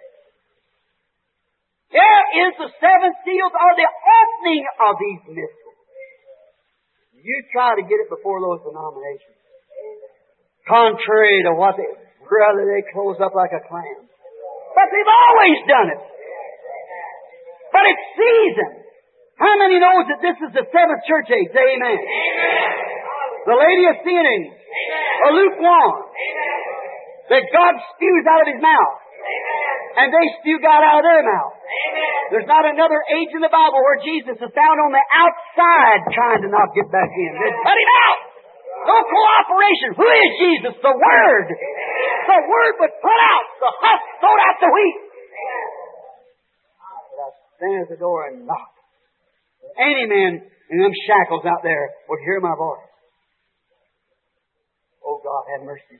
Here is the seven seals, or the opening of these mysteries. You try to get it before those denominations. Contrary to what they, brother, they close up like a clam. But they've always done it. But it's season. How many knows that this is the seventh church age? Say amen. Amen. The Laodicean age. Or lukewarm. Amen. That God spews out of His mouth. Amen. And they spew God out of their mouth. Amen. There's not another age in the Bible where Jesus is found on the outside trying to not get back in. They cut Him out. No cooperation. Who is Jesus? The Word. Amen. The Word was put out. The husk thrown out the wheat. Amen. But I stand at the door and knock. Any man in them shackles out there would hear my voice. Oh, God, have mercy.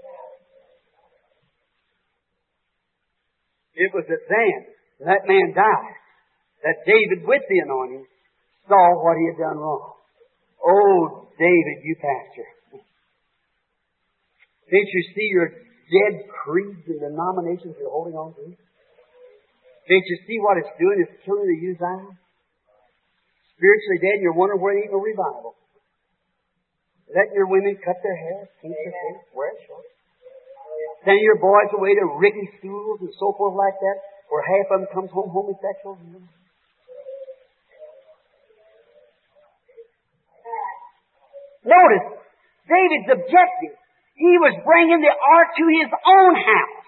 It was at then, that man died, that David with the anointing saw what he had done wrong. Oh, David, you pastor. Can't you see your dead creeds and denominations you're holding on to? Can't you see what it's doing? It's killing the youth out? Spiritually dead, and you're wondering where there ain't no revival. Letting your women cut their hair, keep their face, wear it short. Sending your boys away to Ricky schools and so forth like that, where half of them comes home homosexual. Notice, David's objective. He was bringing the ark to his own house.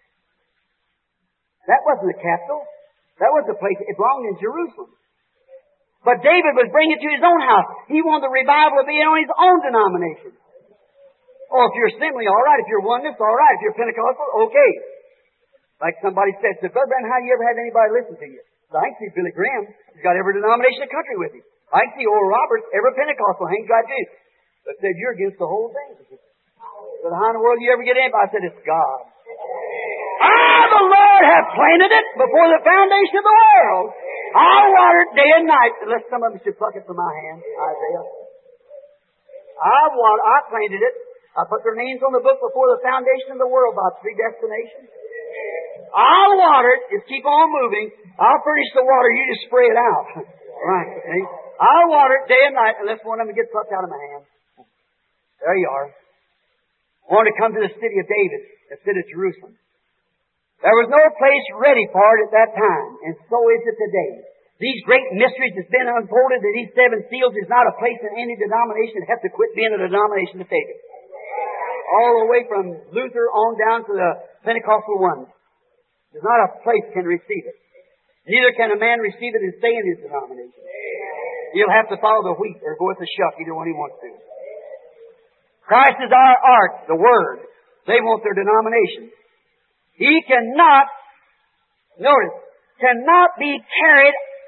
That wasn't the capital. That was the place. It belonged in Jerusalem. But David was bringing it to his own house. He wanted the revival to be on his own denomination. Oh, if you're Assembly, all right. If you're Oneness, all right. If you're Pentecostal, okay. Like somebody said, said, Brother Branham, how do you ever have anybody listen to you? So I can see Billy Graham. He's got every denomination in the country with him. I can see Oral Roberts, every Pentecostal hangs right to him. But said, you're against the whole thing. But how in the world do you ever get in? I said, it's God. Ah, the Lord hath planted it before the foundation of the world. I'll water it day and night, unless some of them should pluck it from my hand, Isaiah. I water, I planted it. I put their names on the book before the foundation of the world, about three destinations. I'll water it. Just keep on moving. I'll furnish the water. You just spray it out. Right. See? I'll water it day and night, unless one of them gets plucked out of my hand. There you are. I want to come to the city of David, the city of Jerusalem. There was no place ready for it at that time, and so is it today. These great mysteries that's been unfolded to these seven seals is not a place in any denomination that has to quit being a denomination to take it. All the way from Luther on down to the Pentecostal ones. There's not a place can receive it. Neither can a man receive it and stay in his denomination. He'll have to follow the wheat or go with the shuck, either one he wants to. Christ is our ark, the Word. They want their denomination. He cannot, notice, cannot be carried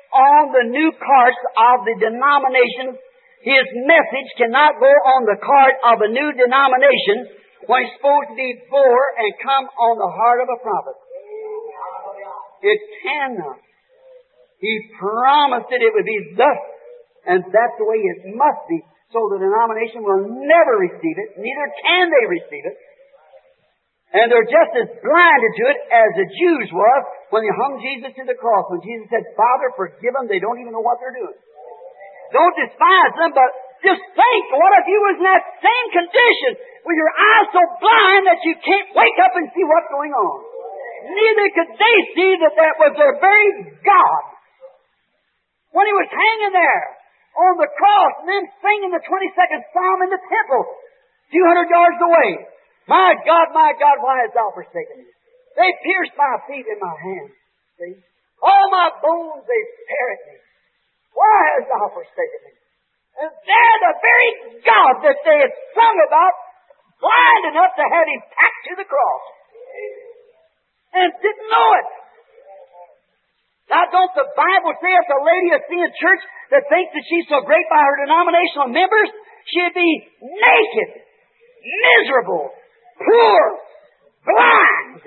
on the new cards of the denominations. His message cannot go on the card of a new denomination when it's supposed to be bore and come on the heart of a prophet. It cannot. He promised that it would be thus, and that's the way it must be. So the denomination will never receive it, neither can they receive it. And they're just as blinded to it as the Jews were when they hung Jesus to the cross. When Jesus said, Father, forgive them, they don't even know what they're doing. Don't despise them, but just think, what if you was in that same condition with your eyes so blind that you can't wake up and see what's going on? Neither could they see that that was their very God. When He was hanging there on the cross and then singing the twenty-second Psalm in the temple, a few hundred yards away. My God, my God, why hast thou forsaken me? They pierced my feet and my hands. See? All my bones they tear at me. Why hast thou forsaken me? And there the very God that they had sung about, blind enough to have Him tacked to the cross. And didn't know it. Now don't the Bible say if the Laodicean church that thinks that she's so great by her denominational members, she'd be naked, miserable, poor, blind,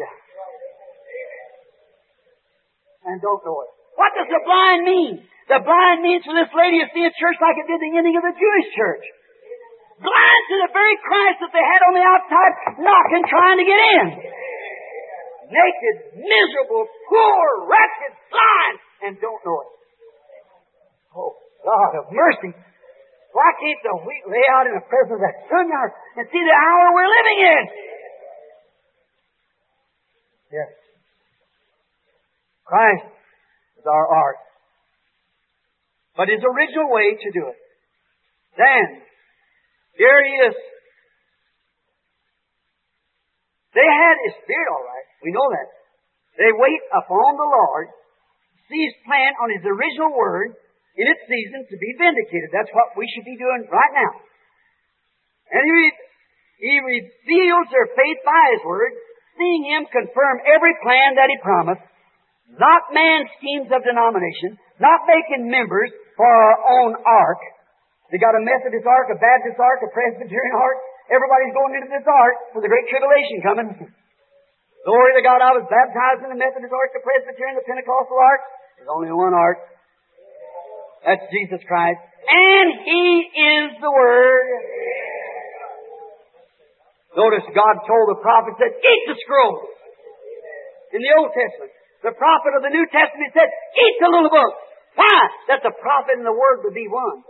and don't know it. What does the blind mean? The blind means for this Laodicean church like it did the ending of the Jewish church. Blind to the very Christ that they had on the outside, knocking, trying to get in. Naked, miserable, poor, wretched, blind, and don't know it. Oh, God of mercy. Why can't the wheat lay out in the presence of that sun yard and see the hour we're living in? Yes. Christ is our art. But His original way to do it. Then, here He is. They had His Spirit, all right. We know that. They wait upon the Lord, see His plan on His original Word in its season to be vindicated. That's what we should be doing right now. And He, he reveals their faith by His Word, seeing Him confirm every plan that He promised, not man's schemes of denomination, not making members for our own ark. They got a Methodist ark, a Baptist ark, a Presbyterian ark. Everybody's going into this ark for the Great Tribulation coming. Glory to God, I was baptized in the Methodist ark, the Presbyterian, the Pentecostal ark. There's only one ark. That's Jesus Christ. And He is the Word. Notice God told the prophet, said, eat the scroll. In the Old Testament. The prophet of the New Testament said, eat the little book. Why? That the prophet and the Word would be one.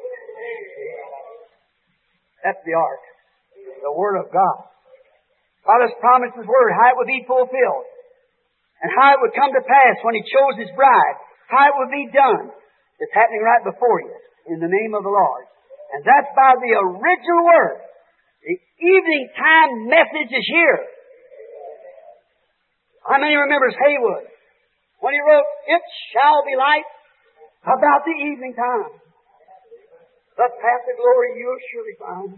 That's the ark. The Word of God. God has promised His Word, how it would be fulfilled. And how it would come to pass when He chose His bride. How it would be done. It's happening right before you. In the name of the Lord. And that's by the original Word. The evening time message is here. How many remembers Haywood? When he wrote, it shall be light about the evening time. Thus path of glory you'll surely find.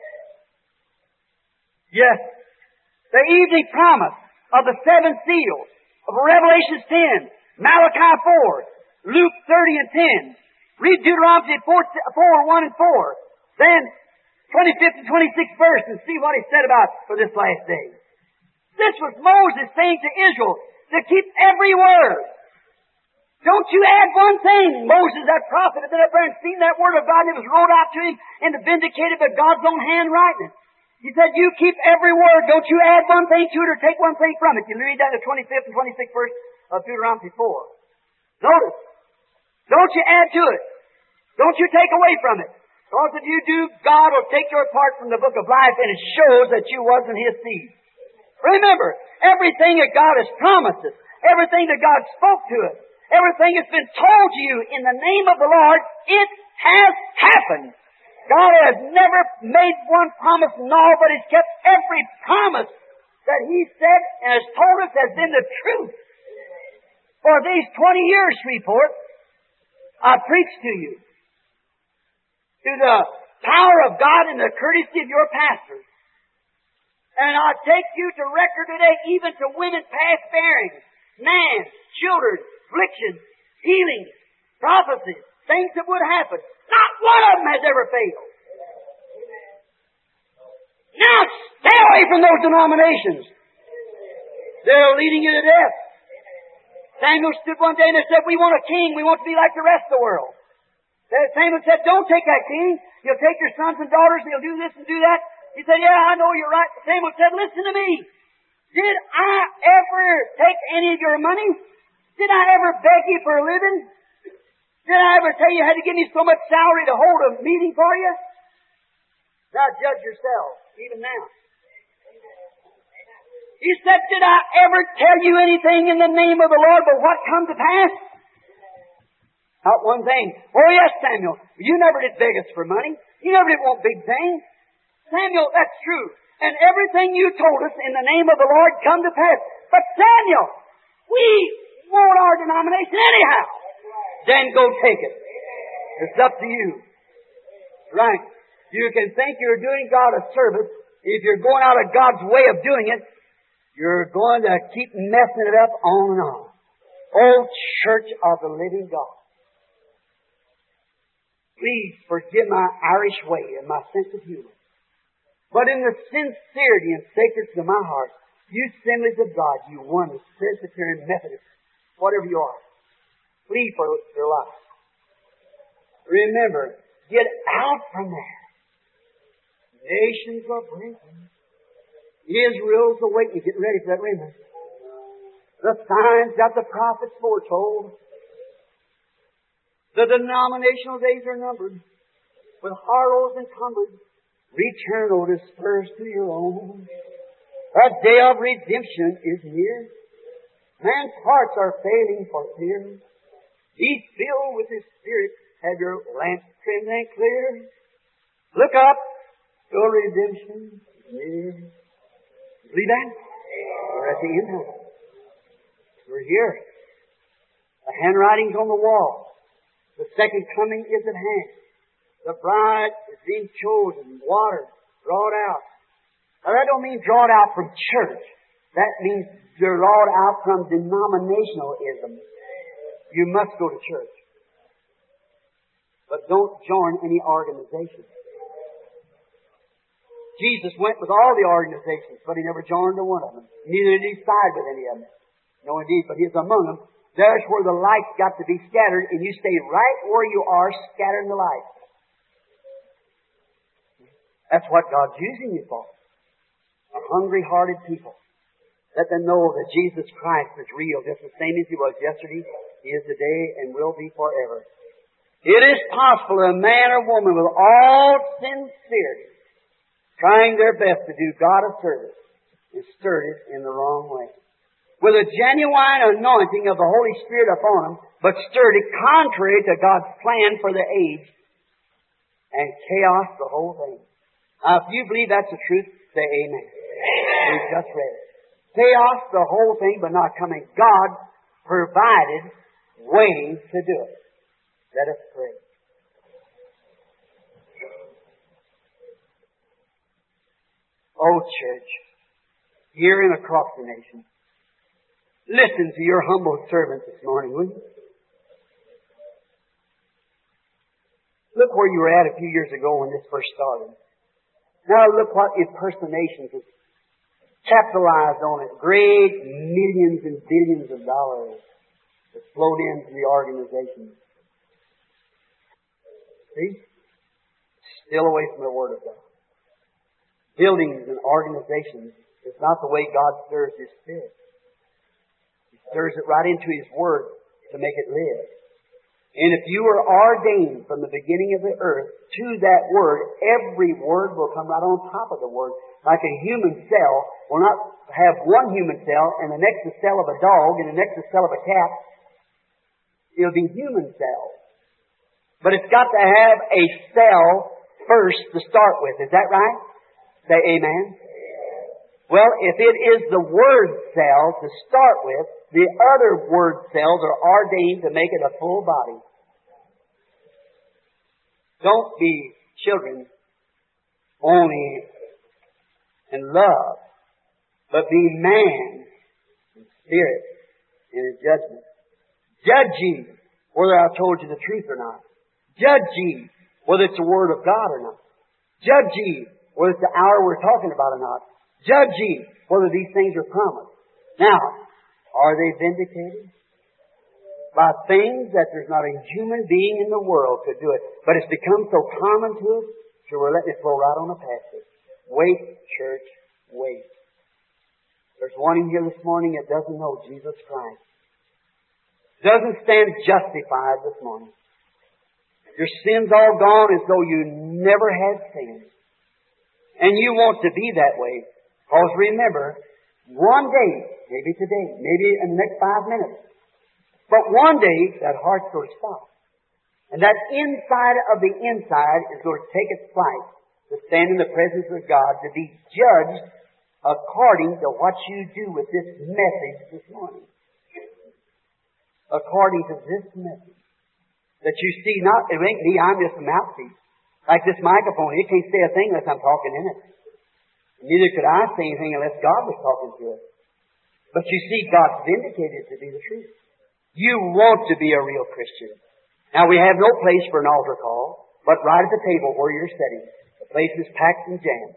Yes. The evening promise of the seven seals of Revelation ten, Malachi four, Luke thirty and ten. Read Deuteronomy four, one and four. Then twenty-fifth and twenty-sixth verse and see what he said about for this last day. This was Moses saying to Israel to keep every word. Don't you add one thing. Moses, that prophet, had been up there and seen that word of God and it was wrote out to him and vindicated by God's own handwriting. He said, you keep every word. Don't you add one thing to it or take one thing from it. You read that in the twenty-fifth and twenty-sixth verse of Deuteronomy four. Notice. Don't you add to it. Don't you take away from it. Because if you do, God will take your part from the book of life and it shows that you wasn't His seed. Remember, everything that God has promised us, everything that God spoke to us, everything that's been told to you in the name of the Lord, it has happened. God has never made one promise in all, but He's kept every promise that He said and has told us has been the truth. For these twenty years, Shreveport, I preached to you. Through the power of God and the courtesy of your pastors. And I take you to record today, even to women past bearing, man, children, afflictions, healing, prophecies, things that would happen. Not one of them has ever failed. Now stay away from those denominations. They're leading you to death. Samuel stood one day and they said, we want a king. We want to be like the rest of the world. Samuel said, don't take that king. He'll take your sons and daughters and he'll do this and do that. He said, yeah, I know you're right. Samuel said, listen to me. Did I ever take any of your money? Did I ever beg you for a living? Did I ever tell you you had to give me so much salary to hold a meeting for you? Now judge yourself, even now. He said, did I ever tell you anything in the name of the Lord but what come to pass? Not one thing. Oh yes, Samuel, you never did beg us for money. You never did want big things. Samuel, that's true. And everything you told us in the name of the Lord come to pass. But Samuel, we want our denomination anyhow. Then go take it. It's up to you. Right. You can think you're doing God a service. If you're going out of God's way of doing it, you're going to keep messing it up on and on. Oh, Church of the Living God. Please forgive my Irish way and my sense of humor. But in the sincerity and sacredness of my heart, you assemblies of God, you one, Presbyterian, Methodist, whatever you are, flee for your life. Remember, get out from there. Nations are breaking. Israel's awakening. Get ready for that remnant. The signs that the prophets foretold. The denominational days are numbered. With harlows encumbered. Return, O dispersed to your own. The day of redemption is near. Man's hearts are failing for fear. Be filled with His Spirit. Have your lamps trimmed and clear. Look up. Your redemption is near. Believe that? We're at the end of it. We're here. The handwriting's on the wall. The second coming is at hand. The bride is being chosen, watered, brought out. Now that don't mean drawn out from church. That means drawn out from denominationalism. You must go to church. But don't join any organization. Jesus went with all the organizations, but He never joined to one of them. Neither did He side with any of them. No, indeed, but He's among them. There's where the light's got to be scattered, and you stay right where you are, scattering the light. That's what God's using you for. A hungry-hearted people. Let them know that Jesus Christ is real, just the same as He was yesterday, He is today, and will be forever. It is possible that a man or woman with all sincerity, trying their best to do God a service, is stirred it in the wrong way. With a genuine anointing of the Holy Spirit upon them, but stirred it contrary to God's plan for the age, and chaos the whole thing. Now, if you believe that's the truth, say amen. We've just read it. Chaos the whole thing, but not coming. God provided ways to do it. Let us pray. Oh, church, here and across the nation, listen to your humble servant this morning, will you? Look where you were at a few years ago when this first started. Now look what impersonations have capitalized on it. Great millions and billions of dollars that flowed into the organization. See? Still away from the Word of God. Buildings and organizations is not the way God stirs His Spirit. He stirs it right into His Word to make it live. And if you were ordained from the beginning of the earth to that Word, every word will come right on top of the Word. Like a human cell will not have one human cell and the next the cell of a dog and the next the cell of a cat. It'll be human cells. But it's got to have a cell first to start with. Is that right? Say amen. Well, if it is the Word cell to start with, the other Word cells are ordained to make it a full body. Don't be children only in love, but be man in spirit and in judgment. Judging whether I've told you the truth or not. Judge ye whether it's the Word of God or not. Judge ye whether it's the hour we're talking about or not. Judge ye whether these things are promised. Now, are they vindicated? By things that there's not a human being in the world could do it. But it's become so common to us, so we're letting it flow right on the past us. Wait, church, wait. There's one in here this morning that doesn't know Jesus Christ. Doesn't stand justified this morning. Your sin's all gone as though you never had sinned. And you want to be that way. Because remember, one day, maybe today, maybe in the next five minutes, but one day, that heart's going to stop. And that inside of the inside is going to take its flight to stand in the presence of God to be judged according to what you do with this message this morning. According to this message. That you see, not, it ain't me, I'm just a mouthpiece. Like this microphone, it can't say a thing unless I'm talking in it. Neither could I say anything unless God was talking to it. But you see, God's vindicated to be the truth. You want to be a real Christian. Now, we have no place for an altar call, but right at the table where you're sitting. The place is packed and jammed.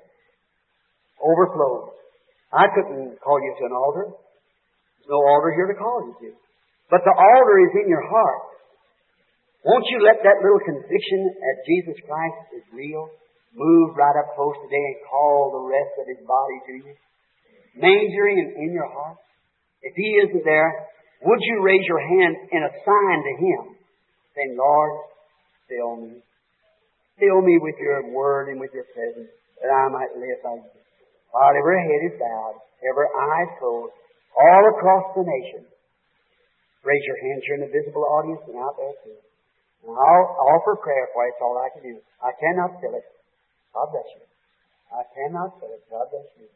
Overflowed. I couldn't call you to an altar. There's no altar here to call you to. But the altar is in your heart. Won't you let that little conviction that Jesus Christ is real move right up close today and call the rest of His body to you? Mangering in your heart. If He isn't there, would you raise your hand in a sign to Him, saying, Lord, fill me. Fill me with your word and with your presence, that I might live by you. While every head is bowed, every eye is closed, all across the nation. Raise your hands here in the visible audience and out there too. And I'll offer prayer for you. It's all I can do. I cannot fill it. God bless you. I cannot fill it. God bless you.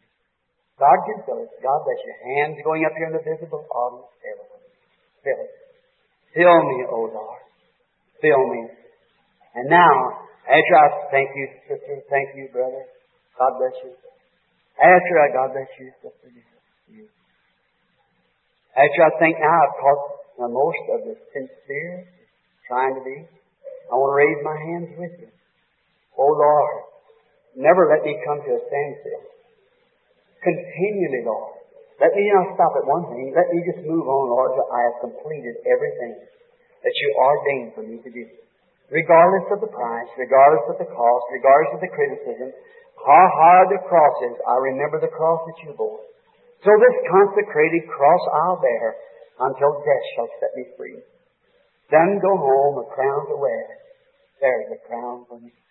God can fill it. God bless you. Hands going up here in the visible audience. Everywhere. Fill it. Fill me, O Lord. Fill me. And now, after I thank you, sister, thank you, brother. God bless you. After I, God bless you, sister. You. After I think now I've caught the most of the sincere, trying to be, I want to raise my hands with you. Oh Lord, never let me come to a standstill. Continually, Lord. Let me not stop at one thing. Let me just move on, Lord, till I have completed everything that you ordained for me to do. Regardless of the price, regardless of the cost, regardless of the criticism, how hard the cross is, I remember the cross that you bore. So this consecrated cross I'll bear until death shall set me free. Then go home, a crown to wear. There's a crown for me.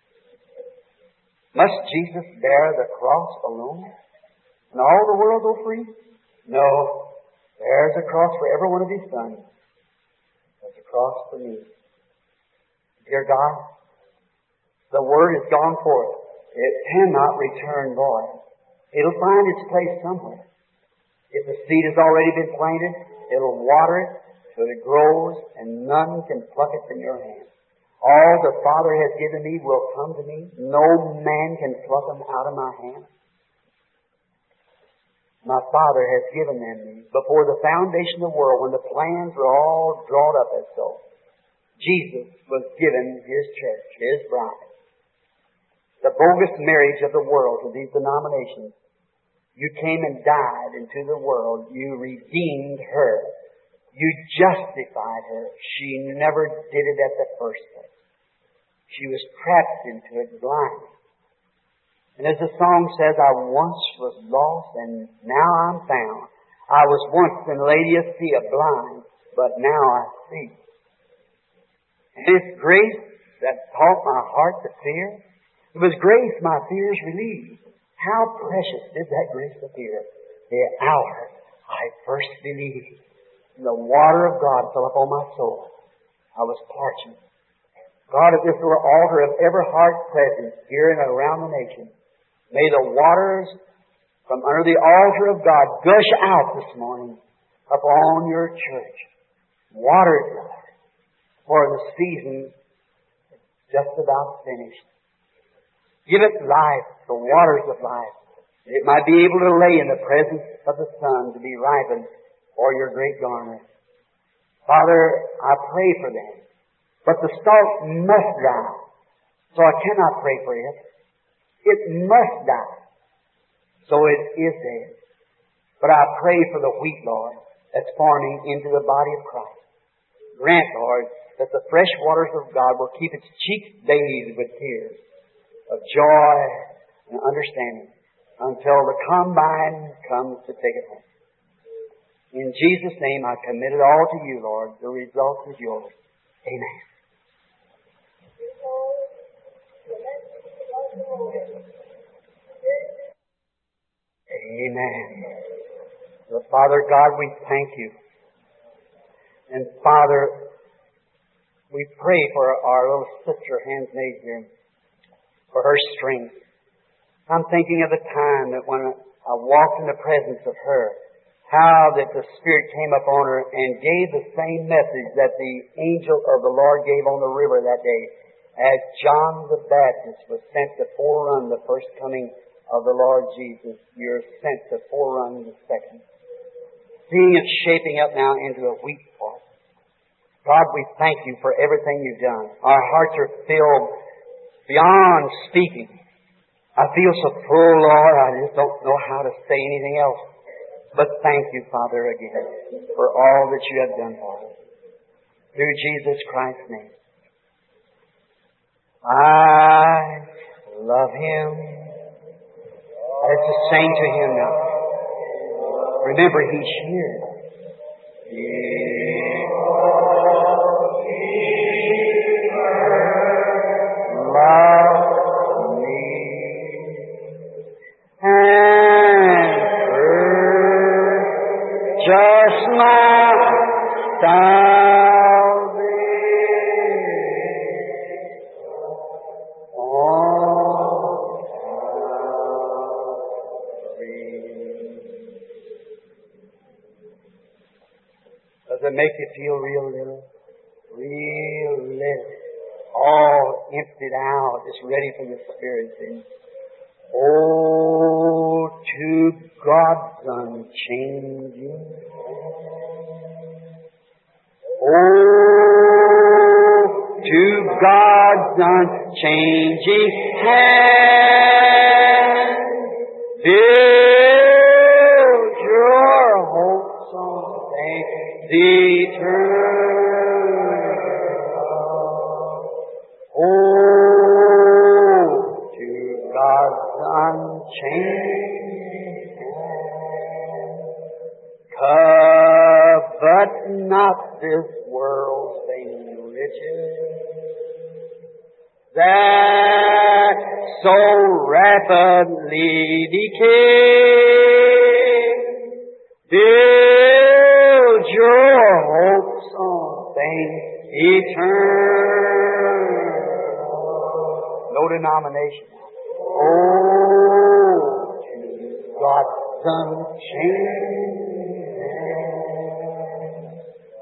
Must Jesus bear the cross alone? And all the world go free? No. There's a cross for every one of His sons. There's a cross for me. Dear God, the Word has gone forth. It cannot return void. It'll find its place somewhere. If the seed has already been planted, it'll water it till it grows, and none can pluck it from your hand. All the Father has given me will come to me. No man can pluck them out of my hand. My Father has given them me before the foundation of the world, when the plans were all drawn up as so. Jesus was given His church, His bride. The bogus marriage of the world to these denominations. You came and died into the world. You redeemed her. You justified her. She never did it at the first place. She was trapped into it blind. And as the song says, I once was lost and now I'm found. I was once in Laodicea blind, but now I see. And it's grace that taught my heart to fear. It was grace my fears relieved. How precious did that grace appear the hour I first believed. And the water of God fell upon my soul. I was parching. God, at this little altar of every heart present here and around the nation, may the waters from under the altar of God gush out this morning upon your church. Water it, Lord, for the season is just about finished. Give it life, the waters of life. It might be able to lay in the presence of the sun to be ripened for your great garner. Father, I pray for them. But the stalk must die. So I cannot pray for it. It must die. So it is dead. But I pray for the wheat, Lord, that's forming into the body of Christ. Grant, Lord, that the fresh waters of God will keep its cheeks bathed with tears of joy and understanding until the combine comes to take it home. In Jesus' name, I commit it all to you, Lord. The result is yours. Amen. Amen. So, Father God, we thank you. And Father, we pray for our little sister, handmaid here, for her strength. I'm thinking of the time that when I walked in the presence of her, how that the Spirit came upon her and gave the same message that the angel of the Lord gave on the river that day, as John the Baptist was sent to forerun the first coming of the Lord Jesus. You're sent to forerun the second. Seeing it shaping up now into a wheat pot. God, we thank you for everything you've done. Our hearts are filled beyond speaking. I feel so full, Lord, I just don't know how to say anything else. But thank you, Father, again, for all that you have done for us. Through Jesus Christ's name. I love Him. Let's just sing to Him now. Remember, He's here. Because He loves me and purchased my salvation on Calvary. Does it make you feel real little? Real little. All emptied out, just ready for the Spirit. And oh, to God's unchanging Oh, to God's unchanging hand, build your hopes on things eternal. Oh, to God's unchanging hand, covet not this world's vain riches that so rapidly decay. Build your hopes on things eternal. No denomination. Oh, to God's unchanging hand.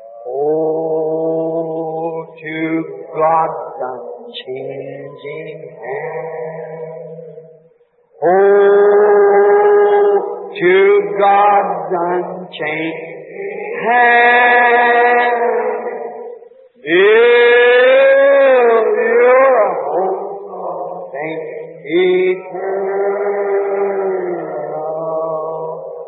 Oh, to God's unchanging hand. Oh, to God's unchanging hand. Build your hopes on things eternal.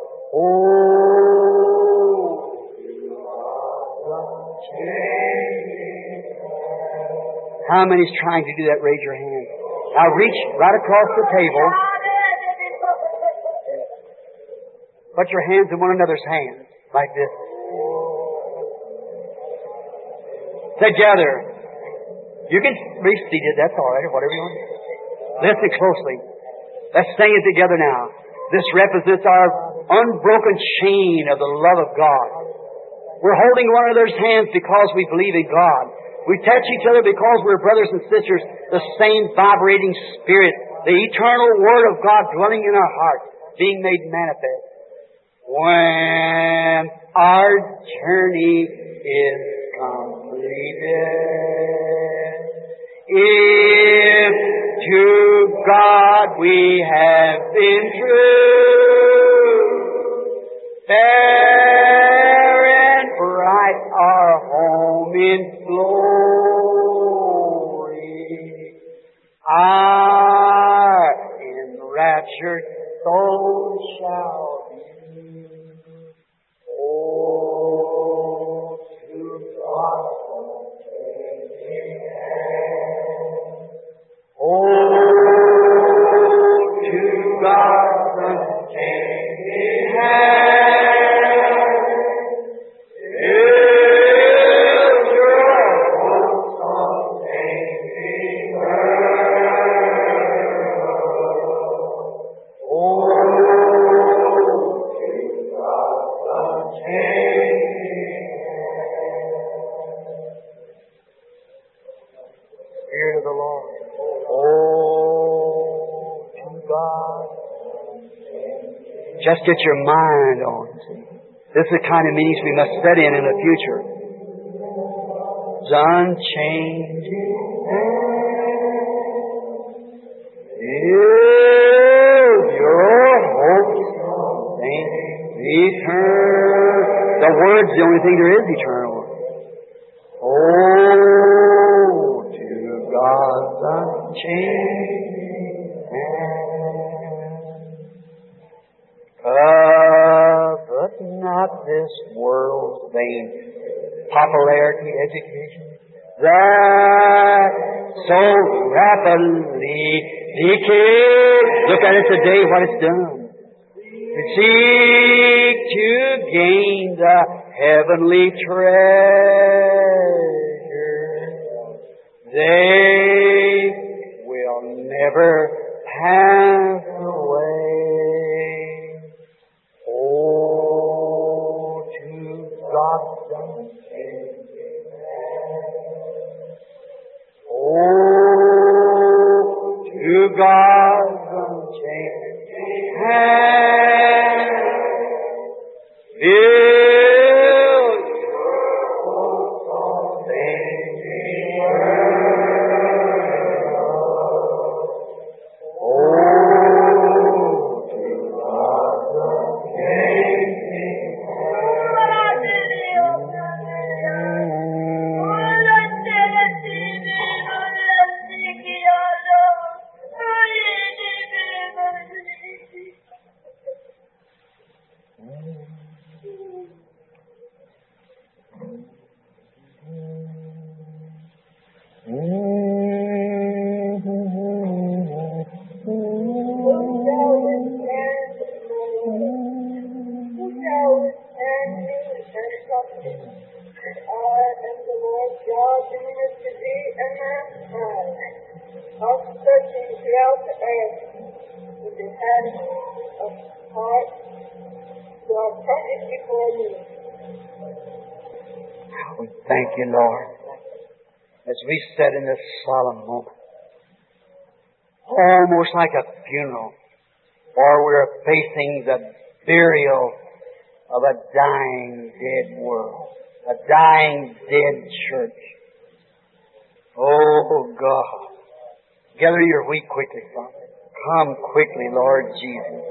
Oh, to God's unchanging hand. How many's trying to do that? Raise your hand. Now reach right across the table. Put your hands in one another's hands, like this. Together. You can be seated, that's all right, or whatever you want. Listen closely. Let's sing it together now. This represents our unbroken chain of the love of God. We're holding one another's hands because we believe in God. We touch each other because we're brothers and sisters, the same vibrating Spirit, the eternal Word of God dwelling in our hearts, being made manifest. When our journey is completed, if to God we have been true, fair and bright our in glory. Our enraptured soul shall be. Oh, to God. Oh, to God's unchanging hand, is your hope unchanging world. Oh, to God's unchanging hand. Spirit of the Lord. Oh, to God. Just get your mind on. This is the kind of meetings we must study in in the future. It's unchanging. Is your hope eternal? The Word's the only thing there is eternal. Oh, to God's unchanging hand. Covet not this world's vain popularity, education, that so rapidly decays. Look at it today, what it's done. Seek to gain the heavenly treasure. They will never pass away. Oh, to God's unchanging hand. Oh, to God's unchanging hand. Build your hopes on things eternal. Oh, to God's unchanging Thank you, Lord, as we sit in this solemn moment, almost like a funeral, or we're facing the burial of a dying, dead world, a dying, dead church. Oh, God, gather your wheat quickly, Father. Come quickly, Lord Jesus.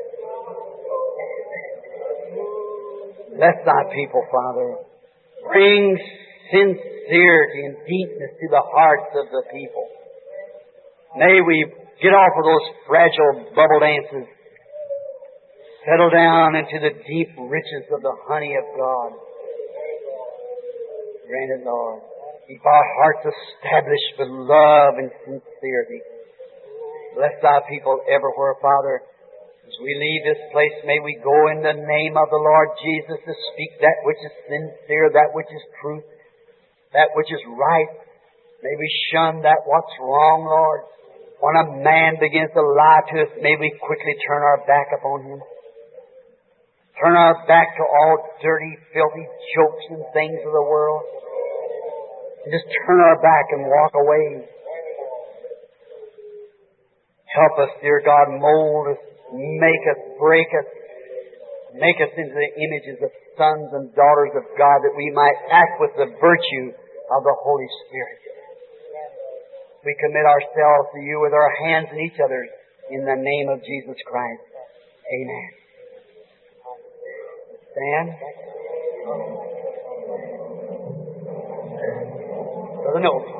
Bless thy people, Father. Bring sincerity and deepness to the hearts of the people. May we get off of those fragile bubble dances, settle down into the deep riches of the honey of God. Grant it, Lord. Keep our hearts established with love and sincerity. Bless thy people everywhere, Father. As we leave this place, may we go in the name of the Lord Jesus to speak that which is sincere, that which is truth, that which is right. May we shun that what's wrong, Lord. When a man begins to lie to us, may we quickly turn our back upon him. Turn our back to all dirty, filthy jokes and things of the world. And just turn our back and walk away. Help us, dear God, mold us, make us, break us, make us into the images of sons and daughters of God, that we might act with the virtue of the Holy Spirit. We commit ourselves to you with our hands in each other's, in the name of Jesus Christ. Amen. Stand. Brother Noble.